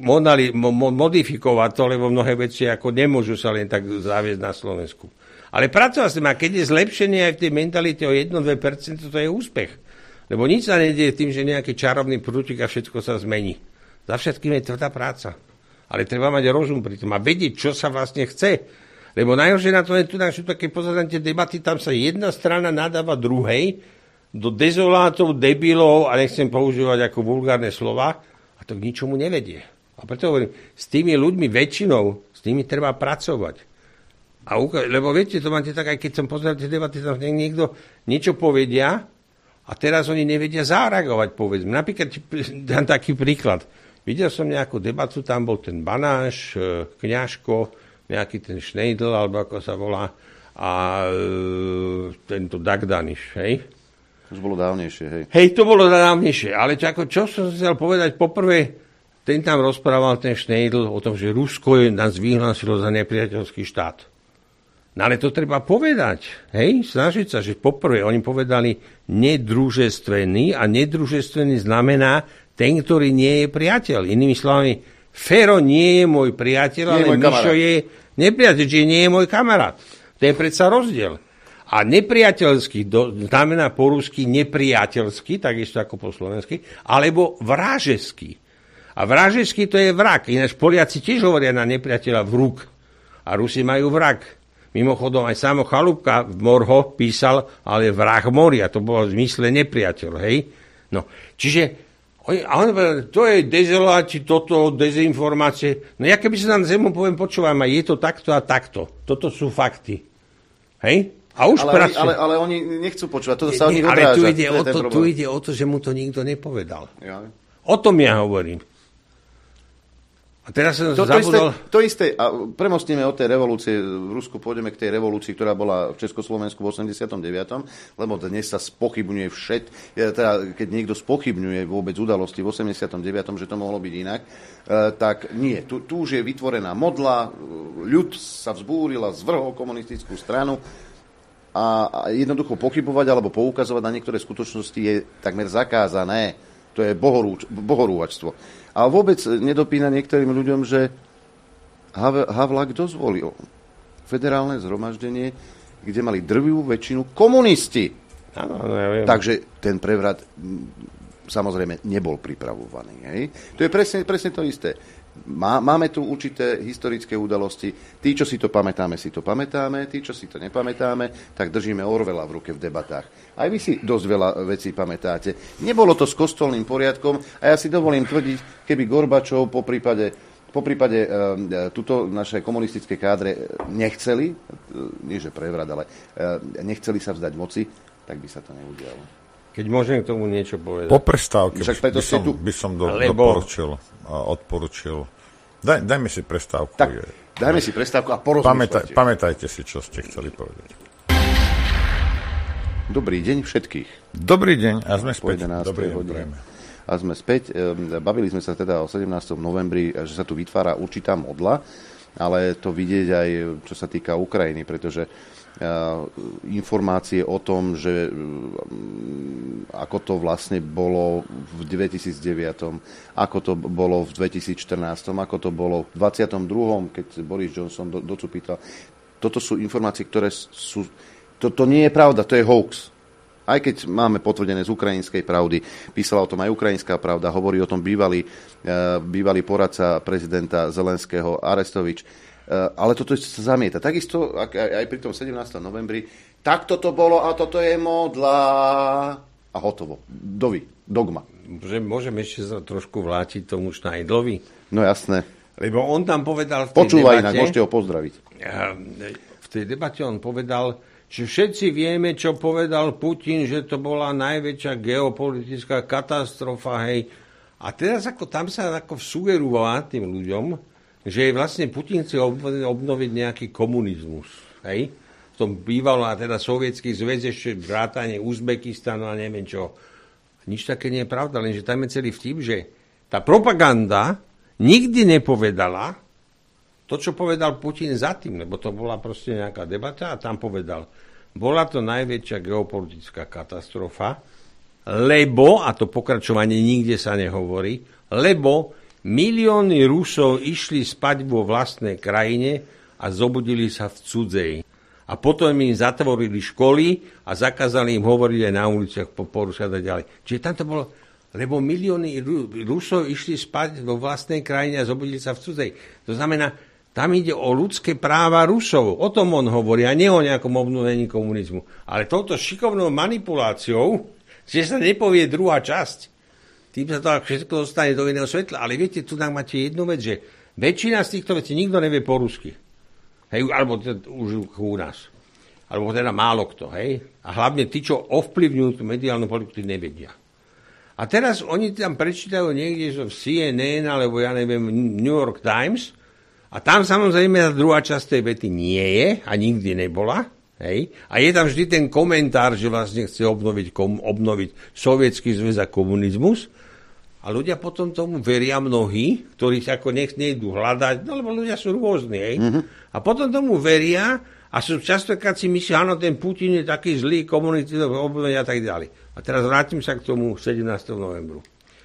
modifikovať to, lebo mnohé veci ako nemôžu sa len tak zaviesť na Slovensku. Ale pracovať s tým, a keď je zlepšenie aj v tej mentalite o 1-2%, to je úspech. Lebo nič sa nedieje tým, že nejaký čarovný prútik a všetko sa zmení. Za všetkým je tvrdá práca. Ale treba mať rozum pri tom a vedieť, čo sa vlastne chce. Lebo najhoršie na to je tu, keď pozerám tie debaty, tam sa jedna strana nadáva druhej do dezolátov, debilov, a nechcem používať ako vulgárne slova, a to k ničomu nevedie. A preto hovorím, s tými ľuďmi väčšinou, s nimi treba pracovať. Lebo viete, to máte tak, aj keď som pozeral tie debaty, tam niekto niečo povedia a teraz oni nevedia zareagovať, povedzme. Napríklad dám taký príklad. Videl som nejakú debatu, tam bol ten Banáš, Kňažko, nejaký ten Šnejdl, alebo ako sa volá, a tento Dagdaniš, hej? To bolo dávnejšie, hej. Hej, to bolo dávnejšie, ale čo som chcel povedať, poprvé, ten tam rozprával, ten Šnejdl, o tom, že Rusko nás vyhlásilo za nepriateľský štát. No ale to treba povedať, hej, snažiť sa, že poprvé oni povedali nedružestvený a nedružestvený znamená ten, ktorý nie je priateľ. Inými slovami, Fero nie je môj priateľ, ale Mišo je nepriateľ, čiže nie je môj kamarát. To je predsa rozdiel. A nepriateľský znamená po rusky nepriateľský, takisto ako po slovensky, alebo vražeský. A vražeský to je vrak. Ináč Poliaci tiež hovoria na nepriateľa vruk. A Rusi majú vrak. Mimochodom aj Samo Chalúbka v Morho písal, ale vrah moria, to bolo v zmysle nepriateľ, hej? No, čiže on povedal, to je dezoláti, toto, dezinformácie. No ja keby sa nám zemu poviem, počúvam, je to takto a takto. Toto sú fakty. Hej? A už ale oni nechcú počúvať, toto sa od nich odráža. Ale tu ide o to, že mu to nikto nepovedal. Ja. O tom ja hovorím. A teraz som zabudol... To isté, a premostíme od tej revolúcie, v Rusku pôjdeme k tej revolúcii, ktorá bola v Československu v 89., lebo dnes sa spochybňuje teda keď niekto spochybňuje vôbec udalosti v 89., že to mohlo byť inak, tak nie. Tu už je vytvorená modla, ľud sa vzbúril a zvrhol komunistickú stranu a jednoducho pochybovať alebo poukazovať na niektoré skutočnosti je takmer zakázané. To je bohorúhačstvo. A vôbec nedopína niektorým ľuďom, že Havlak dozvolil federálne zhromaždenie, kde mali drvivú väčšinu komunisti. Áno, ja viem. Takže ten prevrat samozrejme nebol pripravovaný. Hej? To je presne to isté. Máme tu určité historické udalosti. Tí, čo si to pamätáme, tí, čo si to nepamätáme, tak držíme Orwella v ruke v debatách. Aj vy si dosť veľa vecí pamätáte. Nebolo to s kostolným poriadkom a ja si dovolím tvrdiť, keby Gorbačov po prípade tuto naše komunistické kádre nechceli, nie že prevrat, ale nechceli sa vzdať moci, tak by sa to neudialo. Keď môžem k tomu niečo povedať. Po prestávke by som odporučil. Dajme si prestávku. Tak, dajme si prestávku a porozmýšľajte. Pamätajte si, čo ste chceli povedať. Dobrý deň všetkých. Dobrý deň a sme späť. Dobrý deň. A sme späť. Bavili sme sa teda o 17. novembri, že sa tu vytvára určitá modla, ale to vidieť aj, čo sa týka Ukrajiny, pretože informácie o tom, že ako to vlastne bolo v 2009, ako to bolo v 2014, ako to bolo v 22., keď Boris Johnson docupítal. Toto sú informácie, ktoré sú... To nie je pravda, to je hoax. Aj keď máme potvrdené z ukrajinskej pravdy, písala o tom aj ukrajinská pravda, hovorí o tom bývalý poradca prezidenta Zelenského Arestovič. Ale toto sa zamieta. Takisto aj pri tom 17. novembri, takto to bolo a toto je modla a hotovo. Dogma. Môžem ešte sa trošku vrátiť tomu Šnajdlovi? No jasné. Lebo on tam povedal v tej Počúvaj debate... inak, môžete ho pozdraviť. V tej debate on povedal, že všetci vieme, čo povedal Putin, že to bola najväčšia geopolitická katastrofa, hej. A teraz tam sa sugerovalo tým ľuďom, že vlastne Putin chce obnoviť nejaký komunizmus, hej. V tom bývalo a teda Sovietský zväz, ešte vrátane Uzbekistanu a neviem čo. Nič také nie je pravda, lenže tam je celý vtip, že tá propaganda nikdy nepovedala to, čo povedal Putin za tým, lebo to bola proste nejaká debata a tam povedal, bola to najväčšia geopolitická katastrofa, lebo, a to pokračovanie nikde sa nehovorí, lebo milióny Rusov išli spať vo vlastnej krajine a zobudili sa v cudzej. A potom im zatvorili školy a zakázali im hovoriť aj na uliciach po Ruska a ďalej. Čiže tam to bolo, lebo milióny Rusov išli spať vo vlastnej krajine a zobudili sa v cudzej. To znamená, tam ide o ľudské práva Rusov. O tom on hovorí, a nie o nejakom obnovení komunizmu. Ale touto šikovnou manipuláciou, že sa nepovie druhá časť, tým sa to všetko dostane do iného svetla. Ale viete, tu nám máte jednu vec, že väčšina z týchto vecí nikto nevie po rusky. Hej, alebo už u nás. Alebo teda málo kto. Hej? A hlavne tí, čo ovplyvňujú tú mediálnu politiku, nevedia. A teraz oni tam prečítajú niekde v CNN, alebo ja neviem, New York Times, a tam samozrejme tá druhá časť tej vety nie je a nikdy nebola. Hej? A je tam vždy ten komentár, že vlastne chce obnoviť Sovietský zväz a komunizmus. A ľudia potom tomu veria mnohí, ktorí sa ako nejdú hľadať, no lebo ľudia sú rôzni. Hej? A potom tomu veria a sú častokrát si myslia, áno, ten Putin je taký zlý, komunity obnovenia a tak ďalej. A teraz vrátim sa k tomu 17. novembru.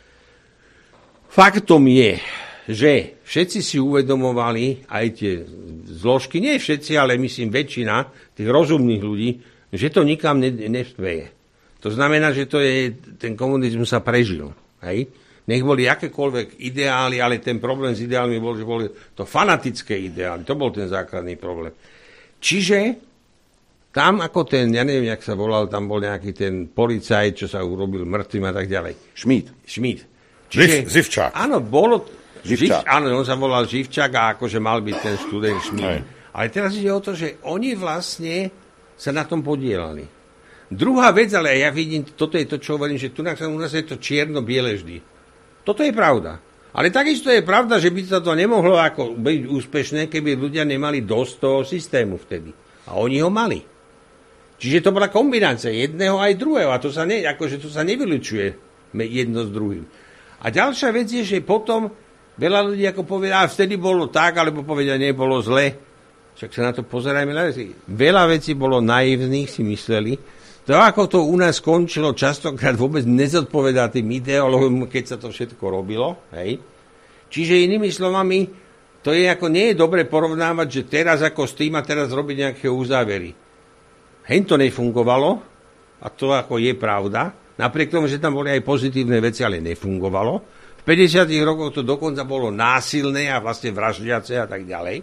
Faktom je, že všetci si uvedomovali, aj tie zložky, nie všetci, ale myslím väčšina tých rozumných ľudí, že to nikam nespeje. To znamená, že ten komunizmus sa prežil. Hej? Nech boli akékoľvek ideály, ale ten problém s ideálmi bol, že boli to fanatické ideály. To bol ten základný problém. Čiže tam ako ten, ja neviem, jak sa volal, tam bol nejaký ten policajt, čo sa urobil mŕtvým a tak ďalej. Šmíd. Živčák. Áno, bolo Živčák. Áno, on sa volal Živčák a akože mal byť ten študent Šmíd. Ale teraz ide o to, že oni vlastne sa na tom podielali. Druhá vec, ale ja vidím, toto je to, čo hovorím, že tu u nás je to čierno-biele vždy. Toto je pravda. Ale takisto je pravda, že by sa to nemohlo ako byť úspešné, keby ľudia nemali dosť toho systému vtedy. A oni ho mali. Čiže to bola kombinácia jedného aj druhého. A to sa, to sa nevylučuje jedno s druhým. A ďalšia vec je, že potom veľa ľudí ako povedia, vtedy bolo tak, alebo povedia, nebolo zle. Však sa na to pozerajme. Veľa vecí bolo naivných, si mysleli. To, ako to u nás skončilo, častokrát vôbec nezodpovedá tým ideológom, keď sa to všetko robilo. Hej. Čiže inými slovami, to je ako nie je dobre porovnávať, že teraz ako s tým a teraz robiť nejaké uzávery. Hej, to nefungovalo, a to ako je pravda. Napriek tomu, že tam boli aj pozitívne veci, ale nefungovalo. V 50. rokoch to dokonca bolo násilné a vlastne vraždiace a tak ďalej.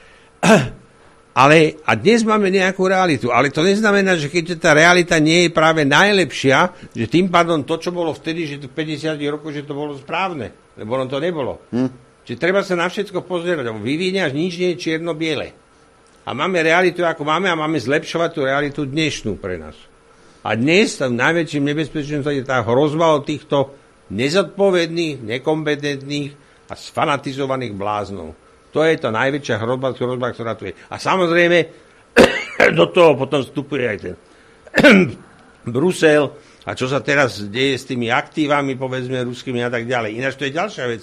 A dnes máme nejakú realitu. Ale to neznamená, že keď tá realita nie je práve najlepšia, že tým pádom to, čo bolo vtedy, že v 50 rokoch, že to bolo správne. Lebo ono to nebolo. Čiže treba sa na všetko pozerať. Vyvíňaš, nič nie je čierno-biele. A máme realitu, ako máme, a máme zlepšovať tú realitu dnešnú pre nás. A dnes tam najväčším nebezpečenstvom je tá hrozba od týchto nezodpovedných, nekompetentných a sfanatizovaných bláznov. To je to najväčšia hrozba, ktorá tu je. A samozrejme, do toho potom vstupuje aj ten Brusel a čo sa teraz deje s tými aktívami, povedzme, ruskými a tak ďalej. Ináč to je ďalšia vec.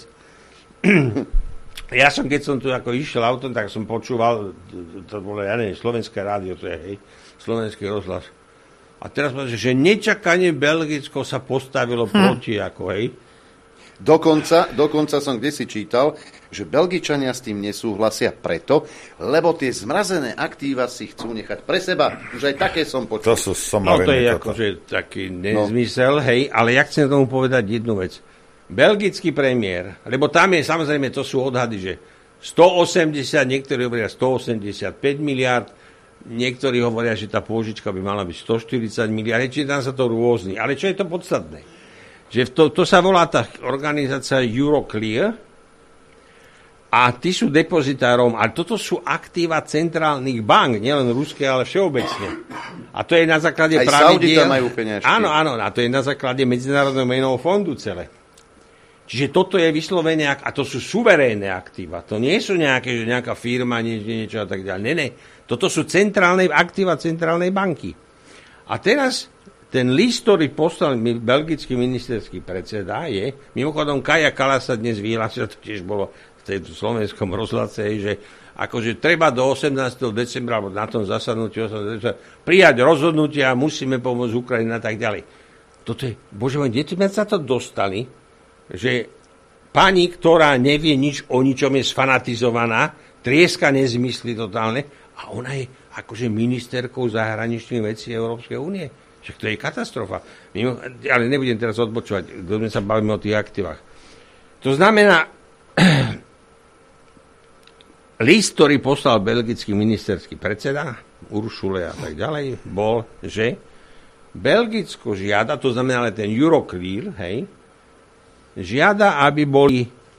Ja keď som tu ako išiel autom, tak som počúval, to bolo, ja neviem, Slovenské rádio, to je, hej, Slovenský rozhlas. A teraz povedal, že nečakane Belgicko sa postavilo proti, ako, hej. Dokonca som kdesi čítal, že Belgičania s tým nesúhlasia preto, lebo tie zmrazené aktíva si chcú nechať pre seba. Už aj také som počul. To je akože taký nezmysel, hej, ale ja chcem tomu povedať jednu vec. Belgický premiér, lebo tam je, samozrejme, to sú odhady, že 180, niektorí hovoria 185 miliard, niektorí hovoria, že tá pôžička by mala byť 140 miliard, čiže tam sa to rôzni. Ale čo je to podstatné? Že to sa volá tá organizácia Euroclear a tí sú depozitárom, a toto sú aktíva centrálnych bank, nielen ruské, ale všeobecne. A to je na základe pravidiel. Aj Saudita majú peniažky. Áno, a to je na základe Medzinárodného menového fondu celé. Čiže toto je vyslovene, a to sú suverénne aktíva. To nie sú nejaká firma, niečo a tak ďalej. Ne. Toto sú aktíva centrálnej banky. A teraz ten list, ktorý poslal belgický ministerský predseda, je, mimochodom Kaja Kallas sa dnes vyhlásil, to tiež bolo v slovenskom rozhlase, že akože treba do 18. decembra, alebo na tom zasadnutí prijať rozhodnutia, musíme pomôcť Ukrajine a tak ďalej. Toto je, bože môj, kde sme sa to dostali, že pani, ktorá nevie nič o ničom, je sfanatizovaná, trieska nezmysly totálne, a ona je akože ministerkou zahraničných vecí Európskej únie. Však to je katastrofa. Ale nebudem teraz odbočovať, keď sa bavíme o tých aktívach. To znamená, list, ktorý poslal belgický ministerský predseda, Uršule a tak ďalej, bol, že Belgicko žiada, to znamená ale ten Euroclear, žiada, aby boli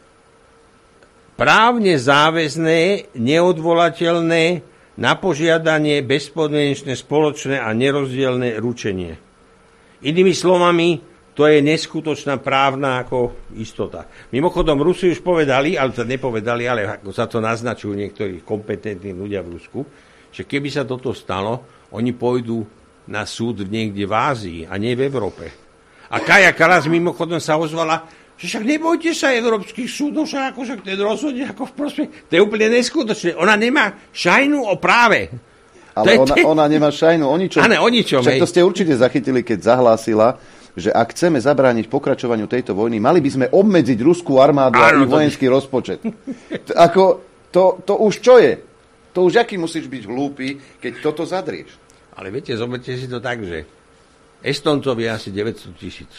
právne záväzné, neodvolateľné, na požiadanie bezpodmienečné, spoločné a nerozdielne ručenie. Inými slovami, to je neskutočná právna ako istota. Mimochodom, Rusi už povedali, ale to nepovedali, ale ako sa to naznačujú niektorí kompetentní ľudia v Rusku, že keby sa toto stalo, oni pôjdu na súd niekde v Ázii a nie v Európe. A Kaja Kallas mimochodom sa ozvala, že však nebojte sa európskych súdov, však ten rozhodne ako v prospech. To je úplne neskutočné. Ona nemá šajnu o práve. Ale ona nemá šajnu o ničom. Áno, o ničom. Však to ste určite zachytili, keď zahlásila, že ak chceme zabrániť pokračovaniu tejto vojny, mali by sme obmedziť ruskú armádu a ich vojenský rozpočet. To už čo je? To už aký musíš byť hlúpy, keď toto zadrieš? Ale viete, zoberte si to tak, že Estoncovi asi 900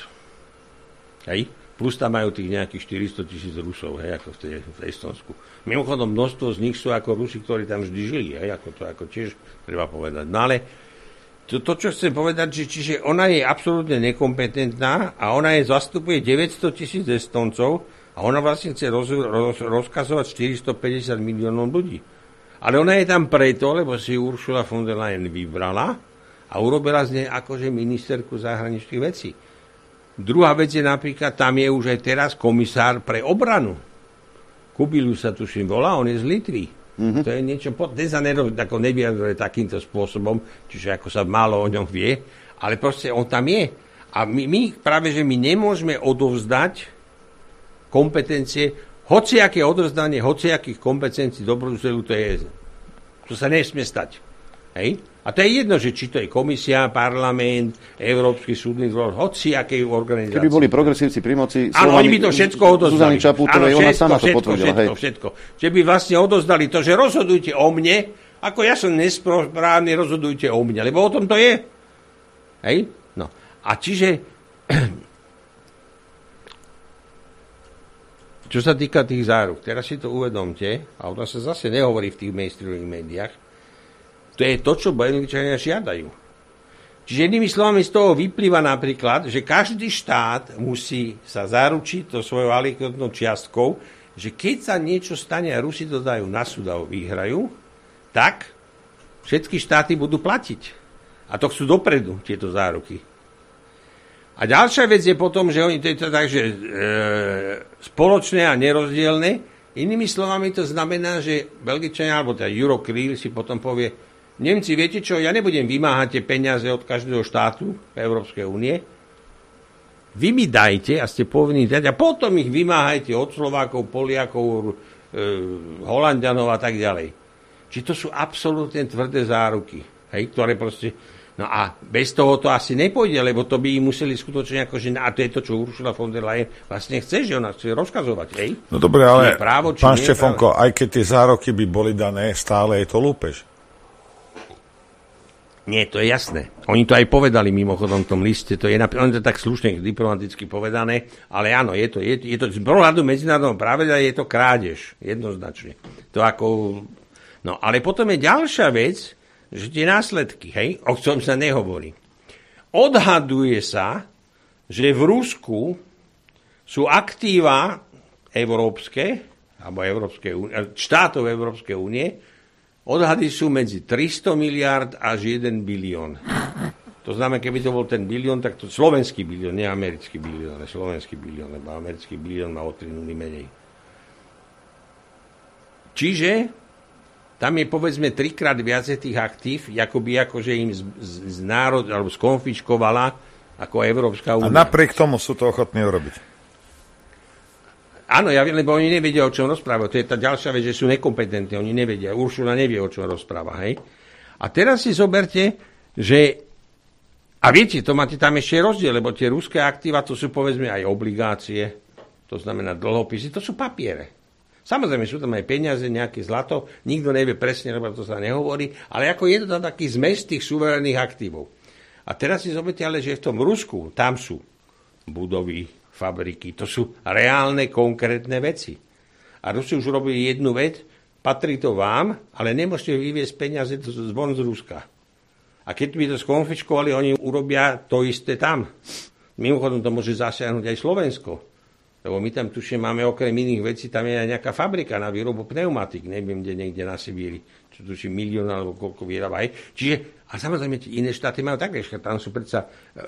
000. Hej? Plus tam majú tých nejakých 400 000 Rusov, ako v Estonsku. Mimochodom, množstvo z nich sú ako Rusi, ktorí tam vždy žili, ako to ako tiež treba povedať. No ale to, čo chcem povedať, že čiže ona je absolútne nekompetentná a ona zastupuje 900 000 Estoncov a ona vlastne chce rozkazovať 450 miliónov ľudí. Ale ona je tam preto, lebo si Ursula von der Leyen vybrala a urobila z nej akože ministerku zahraničných vecí. Druhá vec je napríklad, tam je už aj teraz komisár pre obranu. Kubiliu sa tuším volá, on je z Litvy. Mm-hmm. To je niečo, ten sa nevyjadruje takýmto spôsobom, čiže ako sa málo o ňom vie, ale proste on tam je. A my práve, že my nemôžeme odovzdať kompetencie, hociaké odovzdanie, hociakých kompetencií do Bruselu, to sa nesmie stať. Hej? A to je jedno, že či to je komisia, parlament, Európsky súdny dvor, hociakej organizácie. Keby boli progresívci pri moci, áno, oni by to všetko odozdali. Zuzany Čaputovej, ona sama to potvrdila. Všetko. Že by vlastne odozdali to, že rozhodujte o mne, ako ja som nesprávny, rozhodujte o mne, lebo o tom to je. Hej? No. A čiže, čo sa týka tých záruk, teraz si to uvedomte, a o tom sa zase nehovorí v tých mainstreamových médiách, to je to, čo Belgičania žiadajú. Čiže jednými slovami z toho vyplýva napríklad, že každý štát musí sa zaručiť to svojou alikotnou čiastkou, že keď sa niečo stane a Rusi to dajú na súd a vyhrajú, tak všetky štáty budú platiť. A to chcú dopredu, tieto záruky. A ďalšia vec je potom, že oni to je to tak, že spoločné a nerozdielne. Inými slovami to znamená, že Belgičania, alebo teda Euroclear si potom povie, Nemci, viete čo, ja nebudem vymáhať tie peniaze od každého štátu Európskej únie. Vy mi dajte a ste povinní dať a potom ich vymáhajte od Slovákov, Poliakov, Holanďanov a tak ďalej. Či to sú absolútne tvrdé záruky, hej, ktoré proste... No a bez toho to asi nepôjde, lebo to by im museli skutočne akože... A to je to, čo Ursula von der Leyen vlastne chce, že ona chce rozkazovať, hej? No dobre, ale právo, pán Štefanko, aj keď tie zároky by boli dané, stále je to lúpež. Nie, to je jasné. Oni to aj povedali mimochodom v tom liste, on to tak slušne diplomaticky povedané, ale áno, je to z pohľadu medzinárodného pravidla je to krádež, jednoznačne. To ako... No, ale potom je ďalšia vec, že tie následky, hej, o čom sa nehovorí. Odhaduje sa, že v Rusku sú aktíva európske alebo štátov Európskej únie, odhady sú medzi 300 miliárd až 1 bilión. To znamená, keby to bol ten bilión, tak to slovenský bilión, nie americký bilión, ale slovenský bilión, lebo americký bilión má o 3 nuly menej. Čiže tam je povedzme 3-krát viac tých aktív, akože im z národ, alebo skonfiškovala ako Európska únia. A napriek tomu sú to ochotní urobiť. Áno, ja viem, lebo oni nevedia, o čom rozprávajú. To je tá ďalšia vec, že sú nekompetentní, oni nevedia. Uršula nevie, o čom rozpráva, hej. A teraz si zoberte, že a viete, to máte tam ešte rozdiel, lebo tie ruské aktíva, to sú povedzme aj obligácie, to znamená dlhopisy, to sú papiere. Samozrejme, sú tam aj peniaze, nejaké zlato, nikto nevie presne, lebo to sa nehovorí, ale ako je to tam taký zmes tých suverénnych aktívov. A teraz si zoberte, ale že v tom Rusku, tam sú budovy, fabriky, to sú reálne, konkrétne veci. A Rusi už robili jednu vec, patrí to vám, ale nemôžete vyviesť peniaze zvon z Ruska. A keď by to skonfiškovali, oni urobia to isté tam. Mimochodom to môže zasiahnuť aj Slovensko. Lebo my tam tuším, máme okrem iných vecí, tam je aj nejaká fabrika na výrobu pneumatik, neviem, kde niekde na Sibíri, čo tuším 1 000 000 alebo koľko vyrába aj. Čiže, a samozrejme, iné štáty majú také, že tam sú predsa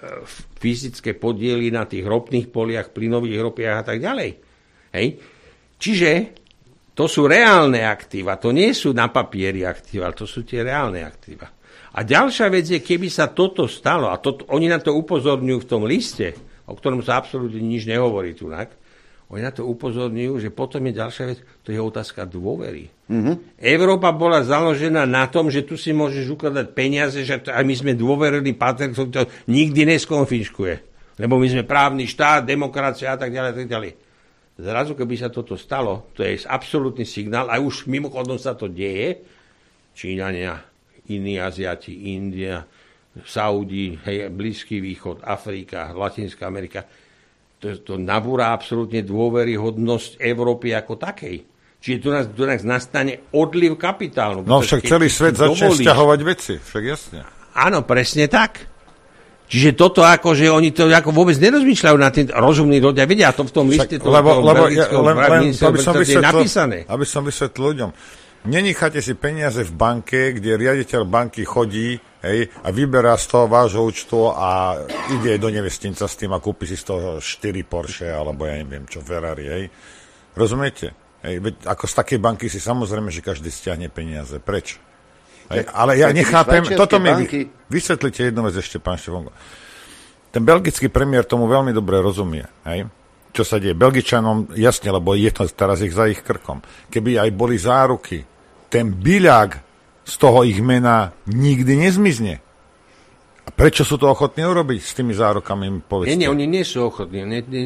fyzické podiely na tých ropných poliach, plynových ropiach a tak ďalej. Hej? Čiže to sú reálne aktíva, to nie sú na papieri aktíva, to sú tie reálne aktíva. A ďalšia vec je, keby sa toto stalo, a oni na to upozorňujú v tom liste, o ktorom sa absolútne nič nehovorí tunak, oni na to upozorňujú, že potom je ďalšia vec, to je otázka dôvery. Mm-hmm. Európa bola založená na tom, že tu si môžeš ukladať peniaze, že aj my sme dôverili partner, ktorý to nikdy neskonfiškuje. Lebo my sme právny štát, demokracia a tak ďalej, tak ďalej. Zrazu, keby sa toto stalo, to je absolútny signál, a už mimochodom sa to deje, Číňania, iní Aziati, India, Saudi, Blízky východ, Afrika, Latinská Amerika. To nabúra absolútne dôveryhodnosť Európy ako takej. Čiže tu nás nastane odliv kapitálu. No však celý svet začne sťahovať veci, však jasne. Áno, presne tak. Čiže toto ako, že oni to ako vôbec nerozmýšľajú na tým rozumní ľudia. Vedia, to v tom liste je napísané. Aby som vysvetlil ľuďom. Nenecháte si peniaze v banke, kde riaditeľ banky chodí, hej, a vyberá z toho vášho účtu a ide do nevestinca s tým a kúpi si z toho 4 Porsche alebo ja neviem čo, Ferrari. Hej. Rozumiete? Hej, ako z takej banky si samozrejme, že každý stiahne peniaze. Prečo? Hej, ale ja nechápem, toto mi vysvetlite jednu vec ešte, pán Štefánko. Ten belgický premiér tomu veľmi dobre rozumie, hej? Čo sa deje. Belgičanom, jasne, lebo je to teraz ich za ich krkom. Keby aj boli záruky, ten byľak z toho ich mena nikdy nezmizne. A prečo sú to ochotní urobiť s tými zárukami? Nie, oni nie sú ochotní.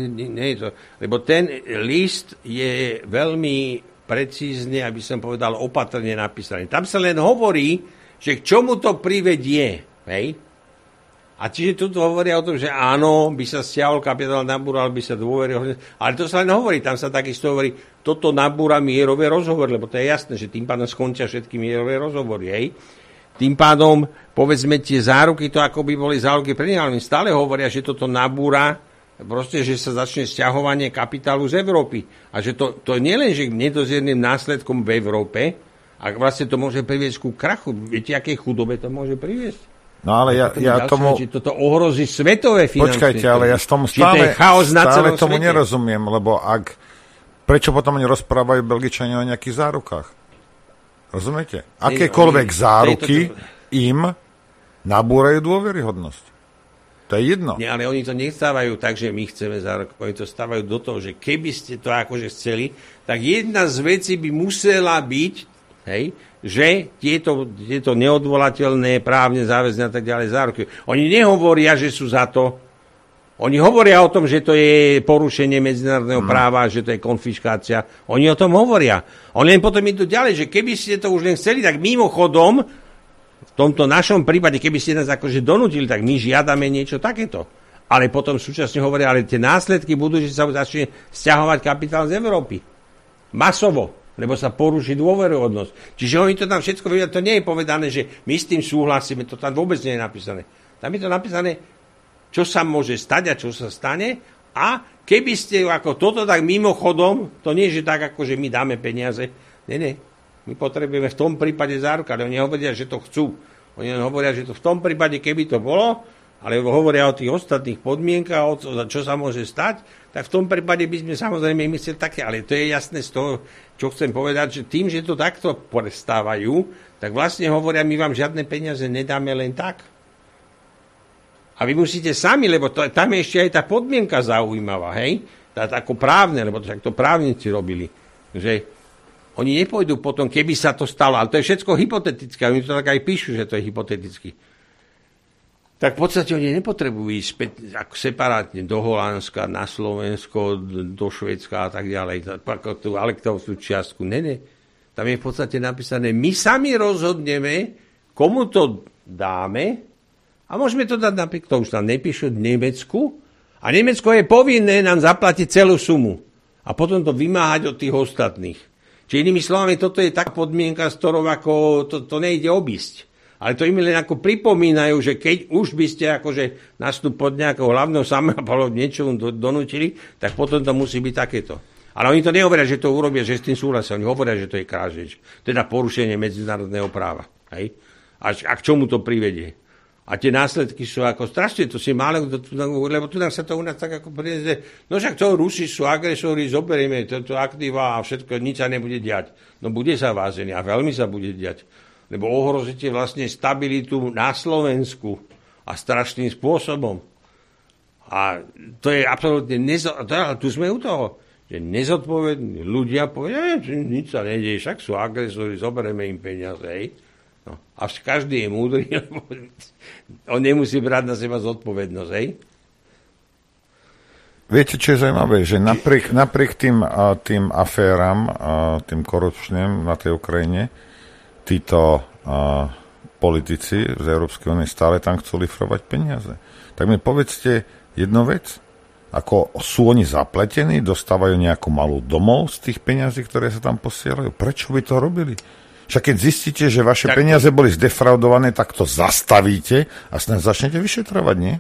Lebo ten list je veľmi precízne, aby som povedal, opatrne napísaný. Tam sa len hovorí, že k čomu to privedie. Hej? A čiže tu hovoria o tom, že áno, by sa stiahol kapitál, nabúral by sa dôvery, ale to sa len hovorí, tam sa takisto hovorí, toto nabúra mierové rozhovory, lebo to je jasné, že tým pádom skončia všetky mierové rozhovory, hej. Tým pádom, povedzme, tie záruky, to ako by boli záruky pre nich, ale stále hovoria, že toto nabúra, proste, že sa začne sťahovanie kapitálu z Európy. A že to nie len, že nedozierným následkom v Európe, a vlastne to môže priviesť ku krachu. Viete, aké chudobe to môže priviesť? No ale ja tomu... Toto ohrozí svetové finančné. Počkajte, ale ja s tomu stále tomu nerozumiem, lebo prečo potom oni rozprávajú Belgičania o nejakých zárukách? Rozumiete? Akékoľvek záruky im nabúrajú dôveryhodnosť. To je jedno. Nie, ale oni to nestávajú tak, že my chceme záruku. Oni to stávajú do toho, že keby ste to akože chceli, tak jedna z vecí by musela byť, hej, že tieto neodvolateľné, právne záväzné a tak ďalej záruky. Oni nehovoria, že sú za to. Oni hovoria o tom, že to je porušenie medzinárodného práva, že to je konfiškácia. Oni o tom hovoria. Oni len potom idú ďalej, že keby ste to už len chceli, tak mimochodom, v tomto našom prípade, keby ste nás akože donútili, tak my žiadame niečo takéto. Ale potom súčasne hovoria, ale tie následky budú, že sa začne sťahovať kapitál z Európy. Masovo. Lebo sa poruší dôveryhodnosť. Čiže oni to tam všetko vedia, to nie je povedané, že my s tým súhlasíme, to tam vôbec nie je napísané. Tam je to napísané, čo sa môže stať a čo sa stane A keby ste ako toto tak mimochodom, to nie je tak, ako že my dáme peniaze. Nie. My potrebujeme v tom prípade záruka. Oni hovoria, že to chcú. Oni hovoria, že to v tom prípade, keby to bolo, ale hovoria o tých ostatných podmienkach, čo sa môže stať, tak v tom prípade by sme samozrejme mysleli také, ale to je jasné z toho, čo chcem povedať, že tým, že to takto prestávajú, tak vlastne hovoria, my vám žiadne peniaze nedáme len tak. A vy musíte sami, lebo tam je ešte aj tá podmienka zaujímavá, hej? Ako právne, lebo to právnici robili, že oni nepôjdu potom, keby sa to stalo, ale to je všetko hypotetické, oni to tak aj píšu, že to je hypoteticky. Tak v podstate oni nepotrebujú ísť ako separátne do Holandska, na Slovensko, do Švédska a tak ďalej, tú elektovú čiastku. Ne. Tam je v podstate napísané, my sami rozhodneme, komu to dáme a môžeme to dať napríklad, to už tam nepíšu, Nemecku a Nemecko je povinné nám zaplatiť celú sumu a potom to vymáhať od tých ostatných. Čiže inými slovami, toto je tak podmienka, s ktorou ako to nejde obísť. Ale to im len ako pripomínajú, že keď už by ste akože nastup pod nejakou hlavnou samopaľou niečomu donútili, tak potom to musí byť takéto. Ale oni to nehovoria, že to urobia, že s tým súhlasia. Oni hovoria, že to je krážeč. Teda porušenie medzinárodného práva. Hej? A k čomu to privedie? A tie následky sú ako strašne, to si málo, lebo tu sa to u nás tak ako privedie. No však to Rusi sú agresori, zoberieme toto aktíva a všetko, nič sa nebude diať. No bude sa vážený a veľmi sa bude diať. Lebo ohrozíte vlastne stabilitu na Slovensku a strašným spôsobom. A to je absolútne tu sme u toho, že nezodpovední ľudia povedia, že nič sa nedieje, však sú agresori, zoberieme im peniaze. No, a každý je múdry, lebo on nemusí brať na seba zodpovednosť. Viete, čo je zaujímavé, že napriek tým aféram, tým korupčným na tej Ukrajine, títo politici z Európskej únie stále tam chcú lifrovať peniaze. Tak mi povedzte jednu vec. Ako sú oni zapletení, dostávajú nejakú malú domov z tých peniazí, ktoré sa tam posielajú. Prečo by to robili? Však keď zistíte, že vaše peniaze boli zdefraudované, tak to zastavíte a snad začnete vyšetrovať, nie?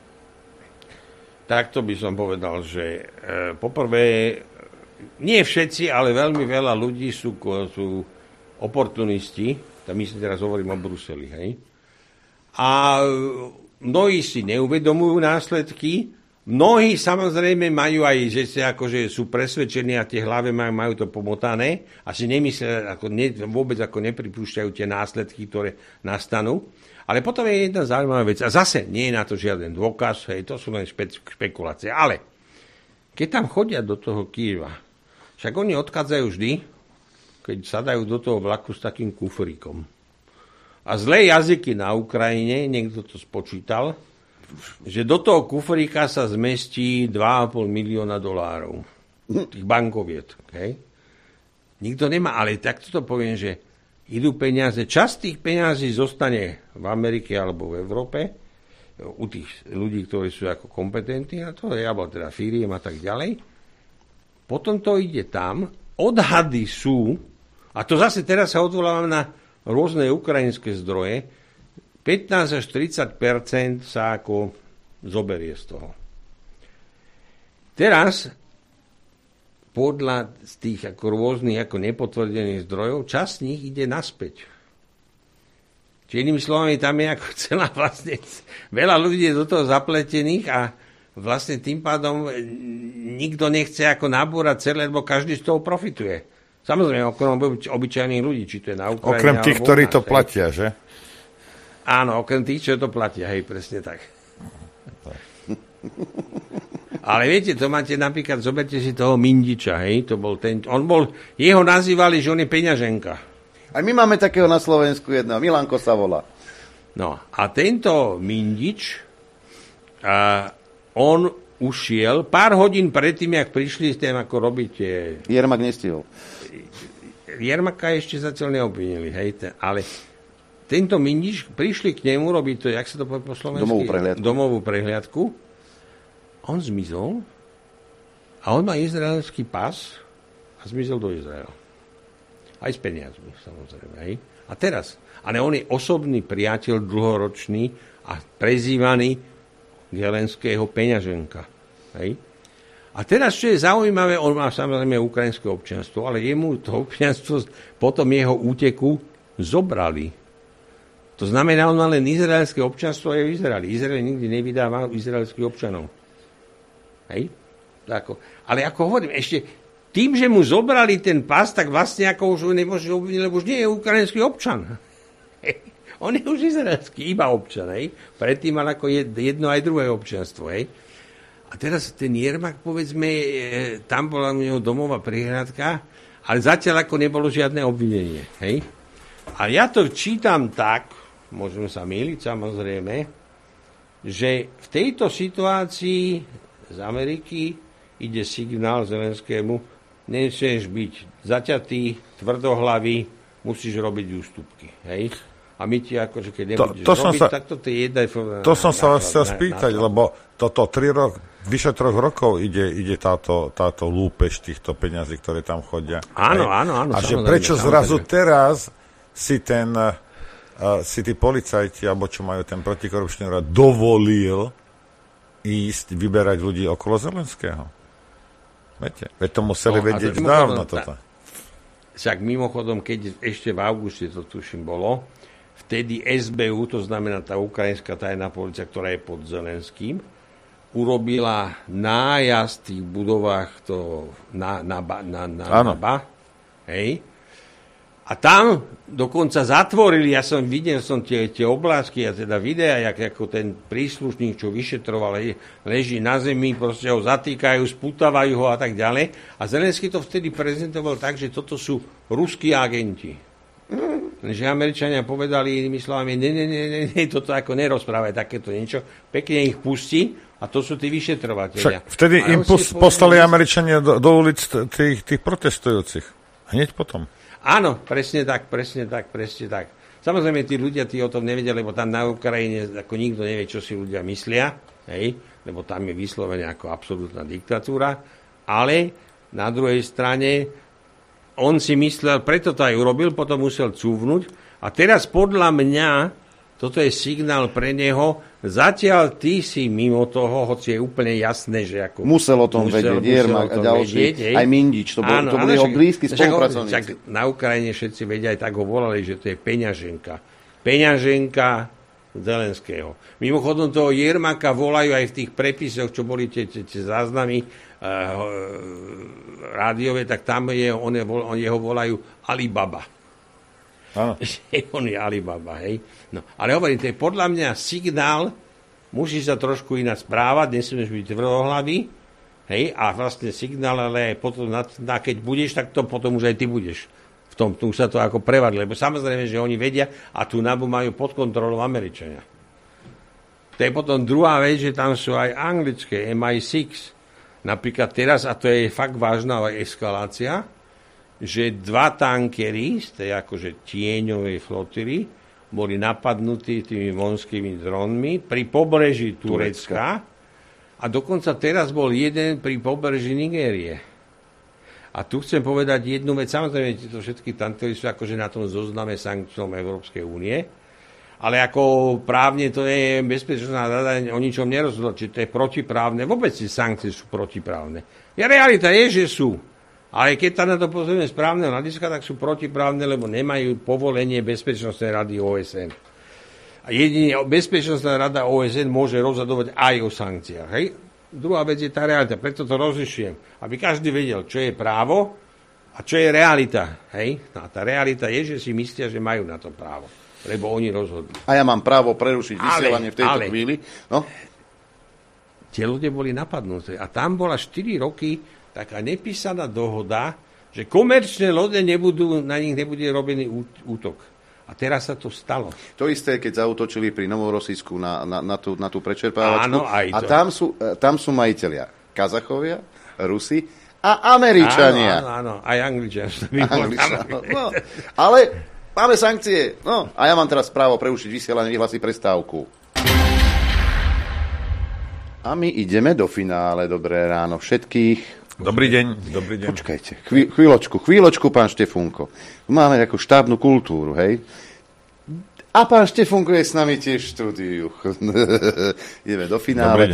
Takto by som povedal, že poprvé nie všetci, ale veľmi veľa ľudí sú oportunisti, tam myslím, teraz hovorím o Bruseli, hej. A mnohí si neuvedomujú následky, mnohí samozrejme majú aj, že sa akože sú presvedčení a tie hlave majú to pomotané a si nemyslia, vôbec ako nepripúšťajú tie následky, ktoré nastanú. Ale potom je jedna zaujímavá vec. A zase nie je na to žiaden dôkaz, hej, to sú len špekulácie. Ale keď tam chodia do toho Kyjeva, však oni odchádzajú vždy, keď sadajú do toho vlaku s takým kufríkom. A zlé jazyky na Ukrajine, niekto to spočítal, že do toho kufríka sa zmestí $2,5 milióna. Tých bankoviet. Okay? Nikto nemá, ale takto to poviem, že idú peniaze, časť tých peniazí zostane v Amerike alebo v Európe, u tých ľudí, ktorí sú ako kompetentní na to, alebo teda firiem a tak ďalej. Potom to ide tam, odhady sú, a to zase teraz sa odvolávam na rôzne ukrajinské zdroje, 15 až 30% sa ako zoberie z toho. Teraz podľa z tých ako rôznych ako nepotvrdených zdrojov časť z nich ide naspäť. Čiže inými slovami, tam je ako celá vlastne veľa ľudí je do toho zapletených a vlastne tým pádom nikto nechce ako nabúrať celé, lebo každý z toho profituje. Samozrejme, okrem obyčajných ľudí, či to je na Ukrajine. Okrem tých, ktorí to platia, že? Áno, okrem tých, čo to platia, hej, presne tak. Ale viete, to máte napríklad, zoberte si toho Mindiča, hej, to bol ten, jeho nazývali, že on je peňaženka. A my máme takého na Slovensku jedného, Milanko sa volá. No, a tento Mindič, on ušiel pár hodín predtým, jak prišli s tým, ako robíte... Jermak nestihol. Jermaka ešte zatiaľ neobvinili, hej, ale tento Mindič, prišli k nemu robiť to, jak sa to povie po slovensky? Domovú prehliadku. On zmizol a on má izraelský pas a zmizol do Izraela. Aj s peniazmi, samozrejme. Hej. A teraz, ale on je osobný priateľ dlhoročný a prezývaný Zelenského peňaženka. Hej. A teraz, čo je zaujímavé, on má samozrejme ukrajinské občianstvo, ale jemu to občianstvo potom jeho úteku zobrali. To znamená, on má len izraelské občianstvo aj v Izraeli. Izrael nikdy nevydáva izraelských občanov. Hej? Ale ako hovorím, ešte tým, že mu zobrali ten pás, tak vlastne ako už nemôže obviniť, lebo už nie je ukrajinský občan. Hej? On je už izraelský, iba občan. Hej? Predtým mal ako jedno aj druhé občianstvo. Hej? A teraz ten Jermak, povedzme, tam bola u neho domová prihradka, ale zatiaľ ako nebolo žiadne obvinenie. Hej? A ja to čítam tak, môžeme sa mýliť samozrejme, že v tejto situácii z Ameriky ide signál Zelenskému, nechceš byť zaťatý, tvrdohlavý, musíš robiť ústupky. Hej? A my ti akože, keď nebudeš robiť, tak to je jedna... To som sa vás chcel spýtať, lebo toto vyše 3 rokov ide táto lúpež týchto peňazí, ktoré tam chodia. Áno. A že prečo zrazu teraz si tí policajti, alebo čo majú ten protikorupčný úrad, dovolil ísť vyberať ľudí okolo Zelenského? Viete, veď to museli vedieť dávno toto. Však mimochodom, keď ešte v auguste to tuším bolo, vtedy SBU, to znamená tá ukrajinská tajná polícia, ktorá je pod Zelenským, urobila nájazd v tých budovách na hej. A tam dokonca zatvorili, ja som videl tie oblázky a teda videa, ako ten príslušník, čo vyšetroval, leží na zemi, proste ho zatýkajú, spútavajú ho a tak ďalej. A Zelenský to vtedy prezentoval tak, že toto sú ruskí agenti. Že Američania povedali inými slovami, ne, toto ako nerozprávaj takéto niečo, pekne ich pustí a to sú tí vyšetrovateľia. Však vtedy im poslali Američania do ulic tých protestujúcich. Hneď potom. Áno, presne tak. Samozrejme, tí ľudia o tom nevedia, lebo tam na Ukrajine ako nikto nevie, čo si ľudia myslia, hej? Lebo tam je vyslovene ako absolútna diktatúra, ale na druhej strane on si myslel, preto to aj urobil, potom musel cúvnuť a teraz podľa mňa toto je signál pre neho, zatiaľ ty si mimo toho, hoci je úplne jasné, že ako... Musel o tom vedieť, Jermak a ďalší, aj Mindič, to boli jeho blízky spolupracovníci. Na Ukrajine všetci vedia, aj tak ho volali, že to je peňaženka. Peňaženka Zelenského. Mimochodom toho Jermaka volajú aj v tých prepisoch, čo boli tie záznamy rádiové, tak tam jeho volajú Alibaba. On je Alibaba, hej. No, ale hovorím, to je podľa mňa signál, musíš sa trošku ináč správať, nesmieš byť tvrdohlavý, hej, a vlastne signál, ale potom, keď budeš, tak to potom už aj ty budeš. V tom, tu sa to ako prevadí, lebo samozrejme, že oni vedia a tú NABU majú pod kontrolou Američania. To je potom druhá vec, že tam sú aj anglické MI6. Napríklad teraz, a to je fakt vážna eskalácia, že 2 tankery z tej akože tieňovej flotily boli napadnutí tými vojenskými dronmi pri pobreží Turecka a dokonca teraz bol jeden pri pobreží Nigérie. A tu chcem povedať jednu vec, samozrejme, to všetky tankery sú akože na tom zozname sankcií Európskej únie, ale ako právne to je bezpečnostná rada o ničom nerozhodla, či to je protiprávne, vôbec tie sankcie sú protiprávne. Realita je, že sú. Ale keď tam na to pozrieme správneho hľadiska, tak sú protiprávne, lebo nemajú povolenie Bezpečnostnej rady OSN. A jedine Bezpečnostná rada OSN môže rozhodovať aj o sankciách. Hej? Druhá vec je tá realita, preto to rozlišujem. Aby každý vedel, čo je právo a čo je realita. Hej? No a tá realita je, že si myslia, že majú na to právo. Lebo oni rozhodli. A ja mám právo prerušiť vysielanie v tejto chvíli. No? Tie ľudia boli napadnuté. A tam bola 4 roky taká nepísaná dohoda, že komerčné lode na nich nebude robený útok. A teraz sa to stalo. To isté, keď zaútočili pri Novorosísku na tú prečerpávačku. Áno, aj to. A tam sú majitelia Kazachovia, Rusi a Američania. Áno, aj Angličania. No, ale máme sankcie. No, a ja mám teraz právo preušiť vysielanie, vyhlásiť prestávku. A my ideme do finále. Dobré ráno všetkých. Dobrý deň. Počkajte, chvíľočku, pán Štefúnko. Máme ako štábnu kultúru, hej? A pán Štefunko je s nami tiež v štúdiu. Ideme do finále.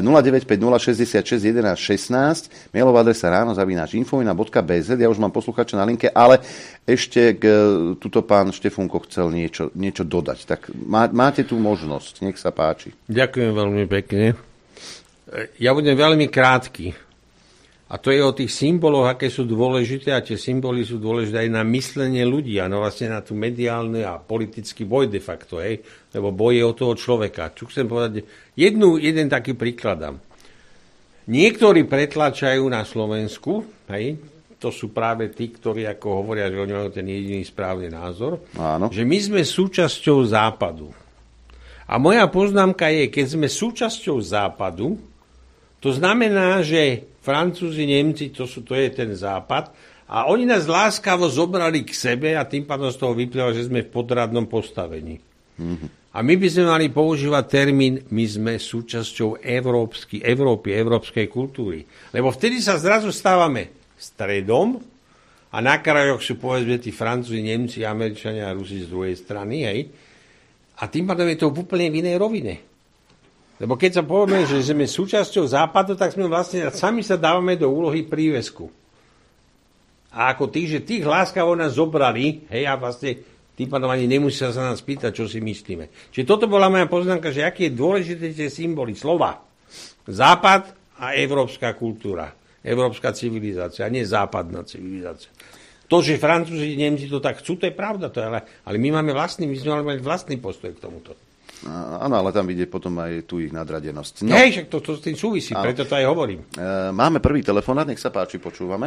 0950661116, mailová adresa ráno@infovina.bz. Ja už mám posluchača na linke, ale ešte tuto pán Štefunko chcel niečo dodať. Tak máte tu možnosť, nech sa páči. Ďakujem veľmi pekne. Ja budem veľmi krátky. A to je o tých symboloch, aké sú dôležité, a tie symboly sú dôležité aj na myslenie ľudí, a vlastne na tú mediálny a politický boj de facto, lebo boj je o toho človeka. Čo chcem povedať, jeden taký príklad dám. Niektorí pretlačajú na Slovensku, to sú práve tí, ktorí ako hovoria, že oni majú ten jediný správny názor, áno, že my sme súčasťou Západu. A moja poznámka je, keď sme súčasťou Západu, to znamená, že Francúzi, Nemci, to je ten Západ, a oni nás láskavo zobrali k sebe a tým pádom z toho vyplýva, že sme v podradnom postavení. Mm-hmm. A my by sme mali používať termín, my sme súčasťou Európy, európskej kultúry. Lebo vtedy sa zrazu stávame stredom a na krajoch sú povedzme tí Francúzi, Nemci, Američania a Rusi z druhej strany, a tým pádom je to úplne v inej rovine. Lebo keď sa povieme, že sme súčasťou Západu, tak sme vlastne sami sa dávame do úlohy prívesku. A ako že tých láskavo nás zobrali, a vlastne tým pádom ani nemusia sa nás pýtať, čo si myslíme. Čiže toto bola moja poznámka, že aký je dôležité tie symboly, slova. Západ a európska kultúra, európska civilizácia, a nie západná civilizácia. To, že Francúzi, Nemci to tak chcú, to je pravda, ale my máme my sme mali vlastný postoj k tomuto. Áno, ale tam vidie potom aj tu ich nadradenosť. No. Však to s tým súvisí, preto to aj hovorím. Máme prvý telefonát, nech sa páči, počúvame.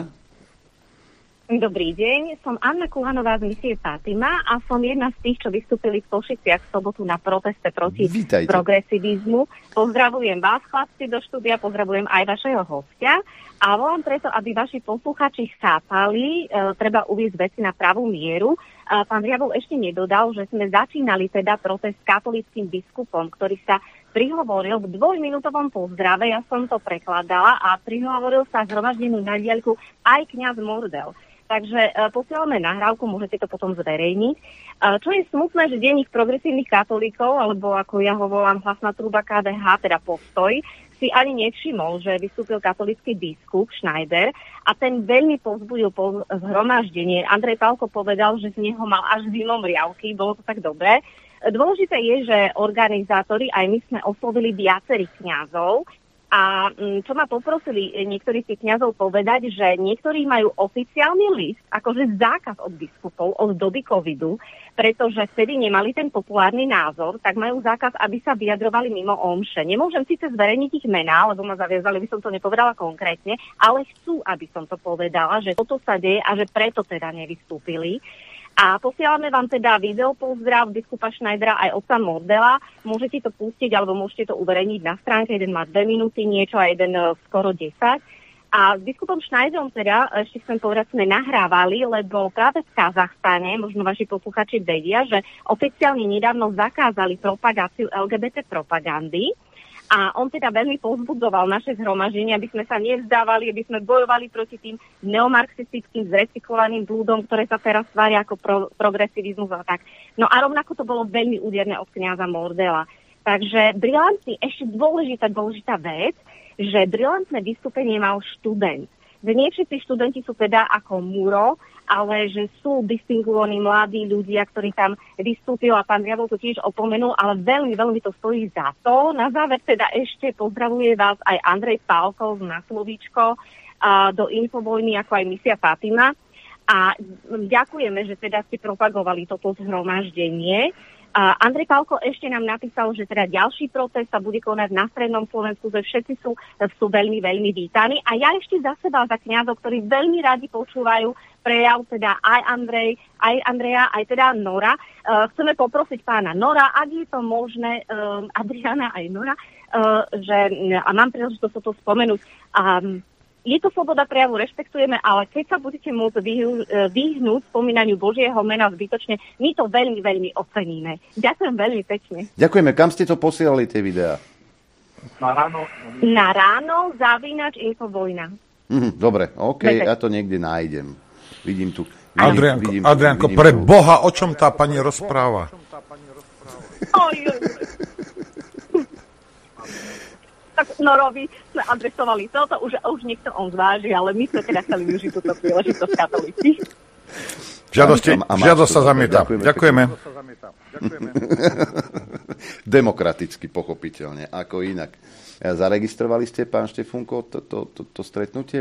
Dobrý deň, som Anna Kuhanová z misie Fatima a som jedna z tých, čo vystúpili v Košiciach v sobotu na proteste proti progresivizmu. Pozdravujem vás, chlapci, do štúdia, pozdravujem aj vašeho hostia a volám preto, aby vaši posluchači chápali, treba uviesť veci na pravú mieru. Pán Riabov ešte nedodal, že sme začínali teda protest s katolíckym biskupom, ktorý sa prihovoril v 2-minútovom pozdrave, ja som to prekladala, a prihovoril sa zhromaždenú na diaľku aj kňaz Mordel. Takže posielame nahrávku, môžete to potom zverejniť. Čo je smutné, že denník progresívnych katolíkov, alebo ako ja ho volám hlasná truba KDH, teda Postoj, si ani nevšimol, že vystúpil katolícky biskup Schneider a ten veľmi povzbudil zhromaždenie. Andrej Pálko povedal, že z neho mal až zimom riavky, bolo to tak dobré. Dôležité je, že organizátori, aj my sme oslovili viacerých kňazov, a čo ma poprosili niektorí z tých kňazov povedať, že niektorí majú oficiálny list, akože zákaz od biskupov od doby covidu, pretože vtedy nemali ten populárny názor, tak majú zákaz, aby sa vyjadrovali mimo omše. Nemôžem síce zverejniť ich mená, lebo ma zaviazali, by som to nepovedala konkrétne, ale chcú, aby som to povedala, že toto sa deje a že preto teda nevystúpili. A posielame vám teda video pozdrav biskupa Schneidera aj otca Mordela. Môžete to pustiť alebo môžete to uverejniť na stránke. Jeden má 2 minúty niečo a jeden skoro 10. A s biskupom Schneiderom teda, ešte chcem povedať, sme nahrávali, lebo práve v Kazachstane, možno vaši posluchači vedia, že oficiálne nedávno zakázali propagáciu LGBT propagandy. A on teda veľmi povzbudzoval naše zhromaždenie, aby sme sa nevzdávali, aby sme bojovali proti tým neomarxistickým zrecyklovaným blúdom, ktoré sa teraz tvária ako progresivizmus a tak. No a rovnako to bolo veľmi úderné od kňaza Mordela. Takže ešte dôležitá vec, že brilantné vystúpenie mal študent. Že nie všetci študenti sú teda ako Muro, ale že sú distingovaní mladí ľudia, ktorí tam vystúpili, a pán Riabov to tiež opomenul, ale veľmi, veľmi to stojí za to. Na záver teda ešte pozdravuje vás aj Andrej Pálkov na slovíčko do Infovojny, ako aj misia Fatima. A ďakujeme, že teda ste propagovali toto zhromaždenie. Andrej Pálko ešte nám napísal, že teda ďalší protest sa bude konať na strednom Slovensku, že všetci sú veľmi, veľmi vítaní. A ja ešte za seba, za kňazov, ktorí veľmi radi počúvajú prejav, teda aj Andreja, aj teda Nora. Chceme poprosiť pána Nora, ak je to možné, Adriana aj Nora, a mám príležitosť to spomenúť. Je to sloboda prejavu, rešpektujeme, ale keď sa budete môcť vyhnúť spomínaniu Božieho mena zbytočne, my to veľmi, veľmi oceníme. Ďakujem veľmi pekne. Ďakujeme. Kam ste to posielali, tie videá? Na ráno @Infovojna. Dobre, OK, ja to niekde nájdem. Vidím tu. Adriánko, pre Boha, o čom tá pani rozpráva? Tak Norovi sme adresovali toto, už niekto on zváži, ale my sme teda chceli využiť túto príležitosť katolíci. Žiadosť sa zamieta. Ďakujeme. Demokraticky, pochopiteľne, ako inak. Zaregistrovali ste, pán Štefunko, to stretnutie?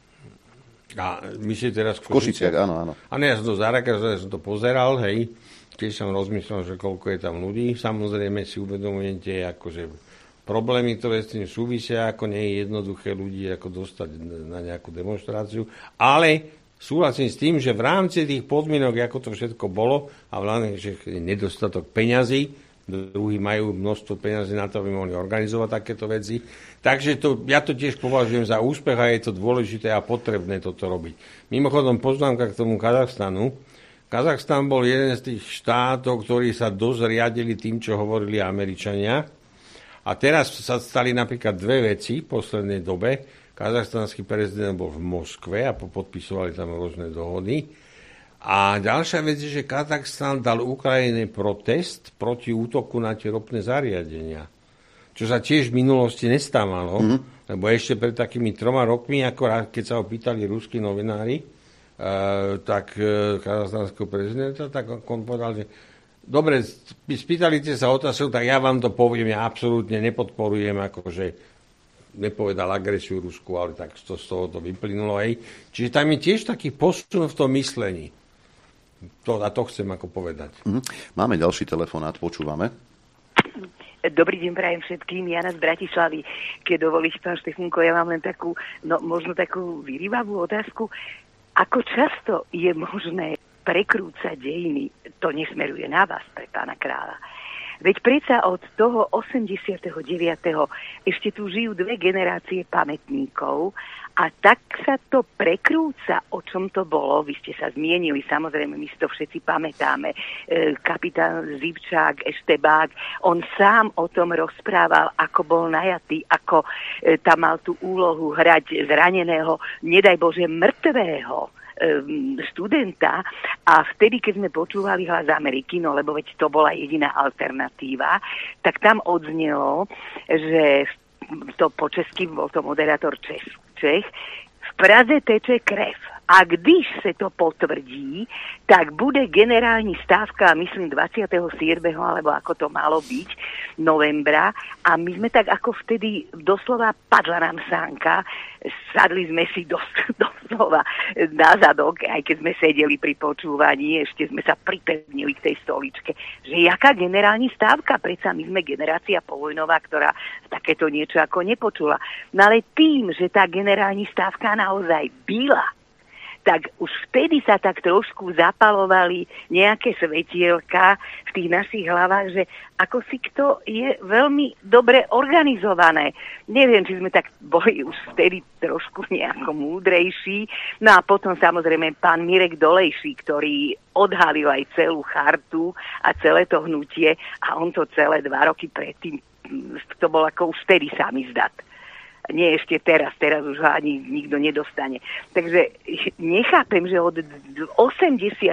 A myslíte teraz v Košiciach? Áno. Áno, ja som to zaregistroval, ja som to pozeral, hej. Tiež som rozmýšľal, že koľko je tam ľudí. Samozrejme si uvedomujete, akože problémy, ktoré s tým súvisia, ako nie je jednoduché ľudí ako dostať na nejakú demonštráciu, ale súhlasím s tým, že v rámci tých podmienok, ako to všetko bolo, a vládne, že je nedostatok peňazí, druhí majú množstvo peňazí na to, aby mohli organizovať takéto veci. Takže ja to tiež považujem za úspech a je to dôležité a potrebné toto robiť. Mimochodom, poznámka k tomu Kazachstanu. Kazachstan bol jeden z tých štátov, ktorí sa dosť riadili tým, čo hovorili Američania. A teraz sa stali napríklad dve veci v poslednej dobe. Kazachstanský prezident bol v Moskve a podpisovali tam rôzne dohody. A ďalšia vec je, že Kazachstan dal Ukrajine protest proti útoku na tie ropné zariadenia. Čo sa tiež v minulosti nestávalo, lebo ešte pred takými 3 rokmi, ako keď sa ho pýtali ruskí novinári, tak kazachstanského prezidenta, tak on povedal, že dobre, spýtali ste sa otázku, tak ja vám to poviem, ja absolútne nepodporujem, akože nepovedal agresiu Rusku, ale tak z toho to vyplynulo. Hej. Čiže tam je tiež taký posun v tom myslení. A to chcem ako povedať. Máme ďalší telefonát, počúvame. Dobrý deň prajem všetkým, Jana z Bratislavy. Keď dovolíš, pán Štefunko, ja mám len takú, možno takú vyrývavú otázku. Ako často je možné prekrúcať dejiny? To nesmeruje na vás, pre pána kráľa. Veď predsa od toho 89. ešte tu žijú 2 generácie pamätníkov a tak sa to prekrúca. O čom to bolo? Vy ste sa zmienili, samozrejme, my si to všetci pamätáme. Kapitán Zivčák, Eštebák, on sám o tom rozprával, ako bol najatý, ako tam mal tú úlohu hrať zraneného, nedaj Bože, mŕtvého študenta a vtedy, keď sme počúvali Hlas Ameriky, no lebo veď to bola jediná alternatíva, tak tam odznelo, že to po česky bol to moderátor Čech, v Praze teče krev. A když se to potvrdí, tak bude generální stávka, myslím 27. alebo ako to malo byť, novembra. A my sme tak ako vtedy doslova padla nám sánka, sadli sme si doslova na zadok, aj keď sme sedeli pri počúvaní, ešte sme sa pripevnili k tej stoličke, že jaká generální stávka, predsa my sme generácia povojnová, ktorá takéto niečo ako nepočula. No ale tým, že tá generální stávka naozaj byla, tak už vtedy sa tak trošku zapalovali nejaké svetielka v tých našich hlavách, že ako si to je veľmi dobre organizované. Neviem, či sme tak boli už vtedy trošku nejako múdrejší. No a potom samozrejme pán Mirek Dolejší, ktorý odhalil aj celú chartu a celé to hnutie a on to celé 2 roky predtým, to bol ako už vtedy samizdat. Nie ešte teraz už ho ani nikto nedostane. Takže nechápem, že od 89.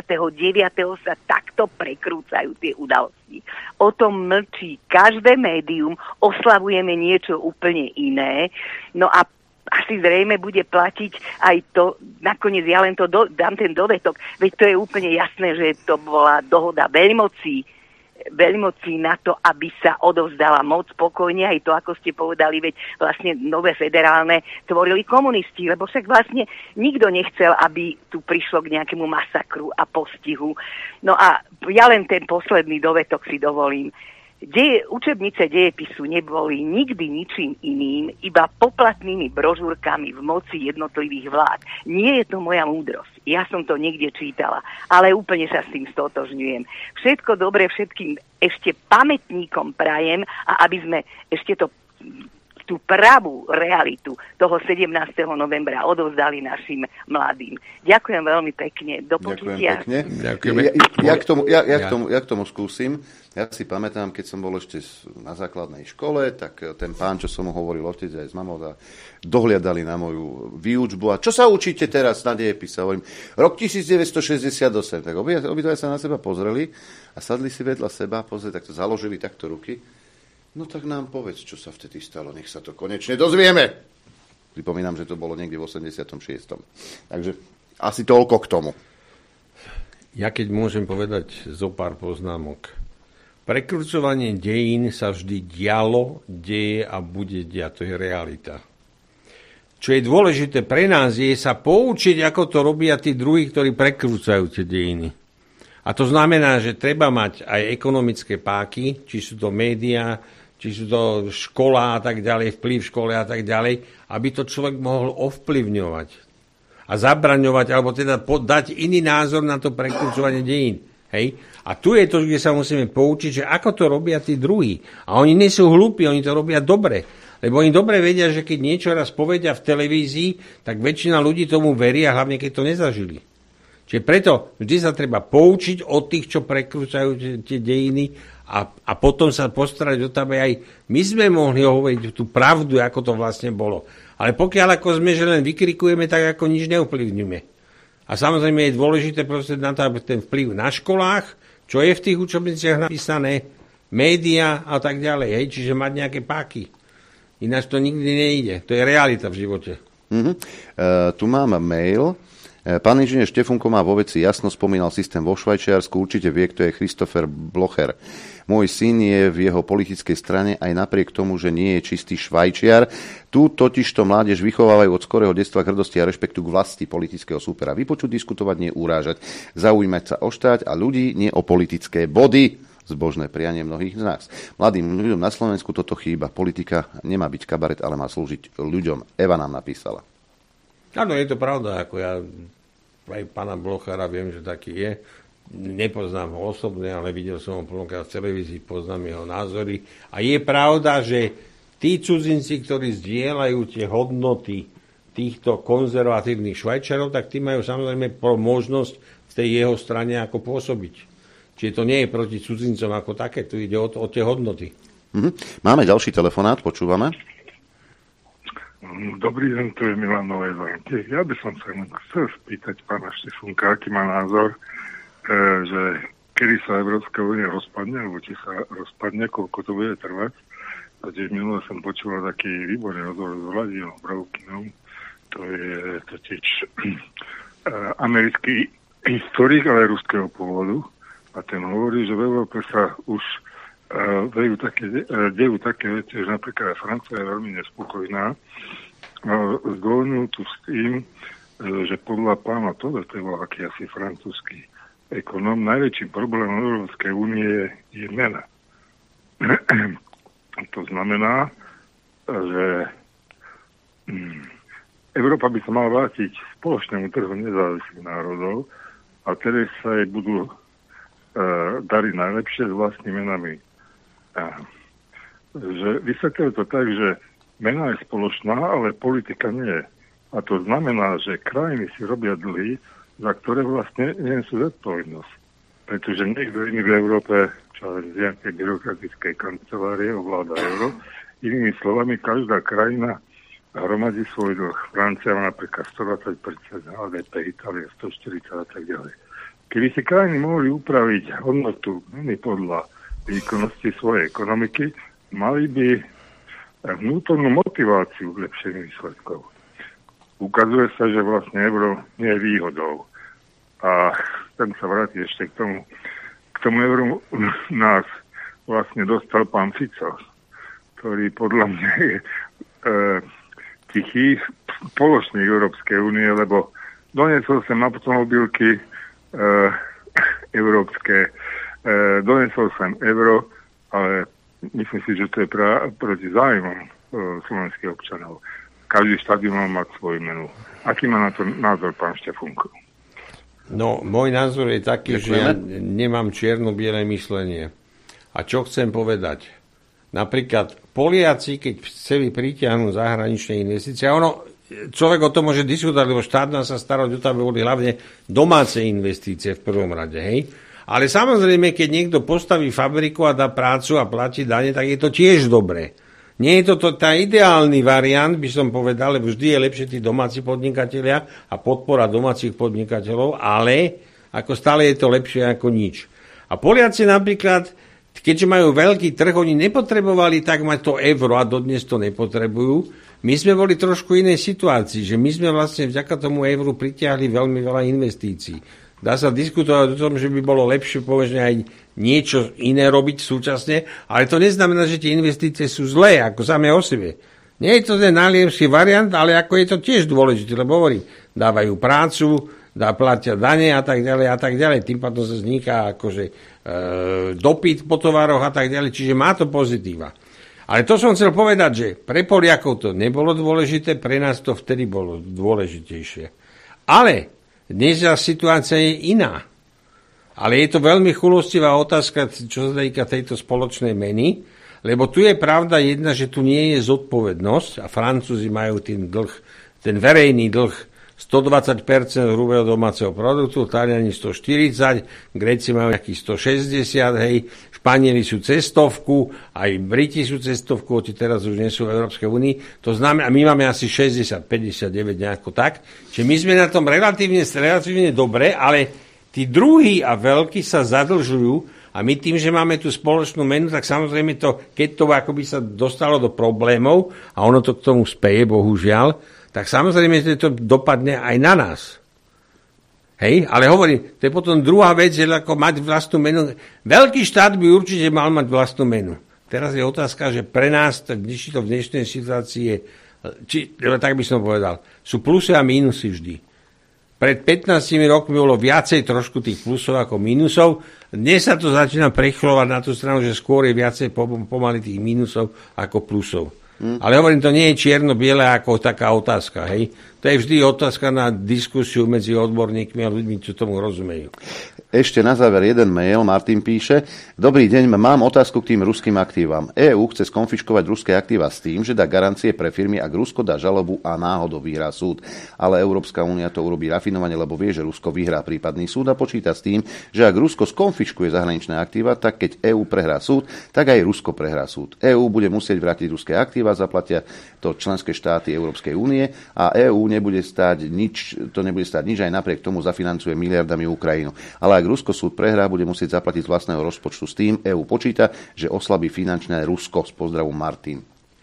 sa takto prekrúcajú tie udalosti. O tom mlčí každé médium, oslavujeme niečo úplne iné. No a asi zrejme bude platiť aj to, nakoniec ja len to dám ten dovetok, veď to je úplne jasné, že to bola dohoda veľmocí na to, aby sa odovzdala moc pokojne, aj to, ako ste povedali, veď vlastne nové federálne tvorili komunisti, lebo však vlastne nikto nechcel, aby tu prišlo k nejakému masakru a postihu. No a ja len ten posledný dovetok si dovolím. Učebnice dejepisu neboli nikdy ničím iným, iba poplatnými brožúrkami v moci jednotlivých vlád. Nie je to moja múdrosť. Ja som to niekde čítala, ale úplne sa s tým stotožňujem. Všetko dobre všetkým ešte pamätníkom prajem a aby sme ešte to tú pravú realitu toho 17. novembra odovzdali našim mladým. Ďakujem veľmi pekne. Do počutia. Ja k tomu skúsim. Ja si pamätám, keď som bol ešte na základnej škole, tak ten pán, čo som mu hovoril, otec aj s mamou, dohliadali na moju výučbu. A čo sa učíte teraz na dejepise? Hovorím, rok 1968. Tak obidva sa na seba pozreli a sadli si vedľa seba, takto založili takto ruky. No tak nám povedz, čo sa vtedy stalo, nech sa to konečne dozvieme. Pripomínam, že to bolo niekde v 86. Takže asi toľko k tomu. Ja keď môžem povedať zo pár poznámok. Prekrucovanie dejín sa vždy dialo, deje a bude diať. To je realita. Čo je dôležité pre nás, je sa poučiť, ako to robia tí druhí, ktorí prekrúcajú tie dejiny. A to znamená, že treba mať aj ekonomické páky, či sú to médiá, či sú to škola a tak ďalej, vplyv v škole a tak ďalej, aby to človek mohol ovplyvňovať a zabraňovať, alebo teda dať iný názor na to prekrucovanie dejín. Hej? A tu je to, kde sa musíme poučiť, že ako to robia tí druhí. A oni nie sú hlúpi, oni to robia dobre. Lebo oni dobre vedia, že keď niečo raz povedia v televízii, tak väčšina ľudí tomu verí a hlavne keď to nezažili. Čiže preto vždy sa treba poučiť od tých, čo prekrúcajú tie dejiny a potom sa postarať o to, aby aj my sme mohli hovoriť tú pravdu, ako to vlastne bolo. Ale pokiaľ ako sme, že len vykrikujeme, tak ako nič neovplyvníme. A samozrejme je dôležité proste na to, aby ten vplyv na školách, čo je v tých učebniciach napísané, média a tak ďalej. Hej? Čiže mať nejaké páky. Ináč to nikdy nejde. To je realita v živote. Tu mám mail. Pán inžinier Štefunko má vo veci jasno, spomínal systém vo Švajčiarsku, určite vie, kto je Christopher Blocher. Môj syn je v jeho politickej strane aj napriek tomu, že nie je čistý Švajčiar. Tu totižto mládež vychovávajú od skorého detstva k hrdosti a rešpektu k vlasti politického súpera. Vypočuť, diskutovať, nie urážať. Zaujímať sa o štát a ľudí, nie o politické body. Zbožné prianie mnohých z nás. Mladým ľuďom na Slovensku toto chýba. Politika nemá byť kabaret, ale má slúžiť ľuďom. Eva nám napísala. Áno, je to pravda. Ako ja aj pána Blochara viem, že taký je. Nepoznám ho osobne, ale videl som ho plnokrát v televízii, poznám jeho názory. A je pravda, že tí cudzinci, ktorí zdieľajú tie hodnoty týchto konzervatívnych Švajčarov, tak tí majú samozrejme možnosť v tej jeho strane ako pôsobiť. Čiže to nie je proti cudzincom ako také, tu ide o tie hodnoty. Máme ďalší telefonát, počúvame. Dobrý deň, tu je Milan Nové Zámky. Ja by som sa chcel spýtať pána Štefunka, aký má názor, že kedy sa Európska únia rozpadne, alebo či sa rozpadne, koľko to bude trvať. Totiž minule som počúval taký výborný rozhovor s Vladimírom Brovkinom, to je totiž americký historik, ale ruského pôvodu. A ten hovorí, že v Európe sa už dejú také veci, že napríklad Francia je veľmi nespokojná. Zdôvodnil tu s tým, že podľa pána Toda, to bol aký asi francúzsky ekonóm, najväčším problémom Európskej únie je mena. To znamená, že Európa by sa mala vrátiť spoločnému trhu nezávislých národov a tedy sa jej budú dariť najlepšie s vlastnými menami. Že vysvetľuje to tak, že mena je spoločná, ale politika nie. A to znamená, že krajiny si robia dlhy, za ktoré vlastne nie sú zodpovednosť. Pretože niekto iný v Európe, čo z nejakej byrokratickej kancelárie ovláda euro, inými slovami, každá krajina hromadí svoj dlh. Francia má napríklad 120% HDP, Itália 140 a tak ďalej. Keby si krajiny mohli upraviť hodnotu meny podľa výkonnosti svojej ekonomiky, mali by vnútornú motiváciu k lepším výsledkom. Ukazuje sa, že vlastne euro nie je výhodou. A chcem sa vrátiť ešte k tomu euru nás vlastne dostal pán Fico, ktorý podľa mňa je tichý spoločník Európskej únie, lebo doniesol sem automobilky európske, donesol sem euro, ale myslím si, že to je proti zájmom slovenských občanov. Každý štát by mal mať svoju menu. Aký má na to názor pán Štefunko? No, môj názor je taký, že ja nemám čierno-biele myslenie. A čo chcem povedať? napríklad Poliaci, keď chceli pritiahnuť zahraničné investície, človek o tom môže diskutovať, lebo štát nás sa stará o to, aby boli hlavne domáce investície v prvom rade, hej. Ale samozrejme, keď niekto postaví fabriku a dá prácu a platí dane, tak je to tiež dobré. Nie je to tá ideálny variant, by som povedal, lebo vždy je lepšie tí domáci podnikatelia a podpora domácich podnikateľov, ale ako stále je to lepšie ako nič. A Poliaci napríklad, keďže majú veľký trh, oni nepotrebovali tak mať to euro a dodnes to nepotrebujú. My sme boli trošku inej situácii, že my sme vlastne vďaka tomu euru pritiahli veľmi veľa investícií. Dá sa diskutovať o tom, že by bolo lepšie povedzme aj niečo iné robiť súčasne, ale to neznamená, že tie investície sú zlé, ako samé o sebe. Nie je to ten najlepší variant, ale ako je to tiež dôležité, lebo hovorím, dávajú prácu, platia dane a tak ďalej. Tým pádom sa vzniká akože dopyt po tovaroch a tak ďalej, čiže má to pozitíva. Ale to som chcel povedať, že pre Poliakov to nebolo dôležité, pre nás to vtedy bolo dôležitejšie. Ale dnes situácia je iná. Ale je to veľmi chulostivá otázka, čo sa týka tejto spoločnej meny, lebo tu je pravda jedna, že tu nie je zodpovednosť a Francúzi majú ten verejný dlh 120% hrubého domáceho produktu, Taliani 140, Gréci majú nejakých 160, hej, Španieli sú cestovku, aj Briti sú cestovku, hoci teraz už nie sú v Európskej únii, to znamená, my máme asi 60, 59 nejako tak, čiže my sme na tom relatívne dobre, ale tí druhí a veľkí sa zadlžujú a my tým, že máme tú spoločnú menu, tak samozrejme to, keď to akoby sa dostalo do problémov a ono to k tomu speje, bohužiaľ, tak samozrejme, že to dopadne aj na nás. Hej, ale hovorím, to je potom druhá vec, že ako mať vlastnú menu. Veľký štát by určite mal mať vlastnú menu. Teraz je otázka, že pre nás to v dnešnej situácii je, tak by som povedal, sú plusy a mínusy vždy. Pred 15 rokmi bolo viacej trošku tých plusov ako mínusov. Dnes sa to začína prechľovať na tú stranu, že skôr je viacej pomaly tých mínusov ako plusov. Ale hovorím, to nie je čierno-biele ako taká otázka, hej. To je vždy otázka na diskusiu medzi odborníkmi a ľuďmi, čo tomu rozumejú. Ešte na záver jeden mail, Martin píše: Dobrý deň, mám otázku k tým ruským aktívam. EÚ chce skonfiškovať ruské aktíva s tým, že dá garancie pre firmy, ak Rusko dá žalobu a náhodou vyhrá súd. Ale Európska únia to urobí rafinovane, lebo vie, že Rusko vyhrá prípadný súd a počíta s tým, že ak Rusko skonfiškuje zahraničné aktíva, tak keď EÚ prehrá súd, tak aj Rusko prehrá súd. EÚ bude musieť vrátiť ruské aktíva, zaplatia to členské štáty Európskej únie a EÚ nebude stáť nič aj napriek tomu zafinancuje miliardami Ukrajinu. Ale ak Rusko súd prehrá, bude musieť zaplatiť z vlastného rozpočtu. S tým EÚ počíta, že oslabí finančné Rusko. S pozdravom, Martin.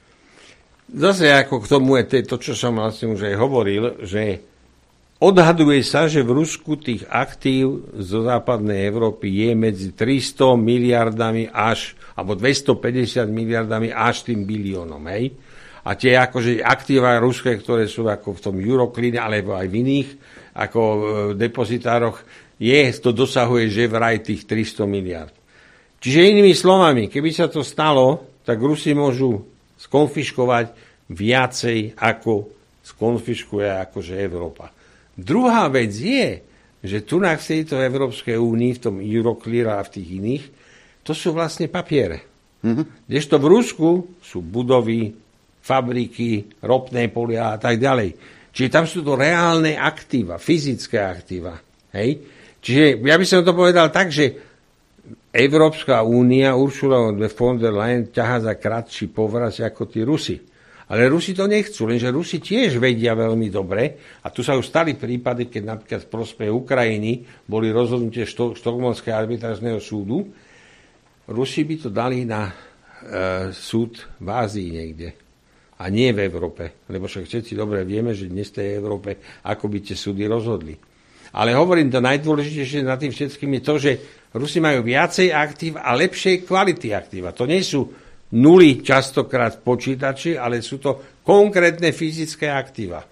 Zase ako k tomu je to, čo som vlastne už aj hovoril, že odhaduje sa, že v Rusku tých aktív zo západnej Európy je medzi 300 miliardami alebo 250 miliardami až tým biliónom, hej? A tie akože aktíva ruské, ktoré sú ako v tom Euroclean, alebo aj v iných ako depozitároch, to dosahuje že vraj tých 300 miliard. Čiže inými slovami, keby sa to stalo, tak Rusi môžu skonfiškovať viacej, ako skonfiškuje akože Európa. Druhá vec je, že tu v tejto Európskej únii, v tom Euroclear a v tých iných, to sú vlastne papiere. Kdežto v Rusku sú budovy, fabriky, ropné polia a tak ďalej. Čiže tam sú to reálne aktíva, fyzické aktíva. Hej? Čiže ja by som to povedal tak, že Európska únia, Ursula von der Leyen ťahá za kratší povraz ako tí Rusi. Ale Rusi to nechcú, lenže Rusi tiež vedia veľmi dobre, a tu sa už stali prípady, keď napríklad v prospech Ukrajiny boli rozhodnutie Štokholmského arbitrážneho súdu. Rusi by to dali na súd v Ázii niekde. A nie v Európe. Lebo však všetci dobre vieme, že dnes v tej Európe ako by tie súdy rozhodli. Ale hovorím, to najdôležitejšie nad tým všetkým je to, že Rusi majú viacej aktív a lepšej kvality aktíva. To nie sú nuly častokrát v počítači, ale sú to konkrétne fyzické aktíva.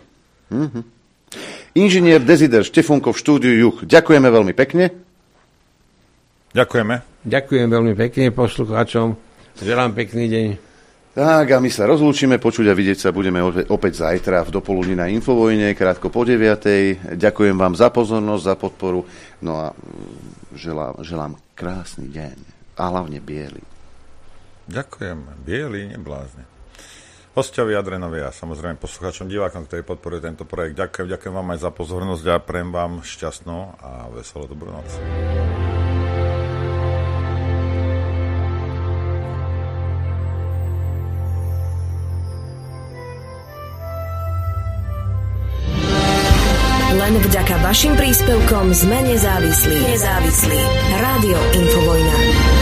Inžinier Desider Štefunko v štúdiu Juch. Ďakujeme veľmi pekne. Ďakujeme. Ďakujem veľmi pekne poslucháčom. Želám pekný deň. Tak a my sa rozlúčime, počuť a vidieť sa budeme opäť zajtra v dopoludní na Infovojne, krátko po 9:00. Ďakujem vám za pozornosť, za podporu, no a želám krásny deň a hlavne biely. Ďakujem. Bielý, neblázne. Hosťovi Adrenovi a samozrejme poslucháčom, divákom, ktorí podporujú tento projekt. Ďakujem vám aj za pozornosť a prajem vám šťastnú a veselú dobrú noc. Len vďaka vašim príspevkom sme nezávislí. Rádio Infovojna.